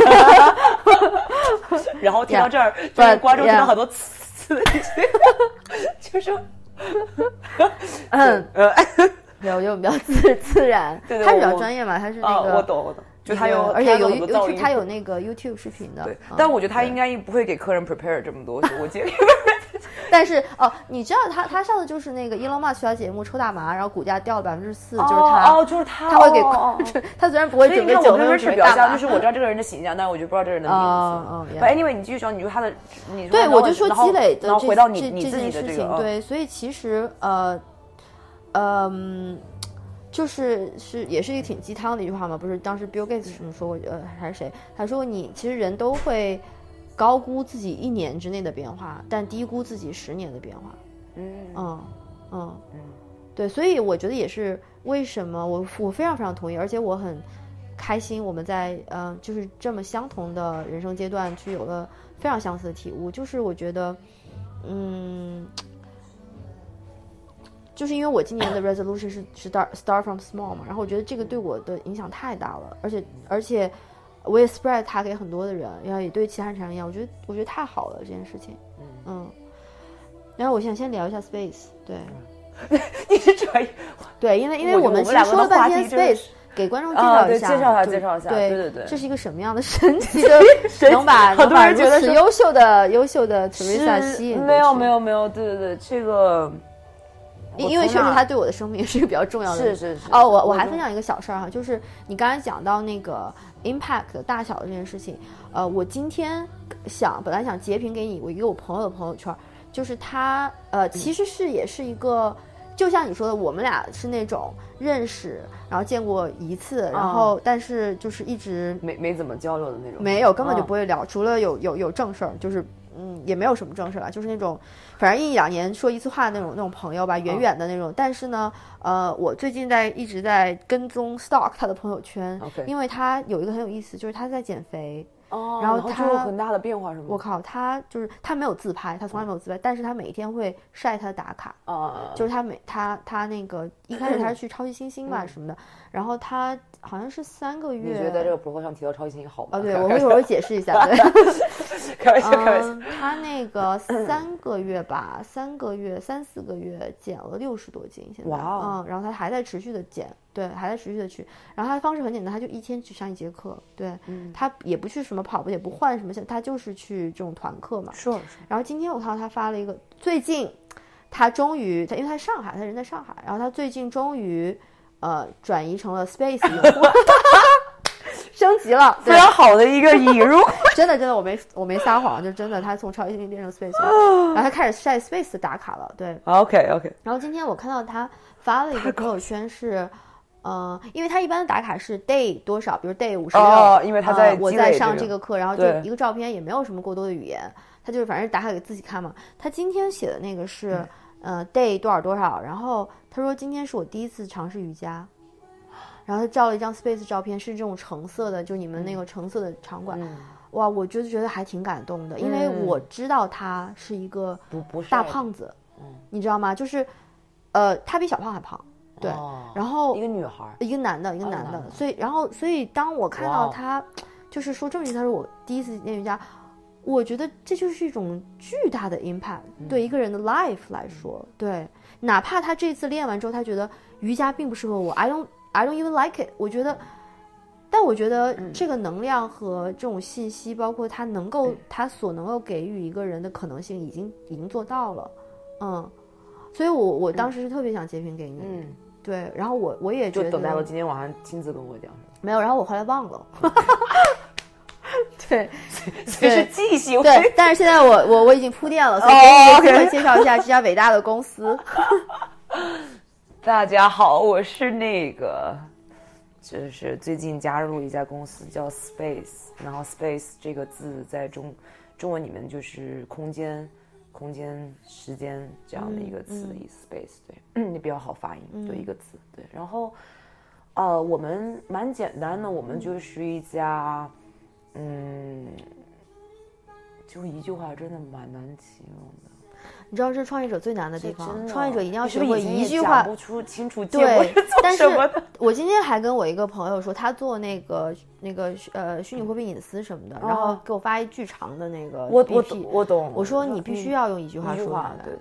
然后听到这儿， yeah, 就是观众听到很多词， yeah. 就是， 嗯呃，对，我就比较自自然。 对对， 他比较专业嘛，他是那个。 哦、我懂我懂。 就他有， 而且有有有他有那个 YouTube 视频的。 对， 嗯、 但我觉得他应该不会给客人 prepare 这么多，我接。 但是哦，你知道他他上次就是那个 Elon Musk 去他节目抽大麻，然后股价掉了百分之四，就是他哦，就是他， 他会给哦、 他虽然不会准备酒， 但是表象就是我知道这个人的形象，但是我就不知道这个人的名字。 哦、 uh, uh, anyway， 你继续说，你说他的，你对我就说积累的然后回到你你这自己的这个， 对，所以其实呃嗯。就是是也是一个挺鸡汤的一句话嘛，不是当时 Bill Gates 什么说过，呃还是谁？他说你其实人都会高估自己一年之内的变化，但低估自己十年的变化。 嗯嗯嗯嗯，对，所以我觉得也是为什么我我非常非常同意，而且我很开心我们在呃就是这么相同的人生阶段去有了非常相似的体悟，就是我觉得嗯。就是因为我今年的 resolution 是是 start start from small 嘛，然后我觉得这个对我的影响太大了，而且而且我也 spread 它给很多的人，然后也对其他人产生影响，我觉得我觉得太好了这件事情，嗯嗯。然后我想先聊一下 space， 对， 你是这样， 对，因为因为我们其实说了半天 space， 给观众介绍一下， 介绍一下，介绍一下， 对对对对， 这是一个什么样的神奇的，能把能把如此优秀的优秀的 Teresa 吸引过去？ 没有没有没有，对对对，这个。 因为确实他对我的生命是一个比较重要的， 是是是。 哦，我我还分享一个小事儿哈，就是你刚才讲到那个 impact 的大小的这件事情，呃，我今天想本来想截屏给你我一个我朋友的朋友圈，就是他呃其实是也是一个，就像你说的，我们俩是那种认识，然后见过一次，然后但是就是一直没没怎么交流的那种， 没有，根本就不会聊，除了有有有正事儿，就是嗯也没有什么正事儿啦，就是那种。反正一两年说一次话的那种那种朋友吧，远远的那种。但是呢，呃，我最近在一直在跟踪 stalk 他的朋友圈， okay. 因为他有一个很有意思，就是他在减肥。 哦， 然后他有很大的变化是吗？ 我靠，他就是他没有自拍，他从来没有自拍，但是他每一天会晒他的打卡。 啊， 就是他每他他那个一开始他是去超级星星吧什么的，然后他好像是三个月。 你觉得在这个博客上提到超级星星好吗？ 哦，对，我会我会解释一下。对， 开玩笑，开玩笑。 他那个三个月吧，三个月三四个月减了六十多斤，现在。哇、哦。嗯，然后他还在持续的减。对，还在持续的去，然后他的方式很简单，他就一天去上一节课，对、嗯、他也不去什么跑步，也不换什么，他就是去这种团课嘛。 是。 然后今天我看到他发了一个，最近他终于，他因为他是上海，他人在上海，然后他最近终于呃转移成了 Space 用户，升级了， 非常好的一个引入。 真的真的，我没我没撒谎，就真的，他从超级星变成 Space， 然后他开始晒 Space 的打卡了，对。 OK OK。 然后今天我看到他发了一个朋友圈是。呃，因为他一般的打卡是 day 多少，比如 day 五十六， 哦，因为他在、 呃、我在上这个课，然后就对一个照片，也没有什么过多的语言，他就是反正打卡给自己看嘛。他今天写的那个是、嗯、呃 day 多少多少，然后他说今天是我第一次尝试瑜伽，然后他照了一张 space 照片，是这种橙色的，就你们那个橙色的场馆，嗯、哇，我就觉得还挺感动的，因为我知道他是一个大胖子， 嗯、 你知道吗？就是呃，他比小胖还胖。对、哦，然后一个女孩， 一个男的，一个男的，哦、所以，然后，所以，当我看到他，就是说这么句，他说我第一次练瑜伽，我觉得这就是一种巨大的 impact，、嗯、对一个人的 life 来说，嗯、对，哪怕他这次练完之后，他觉得瑜伽并不适合我 ，I don't I don't even like it， 我觉得，但我觉得这个能量和这种信息，包括他能够，嗯、他所能够给予一个人的可能性，已经已经做到了，嗯，所以我我当时是特别想截屏给你，嗯。对，然后我我也觉得就等待了今天晚上亲自跟我讲， 没有，然后我后来忘了，对， 所以是记性。 对，但是现在我我我已经铺垫了，所以给你介绍一下这家伟大的公司。 大家好，我是那个，就是最近加入一家公司叫 Space， 然后 Space 这个字在中中文里面就是空间。空间、时间这样的一个词的意思、嗯、，space 对，也比较好发音， 嗯、 就一个字对。然后，呃，我们蛮简单的，我们就是一家，嗯，就一句话真的蛮难形容的。 你知道这是创业者最难的地方，创业者一定要学会一句话， 不出清楚对。但是我今天还跟我一个朋友说，他做那个那个呃虚拟货币隐私什么的， 哦、 然后给我发一巨长的那个我 B P， 我我懂， 我说你必须要用一句话说出来， 对对。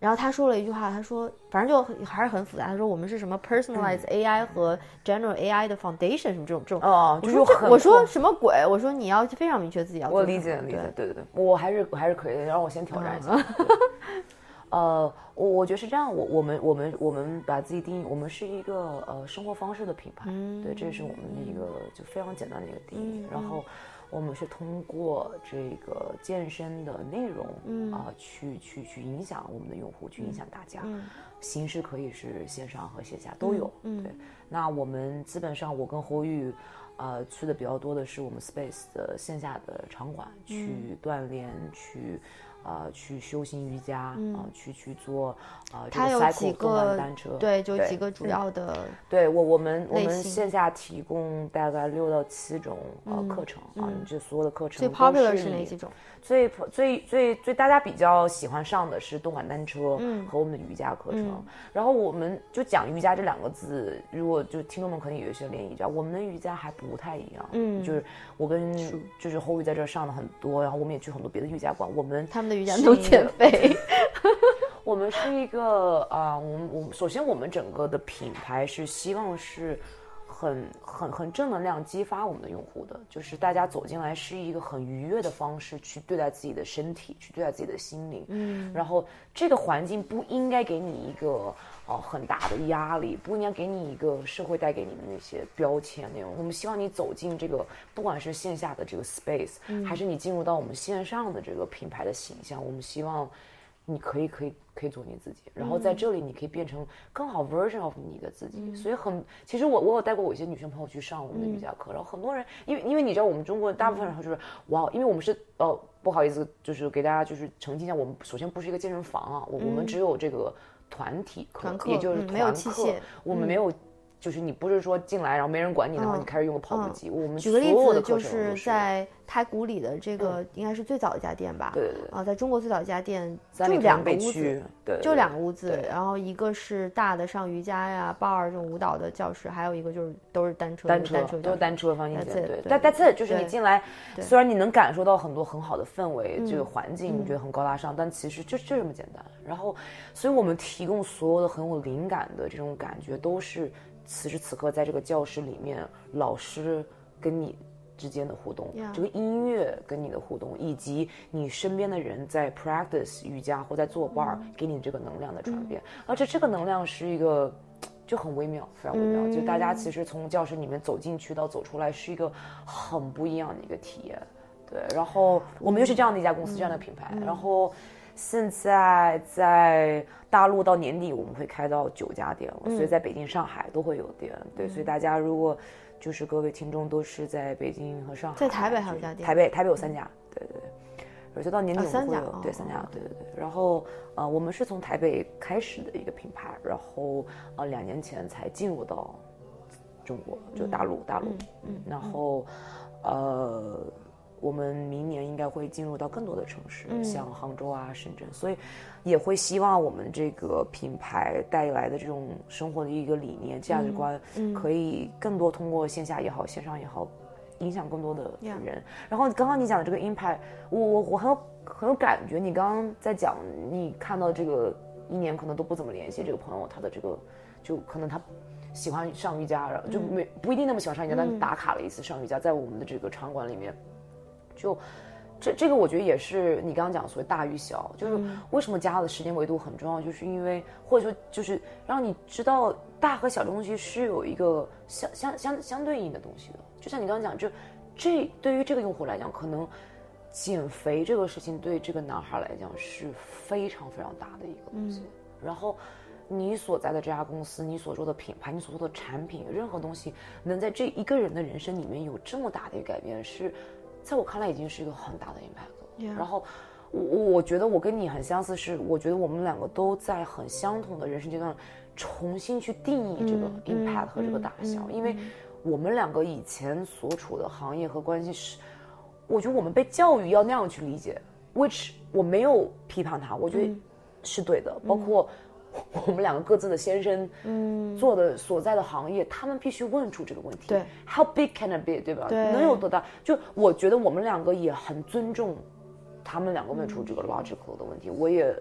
然后他说了一句话，他说反正就还是很复杂，他说我们是什么 personalized A I 和 general A I 的 foundation 什么这种这种。 哦， 我说这我说什么鬼？我说你要非常明确自己要做什么。 我理解理解，对对对，我还是我还是可以的，让我先挑战一下。嗯呃，我我觉得是这样，我我们我们我们把自己定义，我们是一个呃生活方式的品牌，嗯、对，这是我们的一个就非常简单的一个定义。嗯、然后我们是通过这个健身的内容，嗯啊、呃，去去去影响我们的用户，去影响大家。嗯、形式可以是线上和线下都有。嗯，对。那我们基本上，我跟侯宇。呃，去的比较多的是我们 Space 的线下的场馆，嗯、去锻炼，去呃去修行瑜伽，啊、嗯呃，去去做呃这个 cycle 动漫单车， 对，就几个主要的、嗯。 对我我们我们线下提供大概六到七种呃、嗯、课程啊，你、嗯、这所有的课程最 popular 是哪几种？ 最最最最大家比较喜欢上的是动感单车和我们的瑜伽课程。嗯、然后我们就讲瑜伽这两个字，如果就听众们可能有一些联谊，我们的瑜伽还不太一样。嗯，就是我跟就是侯宇在这上了很多，然后我们也去很多别的瑜伽馆，我们他们的瑜伽都减肥。 我们是一个啊、呃，我们我们首先我们整个的品牌是希望是。很很很正能量激发我们的用户的，就是大家走进来是一个很愉悦的方式去对待自己的身体，去对待自己的心灵。嗯，然后这个环境不应该给你一个呃很大的压力，不应该给你一个社会带给你的那些标签那种。我们希望你走进这个，不管是线下的这个 space，、嗯、还是你进入到我们线上的这个品牌的形象，我们希望你可以可以可以做你自己，然后在这里你可以变成更好 version of 你的自己。嗯、所以很，其实我我有带过我一些女生朋友去上我们的瑜伽课，嗯、然后很多人，因为因为你知道我们中国大部分人就是、嗯、哇，因为我们是呃不好意思，就是给大家就是澄清一下，我们首先不是一个健身房啊，我、嗯、我们只有这个团体课， 团课也就是团课， 嗯、没有器械， 我们没有。就是你不是说进来然后没人管你，然后你开始用个跑步机。 嗯、 我们举个例子，就是在太古里的这个应该是最早一家店吧？ 对对对。 啊，在中国最早一家店就两个屋子， 对，对， 就两个屋子。然后一个是大的上瑜伽呀、bar 这种舞蹈的教室，还有一个就是都是单车， 单车单车都是单车放硬件。对， 但但这就是你进来，虽然你能感受到很多很好的氛围，这个环境你觉得很高大上，但其实就就这么简单。然后，所以我们提供所有的很有灵感的这种感觉都是。此时此刻在这个教室里面，老师跟你之间的互动， yeah. 这个音乐跟你的互动，以及你身边的人在 practice 瑜伽或在做 bar、嗯、给你这个能量的传遍、嗯、而且这个能量是一个就很微妙，非常微妙、嗯、就大家其实从教室里面走进去到走出来是一个很不一样的一个体验。对，然后我们就是这样的一家公司、嗯、这样的品牌、嗯、然后现在在大陆到年底我们会开到九家店了、嗯、所以在北京上海都会有店。对、嗯、所以大家如果就是各位听众都是在北京和上海， 在台北还有家店， 台北台北有三家，对对对，而且到年底我们会有、 哦、 对三家，对对对。然后呃我们是从台北开始的一个品牌，然后呃两年前才进入到中国，就大陆、嗯、大陆、嗯嗯、然后呃我们明年应该会进入到更多的城市、嗯、像杭州啊、深圳，所以也会希望我们这个品牌带来的这种生活的一个理念、价值观、嗯嗯、可以更多通过线下也好、线上也好，影响更多的人。Yeah. 然后刚刚你讲的这个 impact， 我我我很有很有感觉。你刚刚在讲，你看到这个一年可能都不怎么联系这个朋友，他的这个就可能他喜欢上瑜伽，然后就没、嗯、不一定那么喜欢上瑜伽，但打卡了一次上瑜伽，在我们的这个场馆里面。就这这个我觉得也是你刚刚讲所谓大与小，就是为什么家的时间维度很重要，就是因为或者说就是让你知道大和小的东西是有一个相相相相对应的东西的。就像你刚刚讲，就这对于这个用户来讲，可能减肥这个事情对这个男孩来讲是非常非常大的一个东西。嗯、然后你所在的这家公司，你所做的品牌，你所做的产品，任何东西能在这一个人的人生里面有这么大的一个改变，是在我看来已经是一个很大的 impact。 Yeah. 然后我我觉得我跟你很相似，是我觉得我们两个都在很相同的人生阶段重新去定义这个 impact 和这个大小、嗯嗯嗯、因为我们两个以前所处的行业和关系是，我觉得我们被教育要那样去理解， which 我没有批判它，我觉得是对的、嗯、包括我们两个各自的先生，嗯，做的所在的行业，他们必须问出这个问题。 对 ，How big can it be？ 对吧？ 对， 能有多大？就我觉得我们两个也很尊重他们两个问出这个 logical 的问题，嗯、我也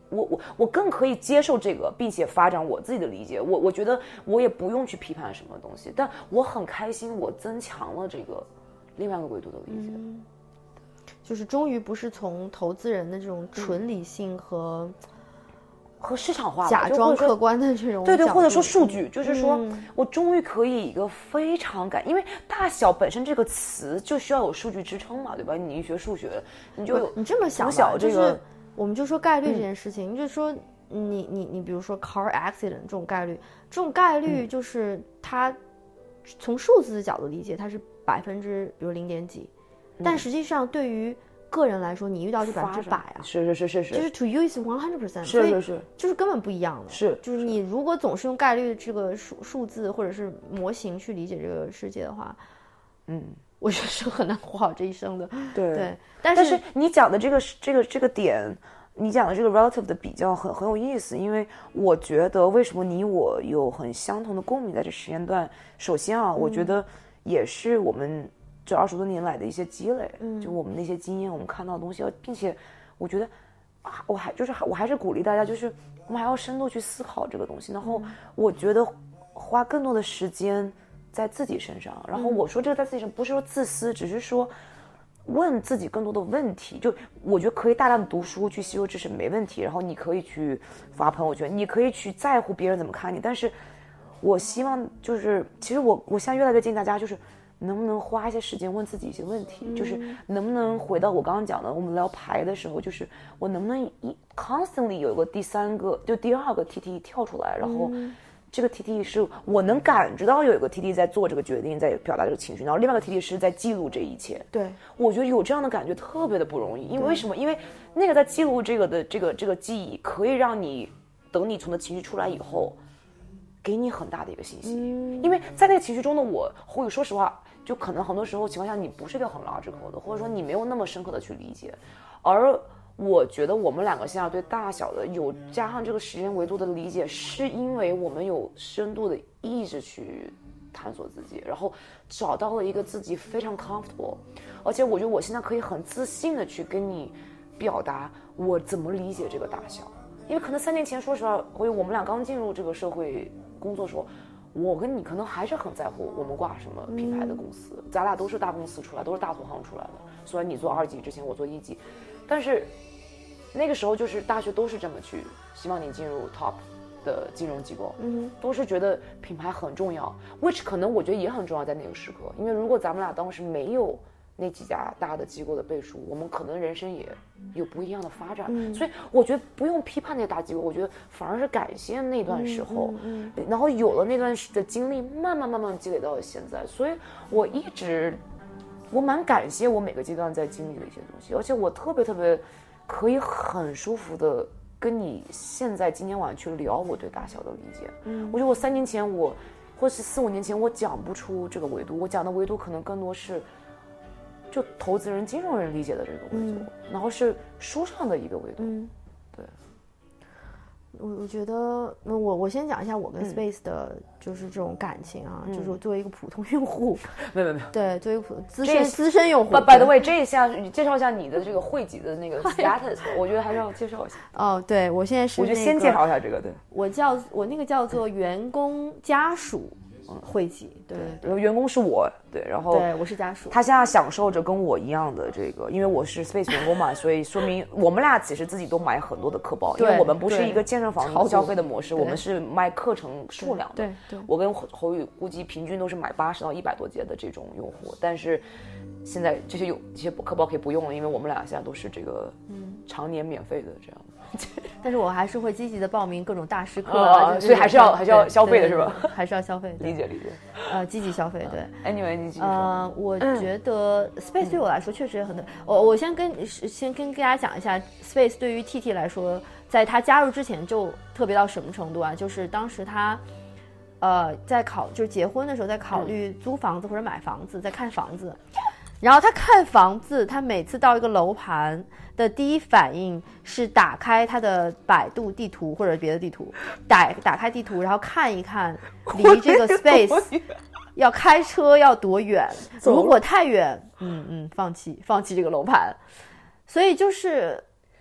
我我我更可以接受这个，并且发展我自己的理解。我我觉得我也不用去批判什么东西，但我很开心，我增强了这个另外一个维度的理解。 嗯，就是终于不是从投资人的这种纯理性和、 嗯、和市场化假装客观的这种对对，或者说数据， 嗯、 就是说、嗯、我终于可以一个非常感，因为大小本身这个词就需要有数据支撑嘛，对吧？你一学数学，你就有你这么想， 从小这个。 就是我们就说概率这件事情，嗯、就是说你你你比如说 car accident 这种概率，这种概率就是它、嗯、从数字的角度理解，它是百分之比如零点几，嗯、但实际上对于个人来说，你遇到就百分之百啊， 是是是是是， 就是 to you is one hundred percent， 是是是， 就是根本不一样的， 是就是你如果总是用概率这个数数字或者是模型去理解这个世界的话，嗯。我觉得是很难活好这一生的， 对对， 但是但是你讲的这个这个这个点，你讲的这个 relative 的比较很很有意思，因为我觉得为什么你我有很相同的共鸣在这时间段，首先啊，嗯、我觉得也是我们这二十多年来的一些积累，嗯，就我们那些经验，我们看到的东西，并且我觉得啊，我还就是我还是鼓励大家，就是我们还要深度去思考这个东西，然后我觉得花更多的时间在自己身上，然后我说这个在自己身上不是说自私，只是说问自己更多的问题。就我觉得可以大量的读书去吸收知识没问题，然后你可以去发朋友圈，你可以去在乎别人怎么看你，但是我希望就是其实我我现在越来越建议大家就是能不能花一些时间问自己一些问题，嗯、就是能不能回到我刚刚讲的我们聊牌的时候，就是我能不能一 constantly 有一个第三个就第二个 T T 跳出来，然后、嗯这个 T T 是我能感知到有一个 T T 在做这个决定，在表达这个情绪，然后另外一个 T T 是在记录这一切。 对， 我觉得有这样的感觉特别的不容易，因为为什么？因为那个在记录这个的这个这个记忆，可以让你等你从的情绪出来以后，给你很大的一个信息。嗯、因为在那个情绪中的我，会说实话，就可能很多时候情况下你不是一个很 logical 的，或者说你没有那么深刻的去理解，而。我觉得我们两个现在对大小的有加上这个时间维度的理解，是因为我们有深度的意识去探索自己，然后找到了一个自己非常 comfortable， 而且我觉得我现在可以很自信的去跟你表达我怎么理解这个大小，因为可能三年前说实话，或者我们俩刚进入这个社会工作的时候，我跟你可能还是很在乎我们挂什么品牌的公司，嗯、咱俩都是大公司出来，都是大投行出来的，虽然你做二级之前我做一级，但是那个时候就是大学都是这么去希望你进入 top 的金融机构，嗯，都是觉得品牌很重要 which 可能我觉得也很重要在那个时刻，因为如果咱们俩当时没有那几家大的机构的背书，我们可能人生也有不一样的发展，嗯、所以我觉得不用批判那些大机构，我觉得反而是感谢那段时候，嗯嗯嗯、然后有了那段的经历，慢慢慢慢积累到了现在，所以我一直我蛮感谢我每个阶段在经历的一些东西，而且我特别特别可以很舒服的跟你现在今天晚上去聊我对大小的理解。嗯，我觉得我三年前我，或是四五年前我讲不出这个维度，我讲的维度可能更多是就投资人、金融人理解的这个维度，嗯、然后是书上的一个维度。嗯，对。 我我觉得，我我先讲一下我跟 Space 的，就是这种感情啊，嗯、就是我作为一个普通用户， 没有没有没有， 对，作为一个普资深资深用户。 By the way， 这一下你介绍一下你的这个汇集的那个 status， 我觉得还是要介绍一下。 哦，对，我现在是、那个， 我觉得先介绍一下这个，对， 我叫我那个叫做员工家属。汇集，对， 然后员工是我，对，然后对我是家属， 他现在享受着跟我一样的这个，因为我是 Space 员工嘛，所以说明我们俩其实自己都买很多的课包，因为我们不是一个健身房消费的模式，我们是卖课程数量的。 对 对, 对， 我跟侯宇估计平均都是买八十到一百多节的这种用户，但是现在这些有这些课包可以不用了，因为我们俩现在都是这个常年免费的这样的。 但是我还是会积极的报名各种大师课啊，呃、所以还是要还是要消费的是吧？ 还是要消费， 理解理解。 呃，积极消费，对。 Anyway， 你继续说。 呃，我觉得 Space 对我来说确实很多。我、嗯、我先跟先跟大家讲一下 Space 对于 T T 来说，在他加入之前就特别到什么程度啊？就是当时他呃在考就是结婚的时候在考虑租房子或者买房子，在看房子。然后他看房子，他每次到一个楼盘的第一反应是打开他的百度地图或者别的地图，打打开地图，然后看一看离这个 space 要开车要多远，如果太远，嗯嗯，放弃放弃这个楼盘。所以就是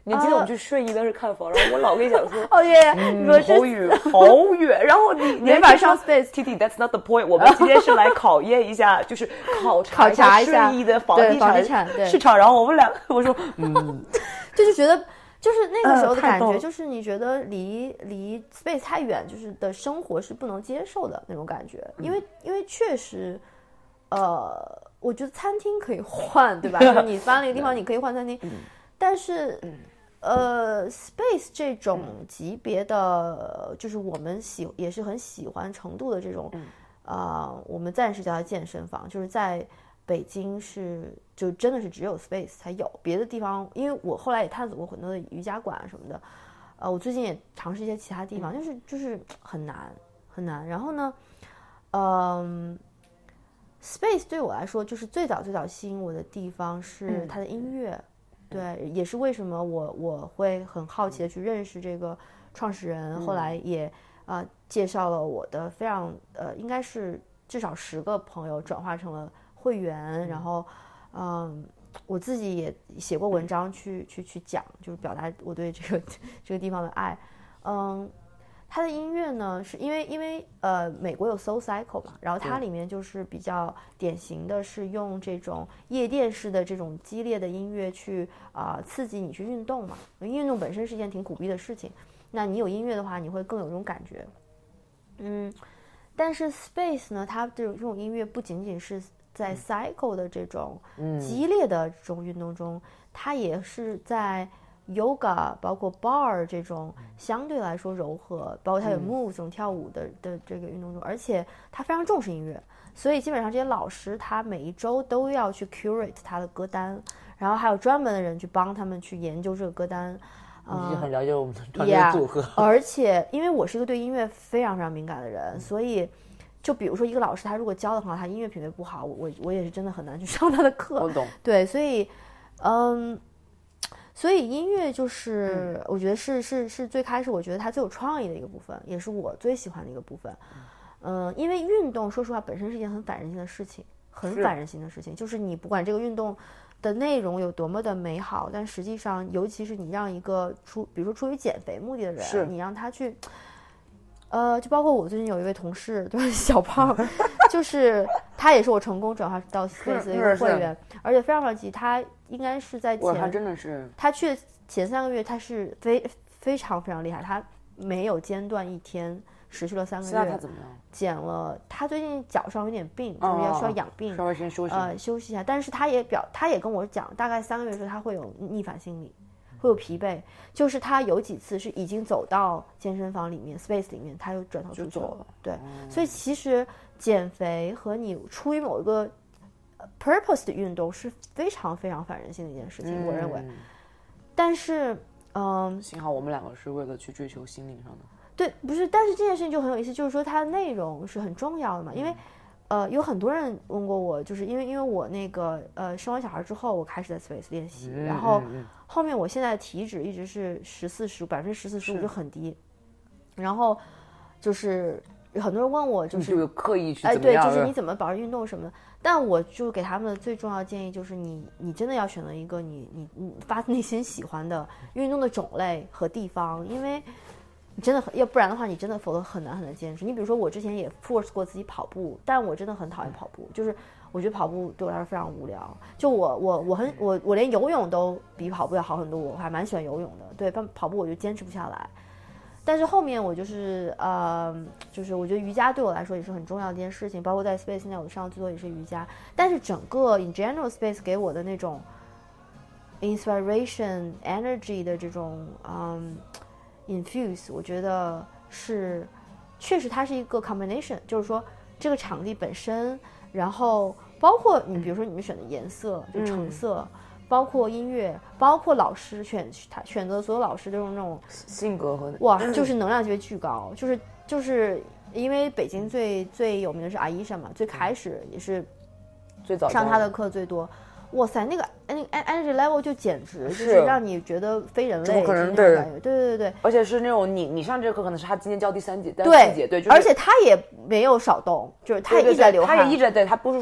你记得我们去睡衣的是看房，然后我老跟你讲说， 哦耶， 嗯， 我是好远好远，然后你你没法上 space。 T T that's not the point， 我们今天是来考验一下，就是考察考察一下睡衣的房对地房地产对产市场，然后我们俩我说嗯， 就是觉得。就是那个时候的感觉， 呃太逗了就是你觉得离离 space 太远，就是的生活是不能接受的那种感觉，因为因为确实，呃，我觉得餐厅可以换，对吧？就是你搬了一个地方，你可以换餐厅，但是，呃 ，space 这种级别的，就是我们喜也是很喜欢程度的这种，啊、呃，我们暂时叫它健身房，就是在。北京是就真的是只有 space 才有，别的地方，因为我后来也探索过很多的瑜伽馆什么的，呃，我最近也尝试一些其他地方，就是就是很难很难。然后呢，嗯 ，space 对我来说就是最早最早吸引我的地方是它的音乐，嗯、对，也是为什么我我会很好奇的去认识这个创始人，嗯、后来也啊、呃、介绍了我的非常呃应该是至少十个朋友转化成了。会员，然后，嗯，我自己也写过文章去去去讲，就是表达我对这个这个地方的爱。嗯，它的音乐呢，是因为因为呃，美国有 Soul Cycle 嘛，然后它里面就是比较典型的是用这种夜店式的这种激烈的音乐去啊、呃、刺激你去运动嘛。运动本身是一件挺苦逼的事情，那你有音乐的话，你会更有这种感觉。嗯，但是 Space 呢，它这种这种音乐不仅仅是在 cycle 的这种激烈的这种运动中，嗯、它也是在 yoga 包括 bar 这种相对来说柔和，包括它有 move 这种跳舞的的这个运动中，而且它非常重视音乐，所以基本上这些老师他每一周都要去 curate 他的歌单，然后还有专门的人去帮他们去研究这个歌单。 你已经很了解我们的团队组合， yeah, 而且因为我是一个对音乐非常非常敏感的人，所以。就比如说一个老师，他如果教的话，他音乐品味不好，我我也是真的很难去上他的课。 我懂。 对，所以，嗯，所以音乐就是，嗯、我觉得是是是最开始我觉得它最有创意的一个部分，也是我最喜欢的一个部分。嗯，因为运动说实话本身是一件很反人性的事情，很反人性的事情，就是你不管这个运动的内容有多么的美好，但实际上，尤其是你让一个出，比如说出于减肥目的的人，你让他去。呃，就包括我最近有一位同事，就是小胖，就是他也是我成功转化到 Space 的一个会员，而且非常非常他应该是在前， 他真的是他去前三个月他是非非常非常厉害，他没有间断一天，持续了三个月。 现在他怎么样？ 减了，他最近脚上有点病，就是要需要养病， 稍微先休息， 呃，休息一下。但是他也表，他也跟我讲，大概三个月的时候他会有逆反心理。会有疲惫，就是他有几次是已经走到健身房里面 space 里面，他又转头出去了。对、嗯，所以其实减肥和你出于某一个 purpose 的运动是非常非常反人性的一件事情，嗯、我认为。但是，嗯， 幸好我们两个是为了去追求心灵上的。 对，不是，但是这件事情就很有意思，就是说它的内容是很重要的嘛，因为。呃，有很多人问过我，就是因为因为我那个呃生完小孩之后，我开始在 Space 练习，嗯、然后、嗯、后面我现在的体脂一直是十四十五百分之十四十五就很低，然后就是很多人问我就是你就刻意去哎对，就是你怎么保持运动什么的，但我就给他们的最重要的建议就是你你真的要选择一个你你你发自内心喜欢的运动的种类和地方，因为。你真的很，要不然的话，你真的否则很难很难坚持。你比如说，我之前也 force 过自己跑步，但我真的很讨厌跑步，就是我觉得跑步对我来说非常无聊。就我我我很我我连游泳都比跑步要好很多，我还蛮喜欢游泳的。对，但跑步我就坚持不下来。但是后面我就是呃，就是我觉得瑜伽对我来说也是很重要的一件事情，包括在 Space 现在我上最多也是瑜伽。但是整个 in general Space 给我的那种 inspiration energy 的这种嗯。infuse 我觉得是确实它是一个 combination， 就是说这个场地本身，然后包括你比如说你们选的颜色、嗯、就橙色、嗯、包括音乐，包括老师选他选择所有老师都用那种性格和哇就是能量级别巨高，就是就是因为北京最最有名的是阿伊莎嘛，最开始也是最早上他的课最多，哇塞，那个那个 energy level 就简直就是让你觉得非人类， 怎么可能？ 对对对对， 而且是那种你你上这个课可能是他今天教第三节、第四节，对， 而且他也没有少动，就是他也一直在流汗， 他也一直在，他不是说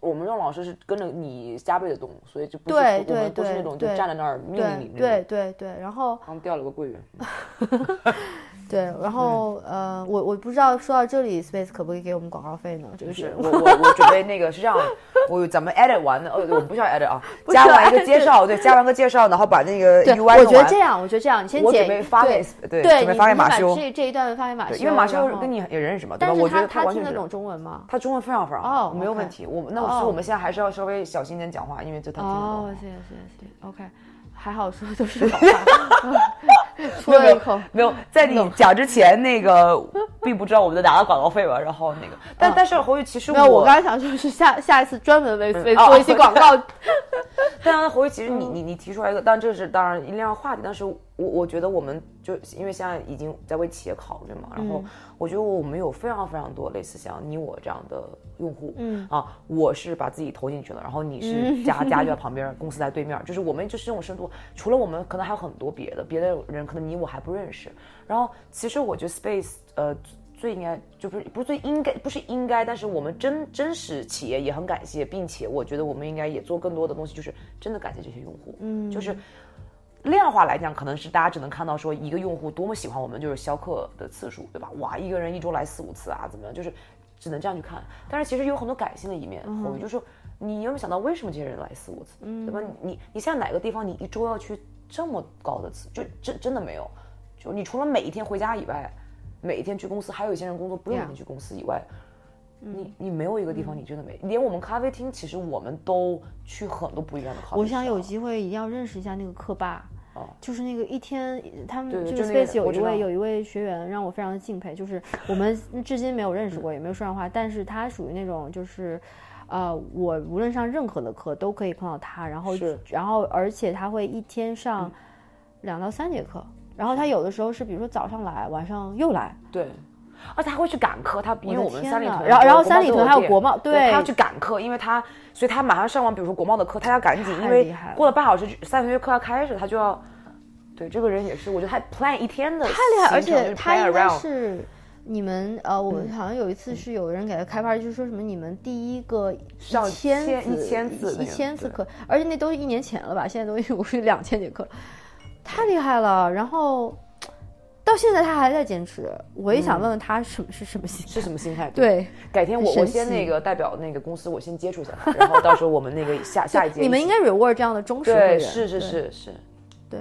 我们让老师是跟着你加倍的动，所以就不是对我们不是那种就站在那儿命令你。 对对对，然后刚掉了个柜员。 对，然后、嗯、呃，我我不知道说到这里 ，Space 可不可以给我们广告费呢？这个是我我我准备那个是这样，我咱们 edit 完的，呃，我们不需要 edit 啊，加完一个介绍，对，加完个介绍，然后把那个 U I 我觉得这样，我觉得这样，你先剪， 我准备发给对对，准备发给马修， 这这一段发给马修， 因为马修跟你也认识嘛，对吧？我觉得他完全听得懂中文吗？ 他中文非常非常好，没有问题。我那所以我们现在还是要稍微小心点讲话，因为就他听得懂。 哦，谢谢谢谢 ，OK。还好说的都是好话，说了一口没有在你讲之前那个并不知道我们在拿了广告费吧，然后那个但、嗯、但是侯宇其实我没有，我刚才想说是下下一次专门为为做一些广告。 但是侯宇其实你你你提出来一个，当然这是当然一辆话题，但是我我觉得我们就因为现在已经在为企业考虑嘛，然后我觉得我们有非常非常多类似像你我这样的用户，嗯啊，我是把自己投进去了，然后你是家家就在旁边，公司在对面，就是我们就是这种深度。除了我们，可能还有很多别的别的人，可能你我还不认识。然后其实我觉得 Space 呃最应该就不是不是最应该不是应该，但是我们真真实企业也很感谢，并且我觉得我们应该也做更多的东西，就是真的感谢这些用户，嗯，就是。量化来讲，可能是大家只能看到说一个用户多么喜欢我们，就是销客的次数，对吧？哇，一个人一周来四五次啊，怎么样？就是只能这样去看。但是其实有很多感性的一面，我们就说你有没有想到为什么这些人来四五次，对吧？你你现在哪个地方你一周要去这么高的次，就真真的没有。就你除了每一天回家以外，每一天去公司，还有一些人工作不用每天去公司以外。你你没有一个地方你真的没，连我们咖啡厅其实我们都去很多不一样的咖啡厅。 我想有机会一定要认识一下那个课霸，哦，就是那个一天他们这个 Space 有一位有一位学员让我非常的敬佩，就是我们至今没有认识过，也没有说上话，但是他属于那种就是。呃，我无论上任何的课都可以碰到他，然后然后而且他会一天上两到三节课，嗯，然后他有的时候是比如说早上来，晚上又来， 对。而且他会去赶课，他因为我们三里屯， 然后然后三里屯还有国贸，对， 他要去赶课，因为他，所以他马上上完，比如说国贸的课，他要赶紧，因为过了半小时，三里屯课要开始，他就要，对，这个人也是，我觉得他 plan 一天的， 太厉害，而且他应该是你们呃，我好像有一次是有人给他开班，就是说什么你们第一个一千一千次一千次课，而且那都一年前了吧，现在都有是两千节课，太厉害了，然后。到现在他还在坚持，我也想问问他什么是什么心态， 是什么心态？ 对， 改天我我先那个代表那个公司，我先接触一下他，然后到时候我们那个下下一届， 你们应该 reward 这样的忠实会员， 对，是是是是， 对，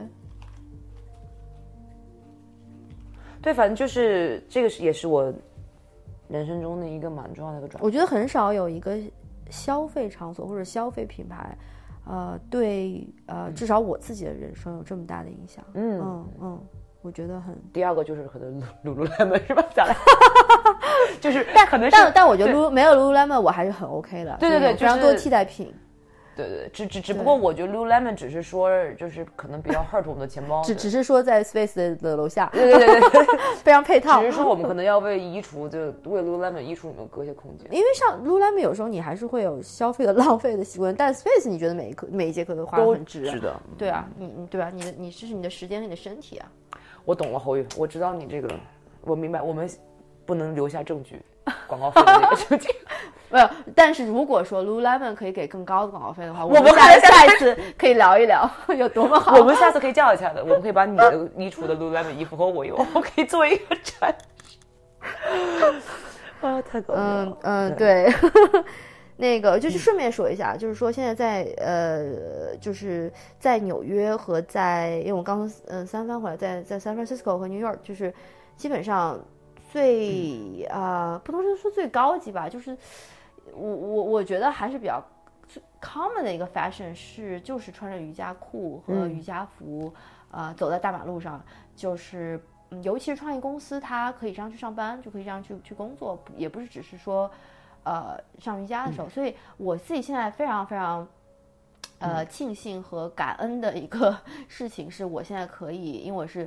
对，反正就是这个是也是我人生中的一个蛮重要的一个转变。 我觉得很少有一个消费场所或者消费品牌，呃，对呃，至少我自己的人生有这么大的影响。嗯嗯嗯。我觉得很。 第二个就是可能 Lululemon 是吧？下来，就是但可能是但但我觉得 Lulu 没有 Lululemon 我还是很 OK 的。 对对对， 非常多替代品。 对对，只只只不过我觉得 Lululemon 只是说就是可能比较 hurt 我们的钱包， 只只是说在 Space 的, 的楼下， 对对对对， 非常配套。 只是说我们可能要为衣橱就为 Lululemon 衣橱里面割一些空间， 因为像 Lululemon 有时候你还是会有消费的浪费的习惯，但 Space 你觉得每一课每一节课都花得很值， 是的， 对啊，你你对吧？你的你这是你的时间和你的身体啊。 我懂了，侯宇，我知道你这个，我明白，我们不能留下证据，广告费的这个证据。 没有，但是如果说 Lululemon 可以给更高的广告费的话，我们下下一次可以聊一聊有多么好。 我们下次可以叫一下的，我们可以把你的衣橱的 Lululemon 衣服和我有，我可以做一个展示。啊，太搞笑了。 嗯嗯，对。那个就是顺便说一下，嗯、就是说现在在呃，就是在纽约和在，因为我刚从嗯三藩回来，在在 San Francisco 和 New York， 就是基本上最啊、嗯呃，不能说最高级吧，就是我我我觉得还是比较 common 的一个 fashion 是就是穿着瑜伽裤和瑜伽服啊、嗯呃、走在大马路上，就是嗯，尤其是创业公司，它可以这样去上班，就可以这样去去工作，也不是只是说。呃，上瑜伽的时候，所以我自己现在非常非常，呃，庆幸和感恩的一个事情是，我现在可以，因为我是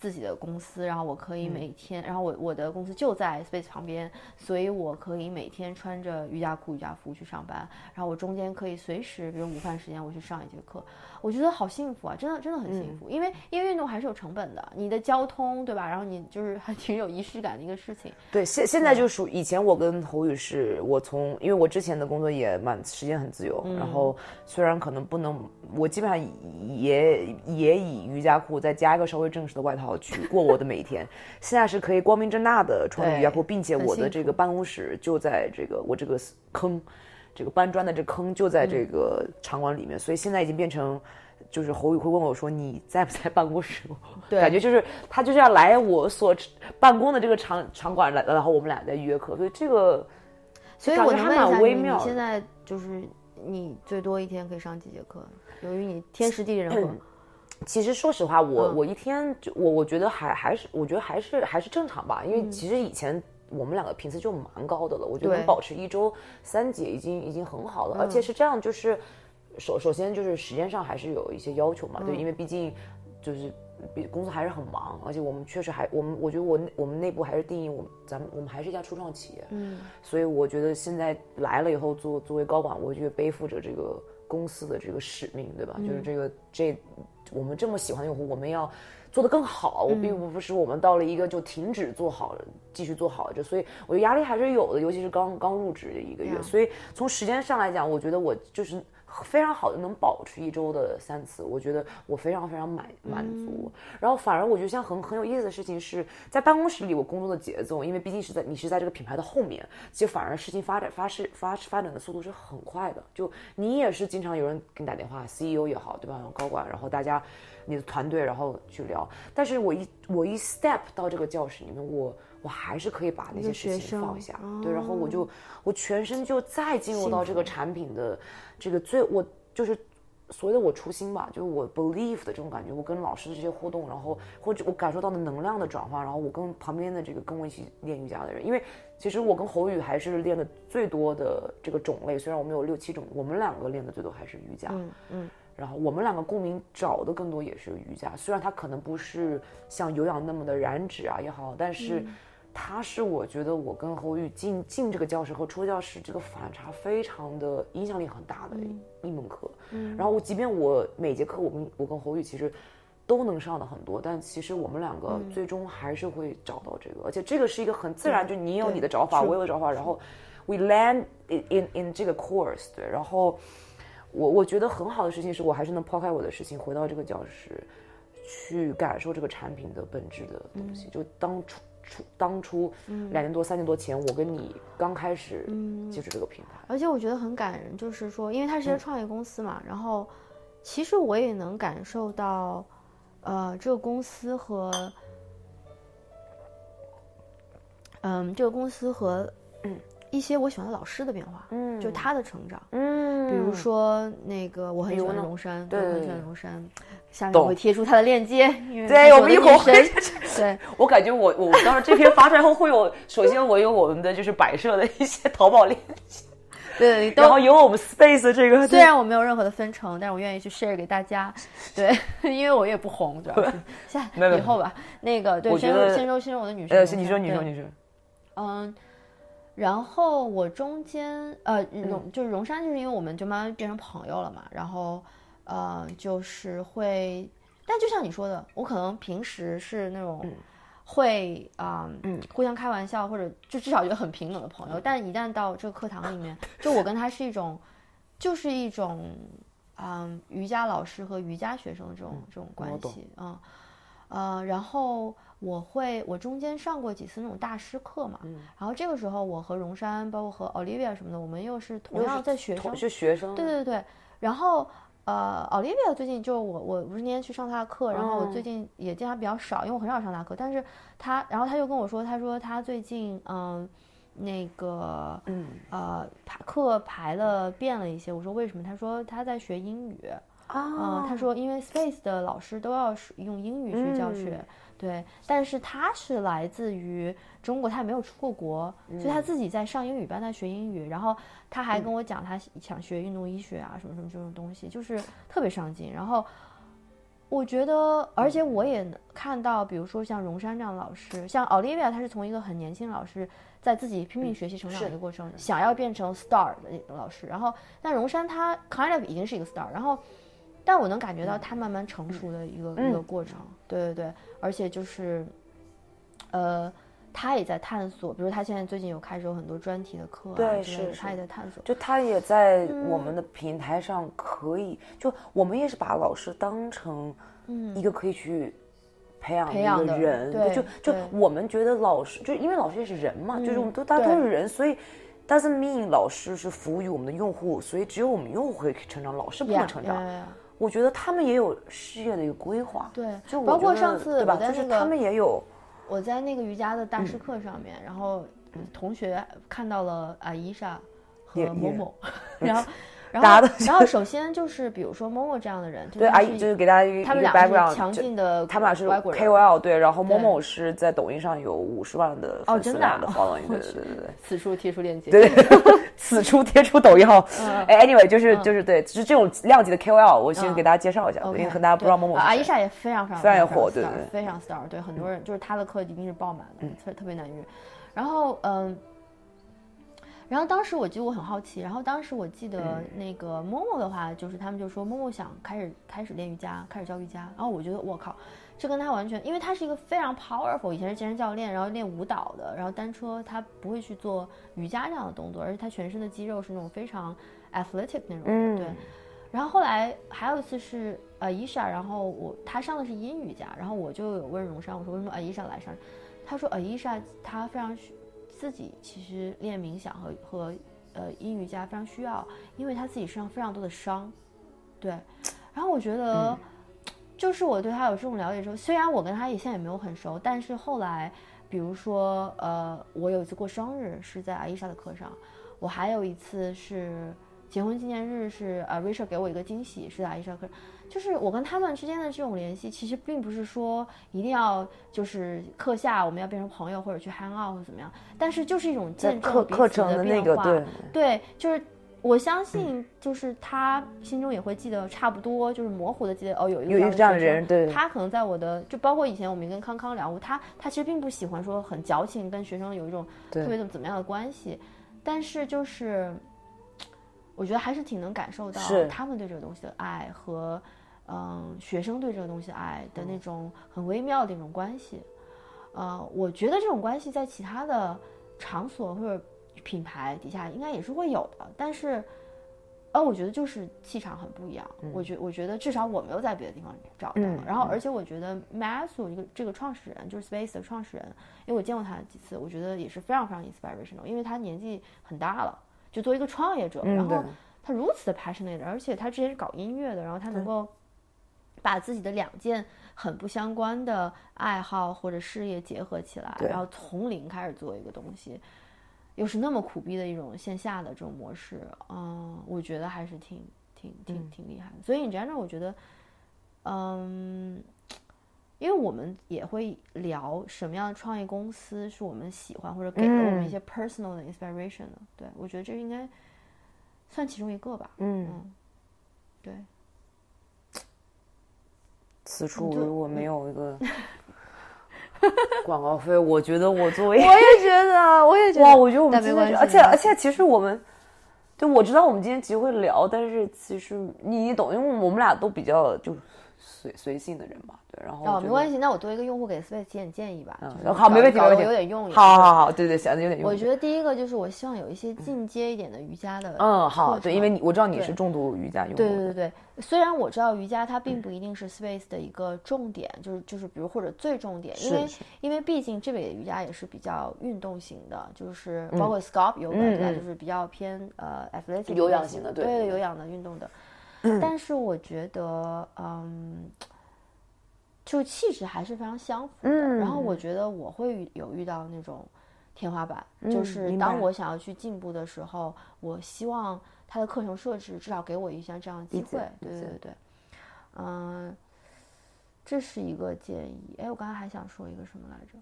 自己的公司，然后我可以每天，嗯、然后我我的公司就在 Space 旁边，所以我可以每天穿着瑜伽裤、瑜伽服去上班，然后我中间可以随时，比如午饭时间我去上一节课，我觉得好幸福啊，真的真的很幸福，嗯、因为因为运动还是有成本的，你的交通对吧？然后你就是还挺有仪式感的一个事情。 对，现现在就属以前我跟侯宇是，我从因为我之前的工作也蛮时间很自由，嗯、然后虽然可能不能，我基本上也也以瑜伽裤再加一个稍微正式的外套去过我的每一天。现在是可以光明正大的穿着瑜伽裤，并且我的这个办公室就在这个我这个坑，这个搬砖的这坑就在这个场馆里面，嗯、所以现在已经变成。就是侯宇会问我说你在不在办公室，对，感觉就是他就是要来我所办公的这个场场馆来，然后我们俩在约课，所以这个所以我能问一下你，你现在就是你最多一天可以上几节课？由于你天时地利人和。 嗯其实说实话，我、嗯、我一天就我我觉得还还是我觉得还是还是正常吧，因为其实以前我们两个频次就蛮高的了，我觉得能保持一周三节已经已经很好了，而且是这样，就是首首先就是时间上还是有一些要求嘛，嗯、对，因为毕竟就是比公司还是很忙，而且我们确实还我们我觉得我我们内部还是定义我们咱们我们还是一家初创企业，嗯，所以我觉得现在来了以后做作为高管，我觉得背负着这个公司的这个使命，对吧？嗯、就是这个这。我们这么喜欢的用户，我们要做得更好，嗯、并不是我们到了一个就停止做好了，继续做好就，所以我觉得压力还是有的，尤其是刚刚入职的一个月，嗯、所以从时间上来讲，我觉得我就是非常好的能保持一周的三次，我觉得我非常非常满满足。嗯、然后反而我觉得像很很有意思的事情是在办公室里我工作的节奏，因为毕竟是在你是在这个品牌的后面，其实反而事情发展发是发发展的速度是很快的。就你也是经常有人给你打电话 ，C E O 也好，对吧？高管，然后大家你的团队，然后去聊。但是我一我一 step 到这个教室里面，我。我还是可以把那些事情放下，对，然后我就我全身就再进入到这个产品的这个最我就是所谓的我初心吧，就是我 believe 的这种感觉，我跟老师的这些互动，然后或者我感受到的能量的转换，然后我跟旁边的这个跟我一起练瑜伽的人，因为其实我跟侯宇还是练的最多的这个种类，虽然我们有六七种，我们两个练的最多还是瑜伽，嗯嗯。然后我们两个共鸣找的更多也是瑜伽，虽然它可能不是像有氧那么的燃脂啊也好，但是。嗯他是我觉得我跟侯宇进进这个教室和出教室这个反差非常的影响力很大的一门课，嗯，然后即便我每节课我跟我跟侯宇其实都能上的很多，但其实我们两个最终还是会找到这个，嗯、而且这个是一个很自然，就你有你的找法，我有找法，然后 we land in in, in 这个 course， 对，然后我我觉得很好的事情是我还是能抛开我的事情回到这个教室去感受这个产品的本质的东西，嗯、就当初。当初两年多、三年多前，我跟你刚开始接触这个品牌， 而且我觉得很感人，就是说，因为它是一个创业公司嘛，嗯、然后其实我也能感受到，呃，这个公司和，嗯，这个公司和嗯一些我喜欢的老师的变化，嗯，就是他的成长，嗯，比如说那个我很喜欢荣山，对，我很喜欢荣山。下面我会贴出他的链接，因为对我们一会儿会。 对， 我感觉我我当时这篇发出来后会有，首先我有我们的就是摆设的一些淘宝链接， 对， 然后有我们 Space 这个。 虽然我没有任何的分成，但是我愿意去 share 给大家。对，因为我也不红，主要是下以后吧。那个对，先说先说先说我的女生， 呃，你说你说你说， 嗯。然后我中间呃荣就是荣山，就是因为我们就慢慢变成朋友了嘛，然后。呃，就是会，但就像你说的，我可能平时是那种会啊、呃嗯、互相开玩笑，或者就至少觉得很平等的朋友，但一旦到这个课堂里面，就我跟他是一种，就是一种嗯、呃、瑜伽老师和瑜伽学生的这种、嗯、这种关系啊、嗯、呃，然后我会我中间上过几次那种大师课嘛，嗯、然后这个时候我和荣山，包括和 Olivia 什么的，我们又是同样在学生， 是学生， 对对对，然后。呃 ，Olivia 最近就我我不是那天去上她的课，然后我最近也见她比较少，因为我很少上她课。但是她，然后她就跟我说，她说她最近嗯，那个嗯呃排课排了变了一些。我说为什么？她说她在学英语啊、呃，她说因为 Space 的老师都要用英语去教学。嗯对，但是他是来自于中国，他也没有出过国，嗯、所以他自己在上英语班，在学英语。然后他还跟我讲，他想学运动医学啊，什么什么这种东西，就是特别上进。然后我觉得，而且我也看到，比如说像荣山这样的老师，像 Olivia，她是从一个很年轻的老师，在自己拼命学习成长的一个过程，想要变成 star 的一个老师。然后，但荣山他 kind of 已经是一个 star， 然后，但我能感觉到他慢慢成熟的一个、嗯、一个过程。对对对，而且就是，呃。他也在探索，比如他现在最近有开始有很多专题的课啊， 对，是他也在探索。 就他也在我们的平台上可以，嗯、就我们也是把老师当成一个可以去培养的一个人， 对， 就就我们觉得老师，就因为老师也是人嘛，嗯、就是我们都大家都是人，所以 doesn't mean 老师是服务于我们的用户，所以只有我们用户可以成长，老师不能成长。Yeah, yeah, yeah. 我觉得他们也有事业的一个规划， 对， 就包括上次对吧？ 我在那个、 就是他们也有。 我在那个瑜伽的大师课上面，嗯、然后同学看到了阿伊莎和某某，然后，然后，然后首先就是比如说某某这样的人， 对阿姨就是给大家一个他们俩是强劲的， 他们俩是 K O L， 对，然后某某是在抖音上有五十万的粉丝量的 following， 对对对对对， 此处贴出链接， 对，此处贴出抖音号，哎 ，anyway 就是就是对，就是这种量级的 K O L， 我先给大家介绍一下，因为可能大家不知道某某阿伊莎也非常非常非常火，对对， 非常 star， 对，很多人就是他的课一定是爆满的，特特别难约，然后嗯。然后当时我就我很好奇，然后当时我记得那个默默的话，就是他们就说默默想开始开始练瑜伽，开始教瑜伽。然后我觉得我靠，这跟他完全，因为他是一个非常 powerful， 以前是健身教练，然后练舞蹈的，然后单车他不会去做瑜伽这样的动作，而且他全身的肌肉是那种非常 athletic 那种的，嗯、对。然后后来还有一次是呃伊莎，然后我他上的是阴瑜伽，然后我就有问荣山，我说为什么阿伊莎来上？他说阿伊莎他非常自己其实练冥想和和呃阴瑜伽非常需要，因为他自己身上非常多的伤，对。然后我觉得，嗯、就是我对他有这种了解之后，虽然我跟他也现在也没有很熟，但是后来，比如说呃，我有一次过生日是在阿伊莎的课上，我还有一次是结婚纪念日是呃 Rachel 给我一个惊喜是在阿伊莎课上。就是我跟他们之间的这种联系，其实并不是说一定要就是课下我们要变成朋友或者去 hang out 或者怎么样，但是就是一种见证彼此的变化。对, 对，就是我相信，就是他心中也会记得差不多，就是模糊的记得哦，有一个有一个这样的人，对。 他可能在我的，就包括以前我们跟康康聊过，他他其实并不喜欢说很矫情，跟学生有一种特别怎么怎么样的关系，但是就是。我觉得还是挺能感受到他们对这个东西的爱和嗯，学生对这个东西的爱的那种很微妙的一种关系，呃，我觉得这种关系在其他的场所或者品牌底下应该也是会有的，但是，呃，我觉得就是气场很不一样。嗯、我觉我觉得至少我没有在别的地方找到。嗯、然后，而且我觉得 Matthew 一个这个创始人就是 Space 的创始人，因为我见过他几次，我觉得也是非常非常 inspirational， 因为他年纪很大了，就作为一个创业者， 嗯、 然后他如此的 passionate， 而且他之前是搞音乐的，然后他能够。把自己的两件很不相关的爱好或者事业结合起来，然后从零开始做一个东西，又是那么苦逼的一种线下的这种模式，嗯，我觉得还是挺挺挺挺厉害的。所以你这样，我觉得，嗯，因为我们也会聊什么样的创业公司是我们喜欢或者给了我们一些 personal 的 inspiration 的，嗯、对，我觉得这应该算其中一个吧。嗯，嗯对。 此处如果没有一个广告费，我觉得我作为我也觉得，我也觉得哇，我觉得我们今天，而且而且其实我们，对，我知道我们今天其实会聊，但是其实你你懂，因为我们俩都比较就随随性的人嘛，对，然后哦没关系，那我作为一个用户给 Space 提点建议吧， 嗯，好，没问题，没问题， 有点用， 好好好，对对，想的有点用。 我觉得第一个就是我希望有一些进阶一点的瑜伽的， 嗯，好，对，因为你我知道你是重度瑜伽用户， 对对对对。虽然我知道瑜伽它并不一定是 Space 的一个重点，嗯、就是就是比如或者最重点，因为因为毕竟这边的瑜伽也是比较运动型的，就是包括 Sculpt Yoga、嗯、对吧，就是比较偏呃 athletic 有氧型的，对对有氧的运动的。嗯、但是我觉得，嗯，就气质还是非常相符的。嗯、然后我觉得我会有遇到那种天花板，嗯、就是当我想要去进步的时候，我希望。他的课程设置至少给我一项这样的机会，对对对对，嗯、呃，这是一个建议。哎，我刚才还想说一个什么来着？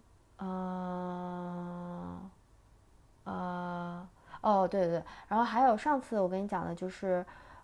呃，呃，哦，对对对，然后还有上次我跟你讲的就是，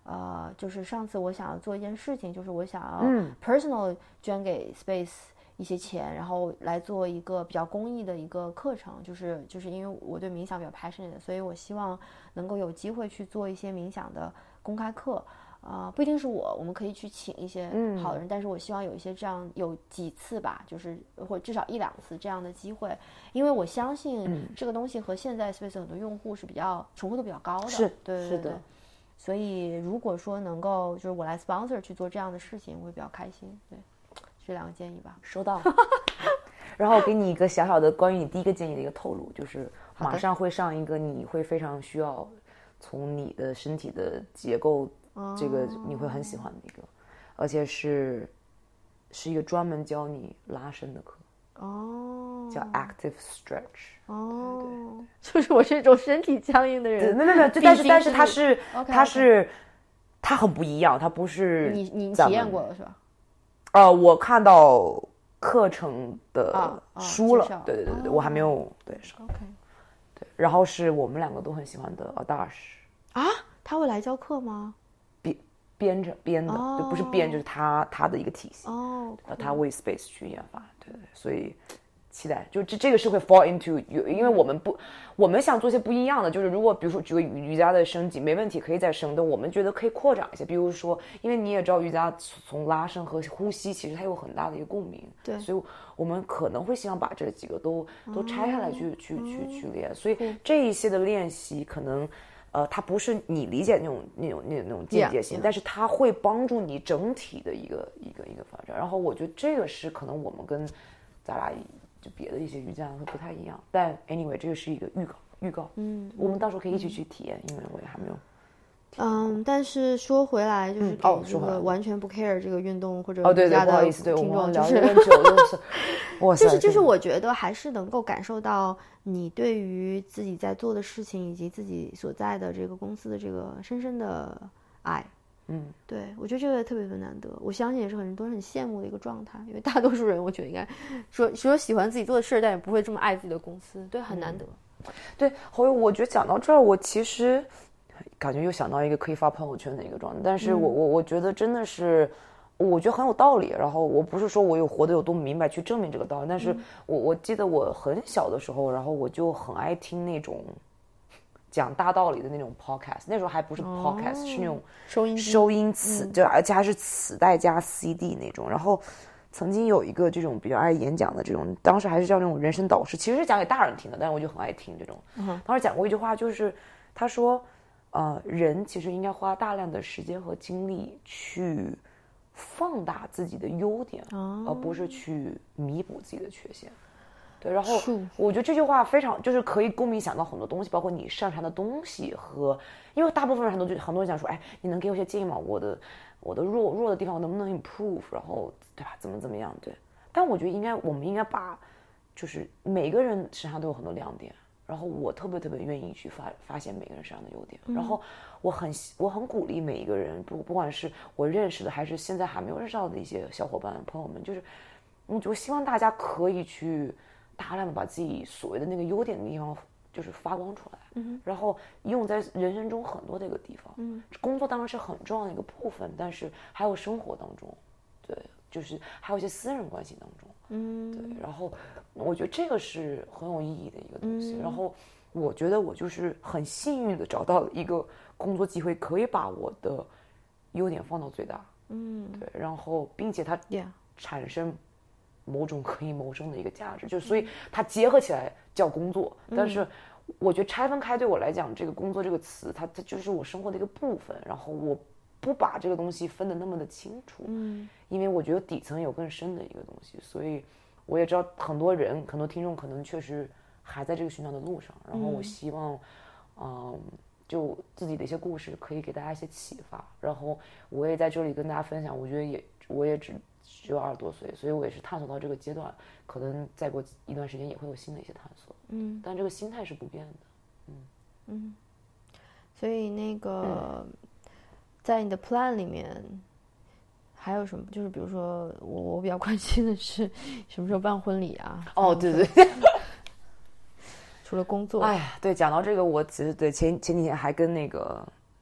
呃，就是上次我想要做一件事情，就是我想要嗯 personal 捐给 Space 一些钱，然后来做一个比较公益的一个课程，就是就是因为我对冥想比较 passionate， 所以我希望能够有机会去做一些冥想的公开课。呃，不一定是我，我们可以去请一些好的人，嗯、但是我希望有一些这样有几次吧，就是或至少一两次这样的机会，因为我相信这个东西和现在 Space 很多用户是比较重合度比较高的， 是， 对对对，是的。所以如果说能够就是我来 sponsor 去做这样的事情，我会比较开心。对，这两个建议吧， 收到。然后我给你一个小小的关于你第一个建议的一个透露，就是马上会上一个你会非常需要从你的身体的结构。这个你会很喜欢的一个，而且是是一个专门教你拉伸的课哦， 叫 active stretch 哦，对对对，就是我是一种身体僵硬的人， 没有没有，但是但是它是 okay, 它是 okay. 它很不一样，它不是你你体验过了是吧？ 呃，我看到课程的书了，哦哦、对对对对，哦、我还没有对上 ，OK， 对，然后是我们两个都很喜欢的 Adash 啊，他会来教课吗？ 编着编的， 哦、 就不是编，就是他他的一个体系。 哦， 他为 Space 去研发，对对，所以期待，就这这个是会 fall into， 因为我们不，我们想做些不一样的，就是如果比如说举个瑜伽的升级，没问题，可以再升的，我们觉得可以扩展一些，比如说，因为你也知道瑜伽从拉伸和呼吸，其实它有很大的一个共鸣， 对， 所以我们可能会希望把这几个都都拆下来去、哦、去去去练，所以这一些的练习可能。呃，它不是你理解那种那种那种那种间接性， yeah, yeah. 但是它会帮助你整体的一个一个一个发展。然后我觉得这个是可能我们跟咱俩就别的一些瑜伽会不太一样。但 anyway， 这个是一个预告，预告。 嗯， 我们到时候可以一起去体验，嗯、因为我也还没有。 嗯，但是说回来，就是给这个完全不 care 这个运动或者瑜伽的听众，就是就是就是我觉得还是能够感受到你对于自己在做的事情以及自己所在的这个公司的这个深深的爱。 嗯， 对，我觉得这个特别的难得，我相信也是很多人很羡慕的一个状态，因为大多数人我觉得应该说说喜欢自己做的事，但也不会这么爱自己的公司，对，很难得。 嗯、对，后来我觉得讲到这儿，我其实。感觉又想到一个可以发朋友圈的一个状态，但是我我我觉得真的是，我觉得很有道理。然后我不是说我有活得有多么明白去证明这个道理，但是我我记得我很小的时候，然后我就很爱听那种讲大道理的那种 podcast， 那时候还不是 podcast，、哦、是那种收音收音磁，就、嗯、而且还是磁带加 C D 那种。然后曾经有一个这种比较爱演讲的这种，当时还是叫那种人生导师，其实是讲给大人听的，但是我就很爱听这种。 嗯、 当时讲过一句话，就是他说。呃，人其实应该花大量的时间和精力去放大自己的优点， 哦、 而不是去弥补自己的缺陷。对，然后我觉得这句话非常就是可以共鸣想到很多东西，包括你擅长的东西和，因为大部分人很多就很多人讲说，哎，你能给我些建议吗？我的我的弱弱的地方我能不能 improve？ 然后对吧，怎么怎么样？对，但我觉得应该我们应该把，就是每个人身上都有很多亮点。然后我特别特别愿意去发发现每个人身上的优点， 嗯、 然后我很我很鼓励每一个人，不不管是我认识的还是现在还没有认识到的一些小伙伴朋友们，就是我就希望大家可以去大量的把自己所谓的那个优点的地方就是发光出来， 嗯、 然后用在人生中很多的一个地方， 嗯、 工作当然是很重要的一个部分，但是还有生活当中，对，就是还有一些私人关系当中。 嗯， 对，然后我觉得这个是很有意义的一个东西。 嗯、 然后我觉得我就是很幸运的找到了一个工作机会，可以把我的优点放到最大。 嗯， 对，然后并且它产生某种可以谋生的一个价值，就所以它结合起来叫工作。 嗯、 但是我觉得拆分开对我来讲，这个工作这个词，它它就是我生活的一个部分。然后我不把这个东西分得那么的清楚。 嗯。 因为我觉得底层有更深的一个东西，所以我也知道很多人很多听众可能确实还在这个寻找的路上，然后我希望嗯、呃，就自己的一些故事可以给大家一些启发，然后我也在这里跟大家分享，我觉得也我也只只有二十多岁，所以我也是探索到这个阶段，可能再过一段时间也会有新的一些探索， 嗯， 但这个心态是不变的。嗯嗯，所以那个、嗯、在你的 plan 里面还有什么？就是比如说我我比较关心的是什么时候办婚礼啊？ 哦，对对对。 除了工作， 哎呀，对，讲到这个，我其实对前前几天还跟那个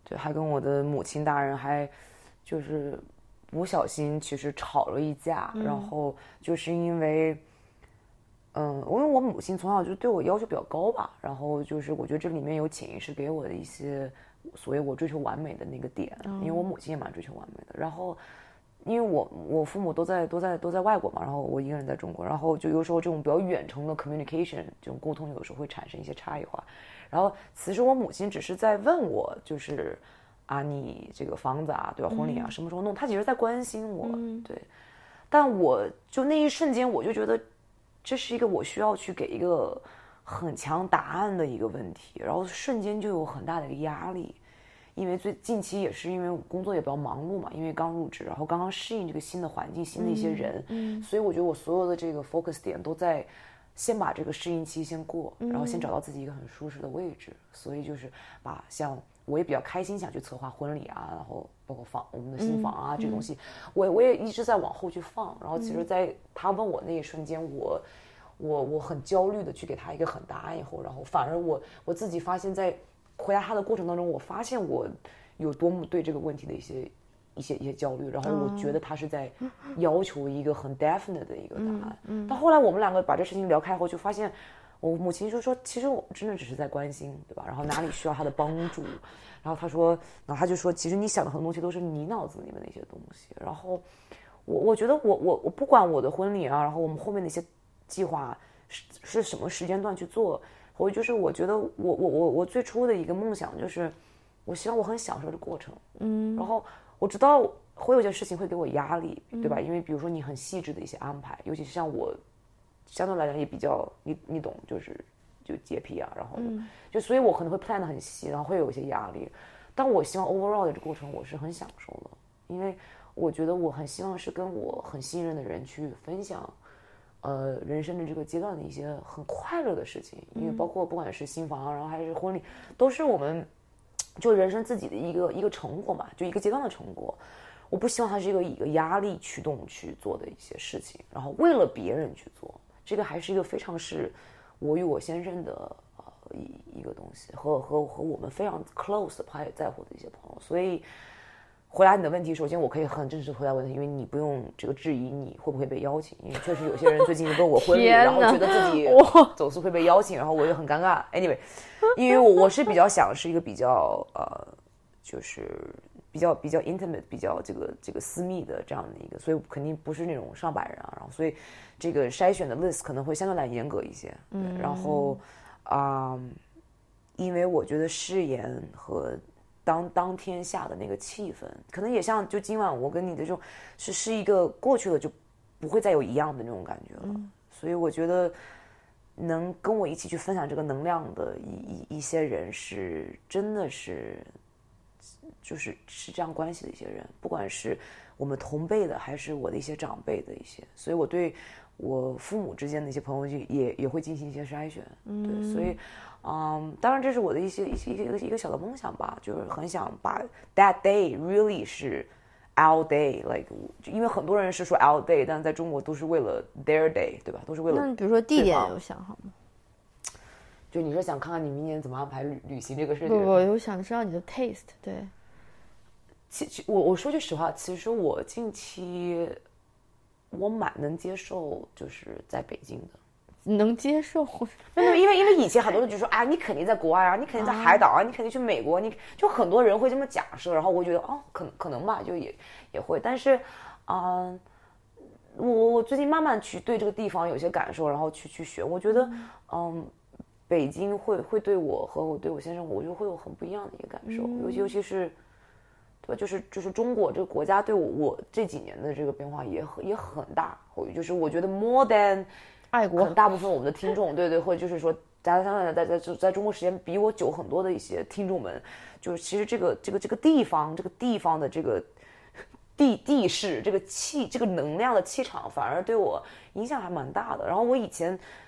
对，还跟我的母亲大人还就是不小心其实吵了一架，嗯、然后就是因为。嗯，因为我母亲从小就对我要求比较高吧，然后就是我觉得这里面有潜意识给我的一些所谓我追求完美的那个点，嗯、因为我母亲也蛮追求完美的。然后，因为我我父母都在都在都在外国嘛，然后我一个人在中国，然后就有时候这种比较远程的 communication 这种沟通有时候会产生一些差异化。然后其实我母亲只是在问我，就是啊你这个房子啊，对吧，婚礼啊什么时候弄？她其实在关心我，嗯、对。但我就那一瞬间我就觉得。这是一个我需要去给一个很强答案的一个问题，然后瞬间就有很大的一个压力，因为最近期也是因为工作也比较忙碌嘛，因为刚入职，然后刚刚适应这个新的环境、新的一些人，嗯，嗯所以我觉得我所有的这个 focus 点都在先把这个适应期先过，然后先找到自己一个很舒适的位置，所以就是把像我也比较开心想去策划婚礼啊，然后包括房我们的新房啊、嗯、这东西，我我也一直在往后去放，然后其实在他问我那一瞬间，我我我很焦虑的去给他一个很答案以后，然后反而我我自己发现在回答他的过程当中，我发现我有多么对这个问题的一些一些一些焦虑，然后我觉得他是在要求一个很 definite 的一个答案。嗯嗯、但后来我们两个把这事情聊开后，就发现我母亲就说，其实我真的只是在关心，对吧？然后哪里需要他的帮助，然后他说，然后他就说，其实你想的很多东西都是你脑子里面的一些东西。然后我我觉得我我我不管我的婚礼啊，然后我们后面的一些计划是是什么时间段去做，我就是我觉得我我我我最初的一个梦想就是，我希望我很享受这个过程，嗯，然后我知道会有些事情会给我压力，对吧？因为比如说你很细致的一些安排，尤其是像我。相对来讲也比较你你懂，就是就洁癖啊，然后就、嗯、就所以我可能会 plan 得很细，然后会有一些压力。但我希望 overall 的这个过程我是很享受的，因为我觉得我很希望是跟我很信任的人去分享，呃，人生的这个阶段的一些很快乐的事情。因为包括不管是新房，然后还是婚礼，都是我们就人生自己的一个一个成果嘛，就一个阶段的成果。我不希望它是一个以一个压力驱动去做的一些事情，然后为了别人去做。这个还是一个非常是我与我先生的呃一一个东西，和和和我们非常 close 拍在乎的一些朋友。所以回答你的问题，首先我可以很正式回答问题，因为你不用这个质疑你会不会被邀请，因为确实有些人最近问我婚礼，然后觉得自己总是会被邀请，然后我就很尴尬。Anyway， 因为我我是比较想是一个比较呃就是。比较比较 intimate 比较这个这个私密的这样的一个，所以肯定不是那种上百人啊，然后所以这个筛选的 list 可能会相对来严格一些，对，嗯、然后啊、嗯，因为我觉得誓言和当当天下的那个气氛，可能也像就今晚我跟你的这种是是一个过去了就不会再有一样的那种感觉了，嗯、所以我觉得能跟我一起去分享这个能量的一一一些人是真的是。就是是这样关系的一些人，不管是我们同辈的，还是我的一些长辈的一些，所以我对我父母之间的一些朋友也也会进行一些筛选，对，所以，嗯，当然这是我的一些一些一个一个小的梦想吧，就是很想把 that day really 是 our day，like， 因为很多人是说 our day， 但在中国都是为了 their day， 对吧？都是为了。 那你比如说地点有想好吗？ 就你是想看看你明年怎么安排旅旅行这个事情？ 不不，我想知道你的 taste， 对。 其实我我说句实话，其实我近期我蛮能接受，就是在北京的， 能接受。 因为因为因为以前很多人就说啊，你肯定在国外啊，你肯定在海岛啊，你肯定去美国，你就很多人会这么假设，然后我觉得哦，可可能吧，就也也会，但是，嗯、呃，我我最近慢慢去对这个地方有些感受，然后去去学，我觉得嗯。嗯北京会会对我和我对我先生，我就会有很不一样的一个感受，嗯、尤其尤其是，对吧？就是就是中国这个国家对我我这几年的这个变化也很也很大，就是我觉得 more than 爱国， 大部分我们的听众，对对，或者就是说，大家相对在在在在中国时间比我久很多的一些听众们，就是其实这个这个这个地方这个地方的这个地地势这个气这个能量的气场，反而对我影响还蛮大的。然后我以前。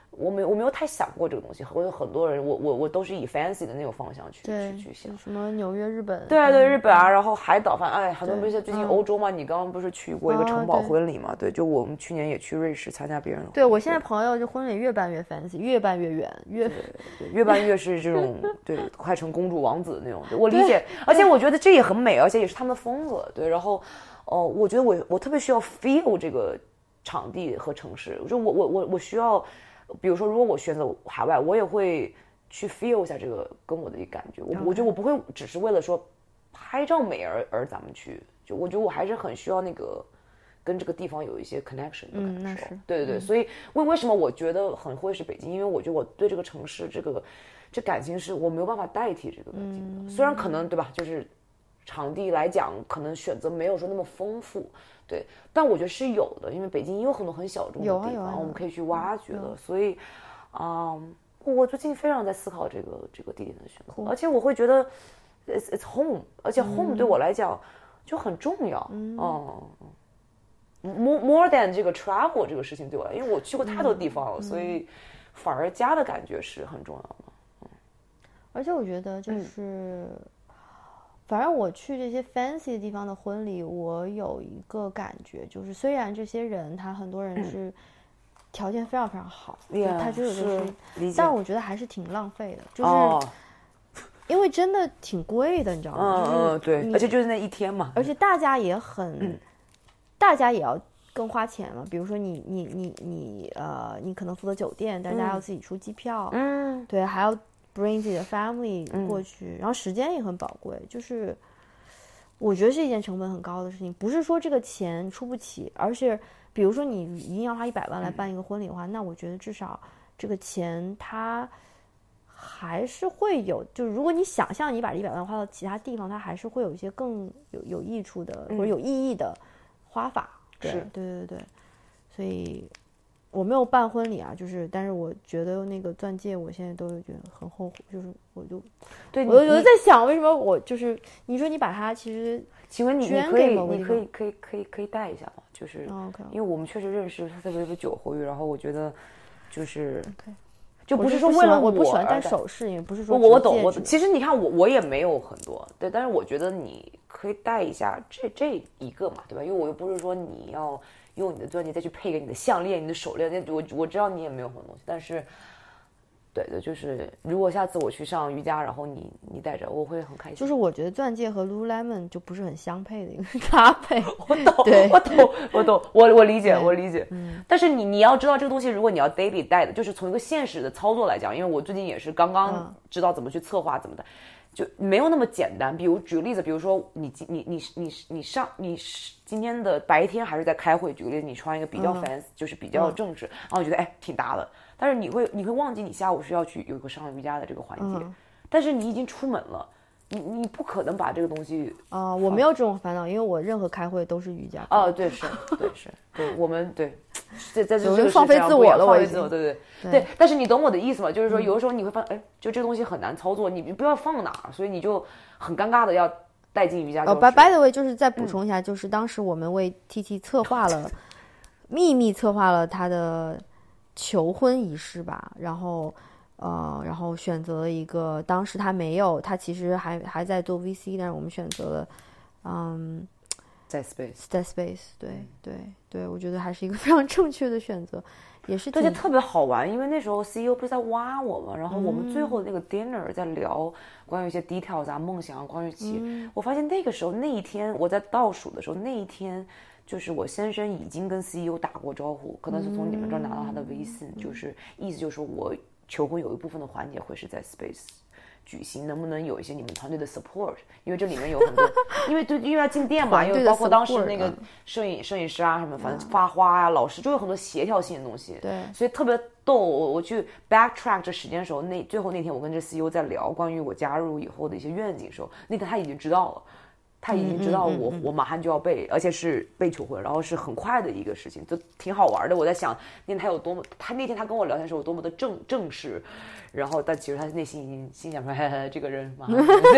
我没我没有太想过这个东西，我有很多人，我我我都是以 fancy 的那种方向去去去想， 什么纽约、日本， 对对，日本啊，然后海岛，反正哎，很多不是最近嗯欧洲嘛，你刚刚不是去过一个城堡婚礼嘛？对，就我们去年也去瑞士参加别人的婚礼。 对，我现在朋友这婚礼越办越 fancy， 越办越远，越对越办越是这种对，快成公主王子那种，我理解，而且我觉得这也很美，而且也是他们的风格，对，然后哦、呃，我觉得我我特别需要 feel 这个场地和城市，就我我我我需要。比如说，如果我选择海外，我也会去 feel 一下这个跟我的一个感觉。我、okay. 我觉得我不会只是为了说拍照美而而咱们去，就我觉得我还是很需要那个跟这个地方有一些 connection 的感受。 嗯，那是对对对， 嗯、 所以为为什么我觉得很会是北京？因为我觉得我对这个城市这个这感情是我没有办法代替这个感情的。嗯、虽然可能对吧，就是场地来讲，可能选择没有说那么丰富。对，但我觉得是有的，因为北京也有很多很小众的地方， 啊啊、 我们可以去挖掘的。所以，嗯，我最近非常在思考这个这个地点的选择，而且我会觉得 it's it's home， 而且 home 对我来讲就很重要。嗯，嗯 more more than 这个 travel 这个事情对我来，因为我去过太多地方了， 嗯、 所以反而家的感觉是很重要的。嗯， 而且我觉得就是。嗯反正我去这些 fancy 的地方的婚礼，我有一个感觉，就是虽然这些人他很多人是条件非常非常好，嗯、他就有的是，但我觉得还是挺浪费的，就是、哦、因为真的挺贵的，你知道吗？ 嗯嗯，对，而且就是那一天嘛， 而且大家也很，嗯、大家也要更花钱了。比如说你你你你呃，你可能负责酒店，大家要自己出机票，嗯，对，还要。bring 自己的 family 过去、嗯、然后时间也很宝贵，就是我觉得是一件成本很高的事情，不是说这个钱出不起，而是比如说你一定要花一百万来办一个婚礼的话、嗯、那我觉得至少这个钱它还是会有，就是如果你想象你把这一百万花到其他地方，它还是会有一些更有有益处的、嗯、或者有意义的花法。对是对对对，所以我没有办婚礼啊，就是但是我觉得那个钻戒我现在都觉得很后悔，就是我就对我就在想为什么我就是你说你把它其实请问你捐可以给某个地方你可以可以可以可以带一下吗？就是、 oh, okay. 因为我们确实认识他特别特别久活跃，然后我觉得就是 okay. 就不是说为了我不喜欢戴首饰，也不是说我我懂我其实你看我我也没有很多，对，但是我觉得你可以带一下这这一个嘛，对吧？因为我又不是说你要用你的钻戒再去配给你的项链、你的手链，我我知道你也没有很多东西，但是，对的，就是如果下次我去上瑜伽，然后你你带着，我会很开心。 就是我觉得钻戒和 Lululemon 就不是很相配的一个搭配。 我懂， 对， 我懂，我懂，我我理解，我理解。嗯，但是你你要知道这个东西，如果你要 daily 带的，就是从一个现实的操作来讲，因为我最近也是刚刚知道怎么去策划怎么的。就没有那么简单。比如举个例子，比如说你你你你你上你今天的白天还是在开会，举个例子，你穿一个比较 fancy、嗯、就是比较正式，然后觉得哎挺搭的，但是你会你会忘记你下午是要去有一个上瑜伽的这个环节，嗯、但是你已经出门了。你你不可能把这个东西啊、呃，我没有这种烦恼，因为我任何开会都是瑜伽啊，对是，对是，对我们对，在在这个放飞自我了，我放飞自我，对对 对, 对。但是你懂我的意思吗？就是说，有的时候你会发现，哎、嗯，就这个东西很难操作，你不知道放哪儿，所以你就很尴尬的要带进瑜伽教室。 哦 ，by the way， 就是再补充一下，嗯、就是当时我们为 T T 策划了，秘密策划了他的求婚仪式吧，然后。呃，然后选择了一个，当时他没有，他其实还还在做 V C， 但是我们选择了，嗯， 在 Space， 在 Space， 对、嗯、对对，我觉得还是一个非常正确的选择，也是而且特别好玩，因为那时候 C E O 不是在挖我嘛，然后我们最后那个 dinner 在聊关于一些 details 啊、梦想啊、关于企业、嗯，我发现那个时候那一天我在倒数的时候，那一天就是我先生已经跟 C E O 打过招呼，可能是从你们这儿拿到他的微信，嗯、就是意思就是我。求婚有一部分的环节会是在 Space 举行，能不能有一些你们团队的 support？ 因为这里面有很多，因为对，因为要进店嘛，因为包括当时那个摄影摄影师啊什么，反正发花啊，老师就有很多协调性的东西。 对， 所以特别逗。我我去 backtrack 这时间的时候，那最后那天我跟这 C E O 在聊关于我加入以后的一些愿景的时候，那天他已经知道了。他已经知道我、嗯嗯嗯、我马上就要被，而且是被求婚，然后是很快的一个事情，就挺好玩的。我在想那天他有多么，他那天他跟我聊天的时候有多么的正正式，然后但其实他内心已经心想说，嘿嘿这个人嘛，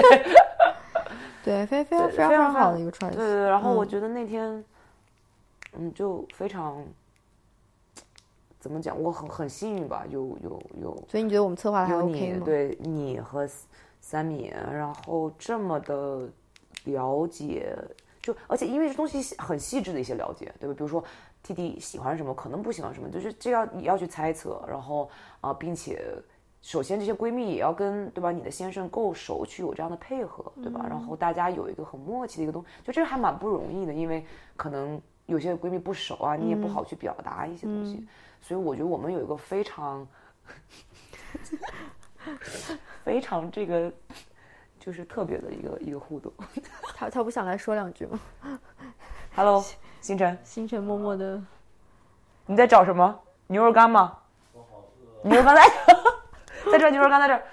对，非非常非常非常好的一个 choice。 对对对，然后我觉得那天，嗯，嗯就非常怎么讲，我很很幸运吧，有有有。 所以你觉得我们策划的还有 OK 你吗？ 对你和三米，然后这么的了解，就而且因为这东西很细致的一些了解，对吧？比如说 T T 喜欢什么，可能不喜欢什么，就是这要你要去猜测，然后啊、呃，并且首先这些闺蜜也要跟对吧你的先生够熟，去有这样的配合，对吧？嗯、然后大家有一个很默契的一个东西，就这个还蛮不容易的，因为可能有些闺蜜不熟啊，你也不好去表达一些东西，嗯、所以我觉得我们有一个非常。非常这个就是特别的一个一个互动。 他他不想来说两句吗 ？Hello， 星辰。 星辰默默的。 你在找什么？牛肉干吗？ 我好饿。 牛肉干在，在这儿，牛肉干在这儿。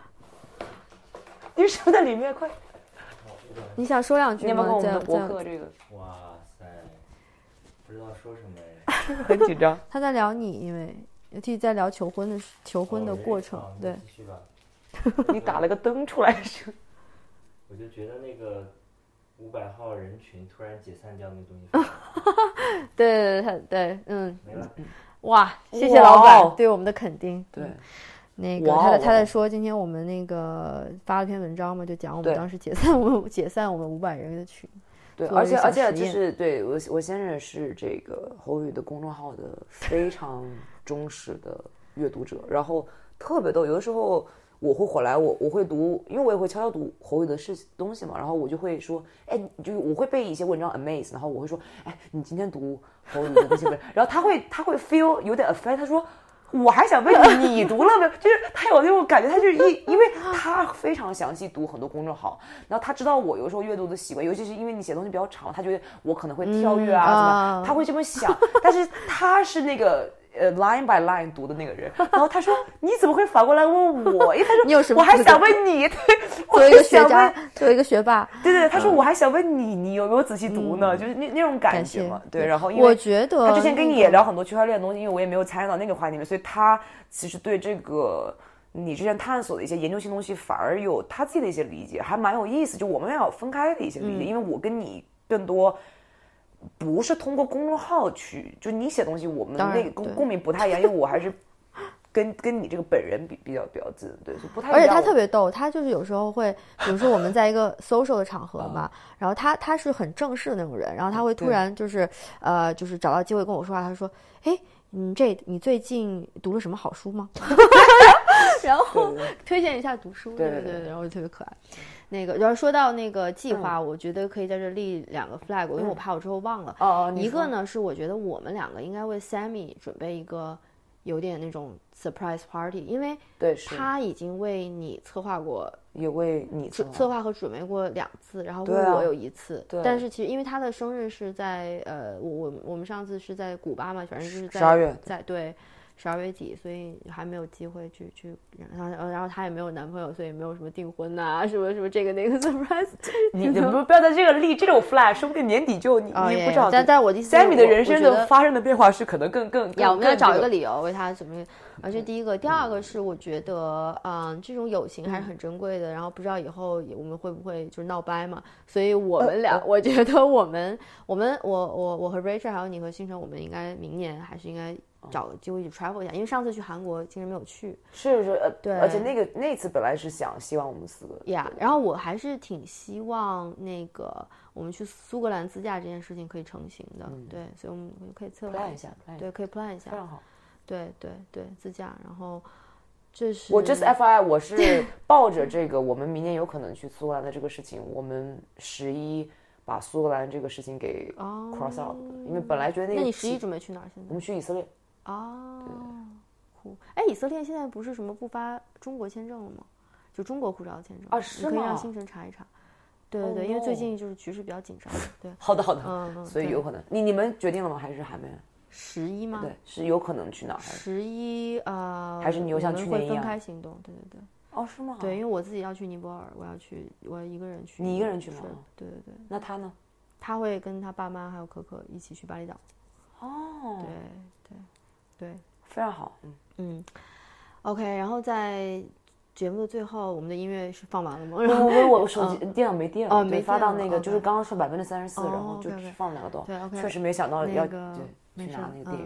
你什么在里面？快！ 你想说两句吗？ 你要不要跟我们的博客这个？ 哇塞，不知道说什么哎。 很紧张。 他在聊你，因为 T 在聊求婚的求婚的过程， 哦、 对。 继续吧。 你打了个灯出来是？ 我就觉得那个五百号人群突然解散掉那东西。 对对对对，嗯。 没了。 哇，谢谢老板对我们的肯定。 对。 那个他他在说，今天我们那个发了篇文章嘛，就讲我们当时解散我们解散我们五百人的群。 对，而且而且就是对我我先生是这个侯宇的公众号的非常忠实的阅读者，然后特别逗，有的时候。我会回来，我我会读，因为我也会悄悄读侯宇的事东西嘛，然后我就会说，哎，就我会被一些文章 amaze， 然后我会说，哎，你今天读侯宇的那些文，然后他会他会 feel 有点 affect， 他说，我还想问你，你读了没？就是他有那种感觉，他就是一，因为他非常详细读很多公众号，然后他知道我有时候阅读的习惯，尤其是因为你写东西比较长，他觉得我可能会跳跃啊， 嗯、 怎么，他会这么想，但是他是那个。呃 ，line by line 读的那个人，然后他说：“你怎么会反过来问我？”因为他说：“ 你有什么？ 我还想问你，对， 作为一个学渣，作为一个学霸， 对对，他说我还想问你，你有没有仔细读呢？就是那那种感觉嘛，对。然后因为我觉得他之前跟你也聊很多区块链的东西，因为我也没有参与到那个话题里面，所以他其实对这个你之前探索的一些研究性东西，反而有他自己的一些理解，还蛮有意思。就我们要分开的一些理解，因为我跟你更多。不是通过公众号去，就你写东西，我们那个共共鸣不太一样，因为我还是跟跟你这个本人比比较比较近，对，所以不太一样。 而且他特别逗，他就是有时候会，比如说我们在一个 social 的场合嘛，然后他他是很正式的那种人，然后他会突然就是呃，就是找到机会跟我说话，他说，哎，你这你最近读了什么好书吗？然后推荐一下读书，对对对，然后就特别可爱。那个，然后说到那个计划，嗯、我觉得可以在这立两个 flag，、嗯、因为我怕我之后忘了。 哦、 一个呢是我觉得我们两个应该为 Sammy 准备一个有点那种 surprise party， 因为他已经为你策划过， 也为你策划策划和准备过两次，然后为我有一次。 对、啊。 但是其实因为他的生日是在呃，我我我们上次是在古巴嘛，反正就是在十二月， 在对。十二月底，所以还没有机会去去，然后然后她也没有男朋友，所以没有什么订婚呐、啊，什么什么这个那个 surprise。 你你不不要在这个立这种 flag， 说不定年底就你、 哦、 你不知道。 但但我的意思 ，Sammy 的人生的发生的变化是可能更更更。 要我们要找一个理由为他准备。而且第一个，第二个是我觉得，嗯，这种友情还是很珍贵的。然后不知道以后我们会不会就是闹掰嘛？所以我们俩，我觉得我们我们我我我和 Rachel 还有你和星辰，我们应该明年还是应该。找个机会去 travel 一下，因为上次去韩国其实没有去。 是是呃， 对， 而且那个那次本来是想希望我们四个呀， yeah, 然后我还是挺希望那个我们去苏格兰自驾这件事情可以成型的，嗯、对，所以我们可以策划一下， 对，可以 plan 一下， 非常好。 对对对，自驾，然后这是我 just F I， 我是抱着这个我们明年有可能去苏格兰的这个事情，我们十一。把苏格兰这个事情给 cross out 的， oh, 因为本来觉得那个。 那你十一准备去哪儿？现在我们去以色列。 哦，酷！哎，以色列现在不是什么不发中国签证了吗？就中国护照签证啊？是吗？ 你可以让星辰查一查。对对对， oh, 因为最近就是局势比较紧张。对， 好的好的， 嗯嗯， 所以有可能。你你们决定了吗？还是还没？ 十一吗？ 对，是有可能去哪儿？ 十一啊， 还是你又像去年一样会分开行动？对对对。 哦，是吗？ 对，因为我自己要去尼泊尔，我要去，我要一个人去。 你一个人去吗？ 对对对。 那他呢？ 他会跟他爸妈还有可可一起去巴厘岛。 哦， 对对对， 非常好。嗯嗯 ，OK， 然后在节目的最后，我们的音乐是放完了吗？ 我我我手机、嗯、电脑没电了， 哦，没发到那个， okay. 就是刚刚说百分之三十四，然后就 okay, okay. 放两个多， 对 ，OK， 确实没想到要、 那个、 对去拿那个电源。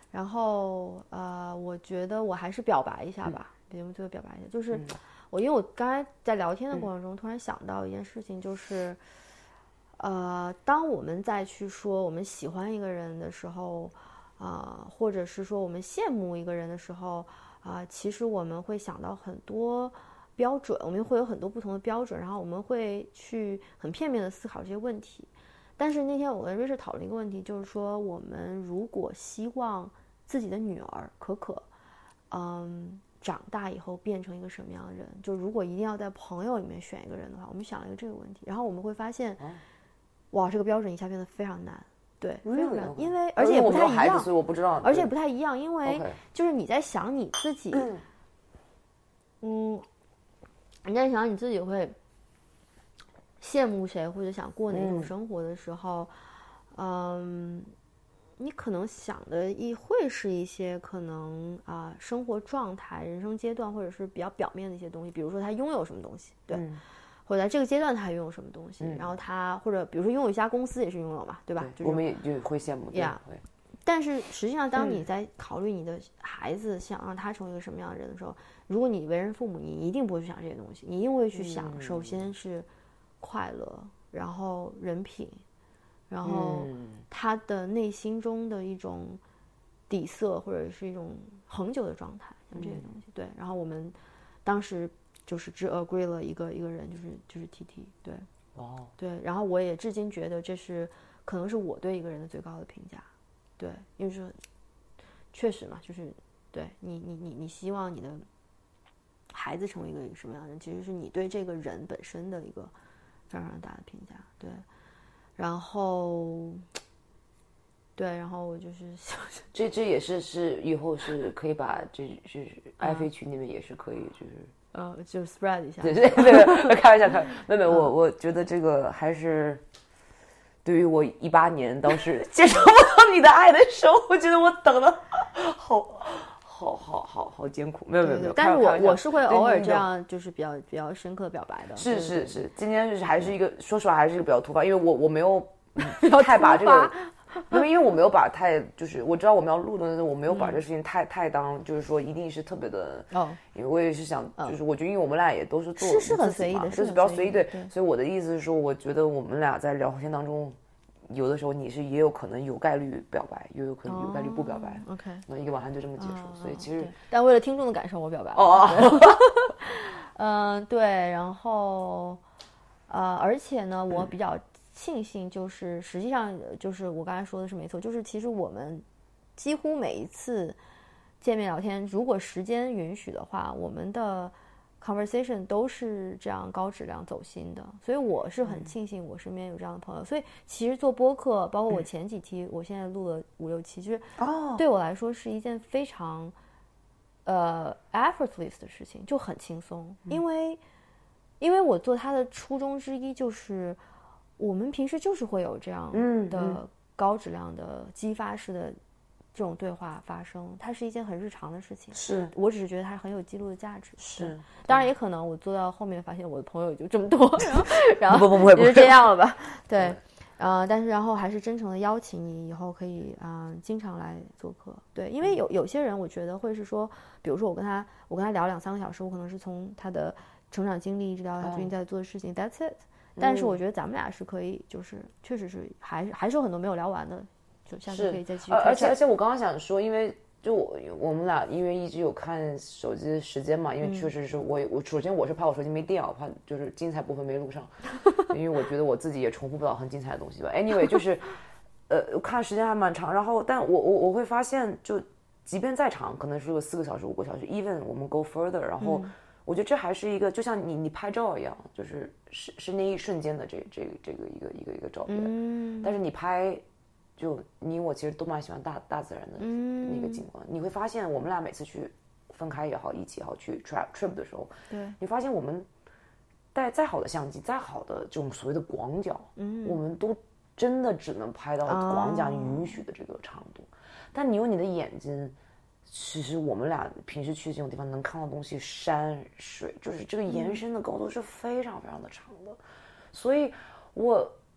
然后呃，我觉得我还是表白一下吧，节目最后表白一下，就是、嗯、我因为我刚才在聊天的过程中、嗯、突然想到一件事情，就是呃，当我们再去说我们喜欢一个人的时候啊、呃，或者是说我们羡慕一个人的时候啊、呃，其实我们会想到很多标准，我们会有很多不同的标准，然后我们会去很片面的思考这些问题。但是那天我跟瑞士讨论一个问题，就是说我们如果希望自己的女儿可可嗯，长大以后变成一个什么样的人，就如果一定要在朋友里面选一个人的话，我们想了一个这个问题，然后我们会发现、哦、哇，这个标准一下变得非常难，对，非常难，因为而且也不太一样， 所以我不知道， 而且不太一样，因为就是你在想你自己，嗯，你在想你自己会羡慕谁或者想过哪种生活的时候，嗯。嗯你可能想的一会是一些可能啊、呃、生活状态、人生阶段，或者是比较表面的一些东西，比如说他拥有什么东西，对，嗯、或者在这个阶段他拥有什么东西，嗯、然后他或者比如说拥有一家公司也是拥有嘛，对吧？ 对就是、我们也就会羡慕， 呀。Yeah, 但是实际上，当你在考虑你的孩子想让他成为一个什么样的人的时候，如果你为人父母，你一定不会去想这些东西，你一定会去想，嗯、首先是快乐，然后人品。然后他的内心中的一种底色或者是一种恒久的状态，像这些东西、嗯、对。然后我们当时就是只 agree 了一个一个人，就是就是 T T， 对， 哦， 对。然后我也至今觉得这是可能是我对一个人的最高的评价，对，因为说确实嘛，就是对你你你你希望你的孩子成为一个什么样的人，其实是你对这个人本身的一个非常非常大的评价，对。然后，对，然后我就是想， 这这也是是以后是可以把这就是爱妃群里面也是可以就是呃就 spread 一下， 对对对，开玩笑开，妹妹我我觉得这个还是对于我一八年当时接受不到你的爱的时候，我觉得我等了好。好好好好艰苦，没有没有没有， 但是我我是会偶尔这样，就是比较比较深刻的表白的。 是是是，今天就是还是一个，说实话还是一个比较突发，因为我我没有太把这个，因为因为我没有把太就是我知道我们要录的，我没有把这个事情太太当就是说一定是特别的哦，因为我也是想就是我觉得因为我们俩也都是做是是很随意的， 就是比较随意对，所以我的意思是说，我觉得我们俩在聊天当中。有的时候你是也有可能有概率表白，又有可能有概率不表白。 Oh, OK， 那一个晚上就这么结束， oh, 所以其实， 但为了听众的感受，我表白了。 哦哦， 嗯，对，然后，呃，而且呢，我比较庆幸，就是实际上就是我刚才说的是没错，就是其实我们几乎每一次见面聊天，如果时间允许的话，我们的。conversation 都是这样高质量走心的，所以我是很庆幸我身边有这样的朋友。所以其实做播客，包括我前几期，我现在录了五六期，就是对我来说是一件非常呃 effortless 的事情，就很轻松。因为因为我做它的初衷之一就是我们平时就是会有这样的高质量的激发式的这种对话发生，它是一件很日常的事情。 是我只是觉得它很有记录的价值。 是， 当然也可能我做到后面发现我的朋友就这么多，然后然后不不不会就这样了吧？对，呃，但是然后还是真诚的邀请你以后可以啊、呃、经常来做客。对，因为有有些人我觉得会是说，比如说我跟他我跟他聊两三个小时，我可能是从他的成长经历一直聊他最近在做的事情、嗯、，That's it。但是我觉得咱们俩是可以，就是确实是还是还是有很多没有聊完的。就下次可以再继续。 而且而且我刚刚想说，因为就我我们俩因为一直有看手机的时间嘛，因为确实是我、嗯、我首先我是怕我手机没电，我怕就是精彩部分没录上，因为我觉得我自己也重复不了很精彩的东西吧。Anyway， 就是呃看时间还蛮长，然后但我我我会发现，就即便再长，可能是个四个小时五个小时 ，even 我们 go further， 然后我觉得这还是一个就像你你拍照一样，就是是是那一瞬间的这这这个一个一个一个照片，嗯、但是你拍。就你我其实都蛮喜欢大大自然的那个景观、嗯、你会发现我们俩每次去分开也好一起也好去 trip trip 的时候， 对， 你发现我们带再好的相机再好的这种所谓的广角、嗯、我们都真的只能拍到广角允许的这个长度、哦、但你用你的眼睛，其实我们俩平时去这种地方能看到东西，山水就是这个延伸的高度是非常非常的长的、嗯、所以我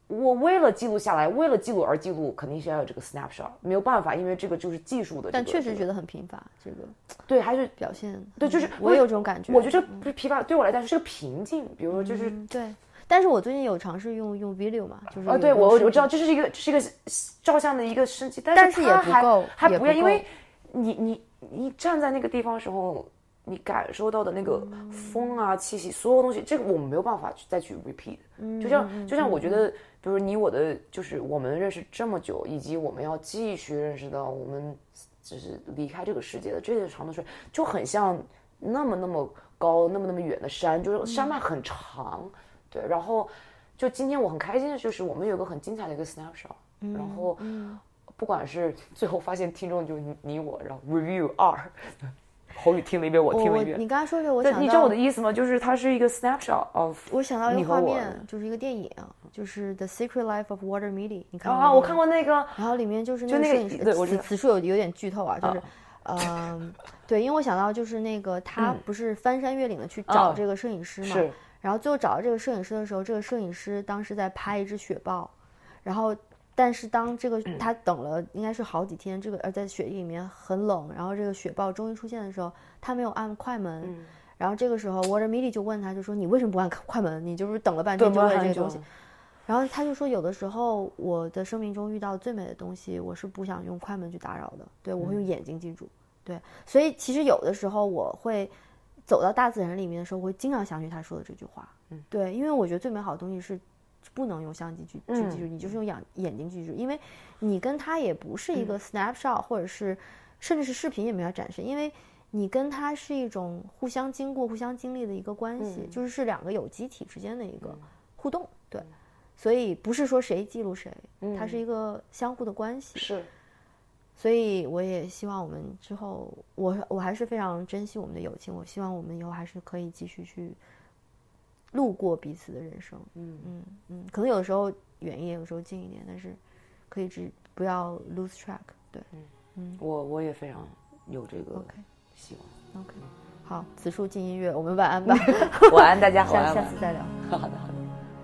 我为了记录下来，为了记录而记录，肯定是要有这个 snapshot， 没有办法，因为这个就是技术的、这个。 但确实觉得很贫乏，这个对还是表现对，就是我也有这种感觉。 我觉得这不是疲乏，对我来讲是个平静。比如说就是、 嗯、对，但是我最近有尝试用用 video 嘛，就是啊，对我我知道这是一个这是一个照相的一个升级，但是但是也不够， 还不要， 也不因为你你你站在那个地方的时候。你感受到的那个风啊、气息，所有东西，这个我们没有办法再去 repeat。就像就像我觉得，比如你我的，就是我们认识这么久，以及我们要继续认识到我们就是离开这个世界的这些长度水，就很像那么那么高、那么那么远的山，就是山脉很长。对，然后就今天我很开心的就是我们有个很精彩的一个 snapshot，然后不管是最后发现听众就你你我，然后 review 二。侯宇听了一遍，我听了一遍。 你刚才说这个，我想到， 你知道我的意思吗？就是它是一个 snapshot of。 我想到一个画面，就是一个电影，就是《The Secret Life of Walter Mitty》。你看过吗？ 啊，我看过那个。 然后里面就是那个摄影师， 对，我此此处有有点剧透啊，就是，嗯、啊呃，对，因为我想到就是那个他不是翻山越岭的去找这个摄影师嘛， 是。 然后最后找到这个摄影师的时候，这个摄影师当时在拍一只雪豹，然后。但是当这个他等了应该是好几天，这个呃在雪地里面很冷，然后这个雪豹终于出现的时候，他没有按快门，嗯、然后这个时候 Walter Mitty 就问他，就说你为什么不按快门？你就是等了半天就为了这个东西。然后他就说，有的时候我的生命中遇到最美的东西，我是不想用快门去打扰的，对我会用眼睛记住。对，所以其实有的时候我会走到大自然里面的时候，我会经常想起他说的这句话。嗯，对，因为我觉得最美好的东西是。不能用相机去去记住，你就是用眼眼睛记住，因为你跟他也不是一个 snapshot，、嗯、或者是甚至是视频也没有展示，因为你跟他是一种互相经过、互相经历的一个关系，嗯、就是是两个有机体之间的一个互动，对，所以不是说谁记录谁，嗯、它是一个相互的关系。 是， 所以我也希望我们之后，我我还是非常珍惜我们的友情，我希望我们以后还是可以继续去。路过彼此的人生，嗯嗯嗯，可能有的时候远一点，有时候近一点，但是可以只不要 lose track。对，嗯嗯，我我也非常有这个希望。 OK， 好，此处进音乐，我们晚安吧。 晚安，大家好， 下下次再聊。 好的好的。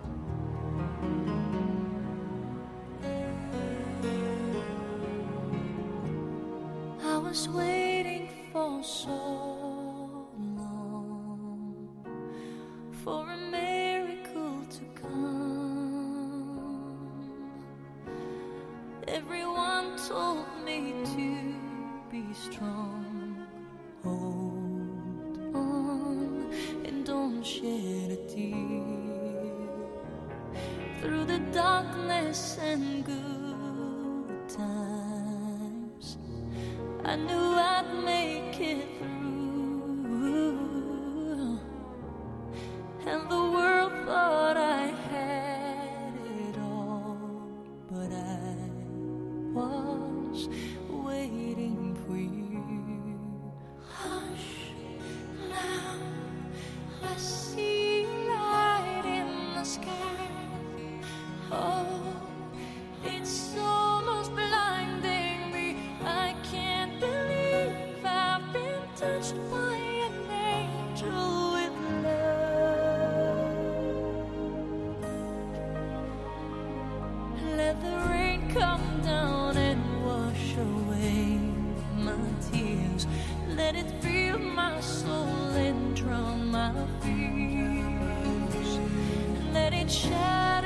I was waiting for so for a miracle to come. Everyone told me to be strong. Hold on and don't shed a tear. Through the darkness and good times, I knew I'd make it through. And the world thought I had it all, but I was waiting for you. Hush, now I see light in the sky. Oh, it's almost blinding me. I can't believe I've been touched by an angel with let the rain come down and wash away my tears. Let it fill my soul and drown my fears. Let it shine.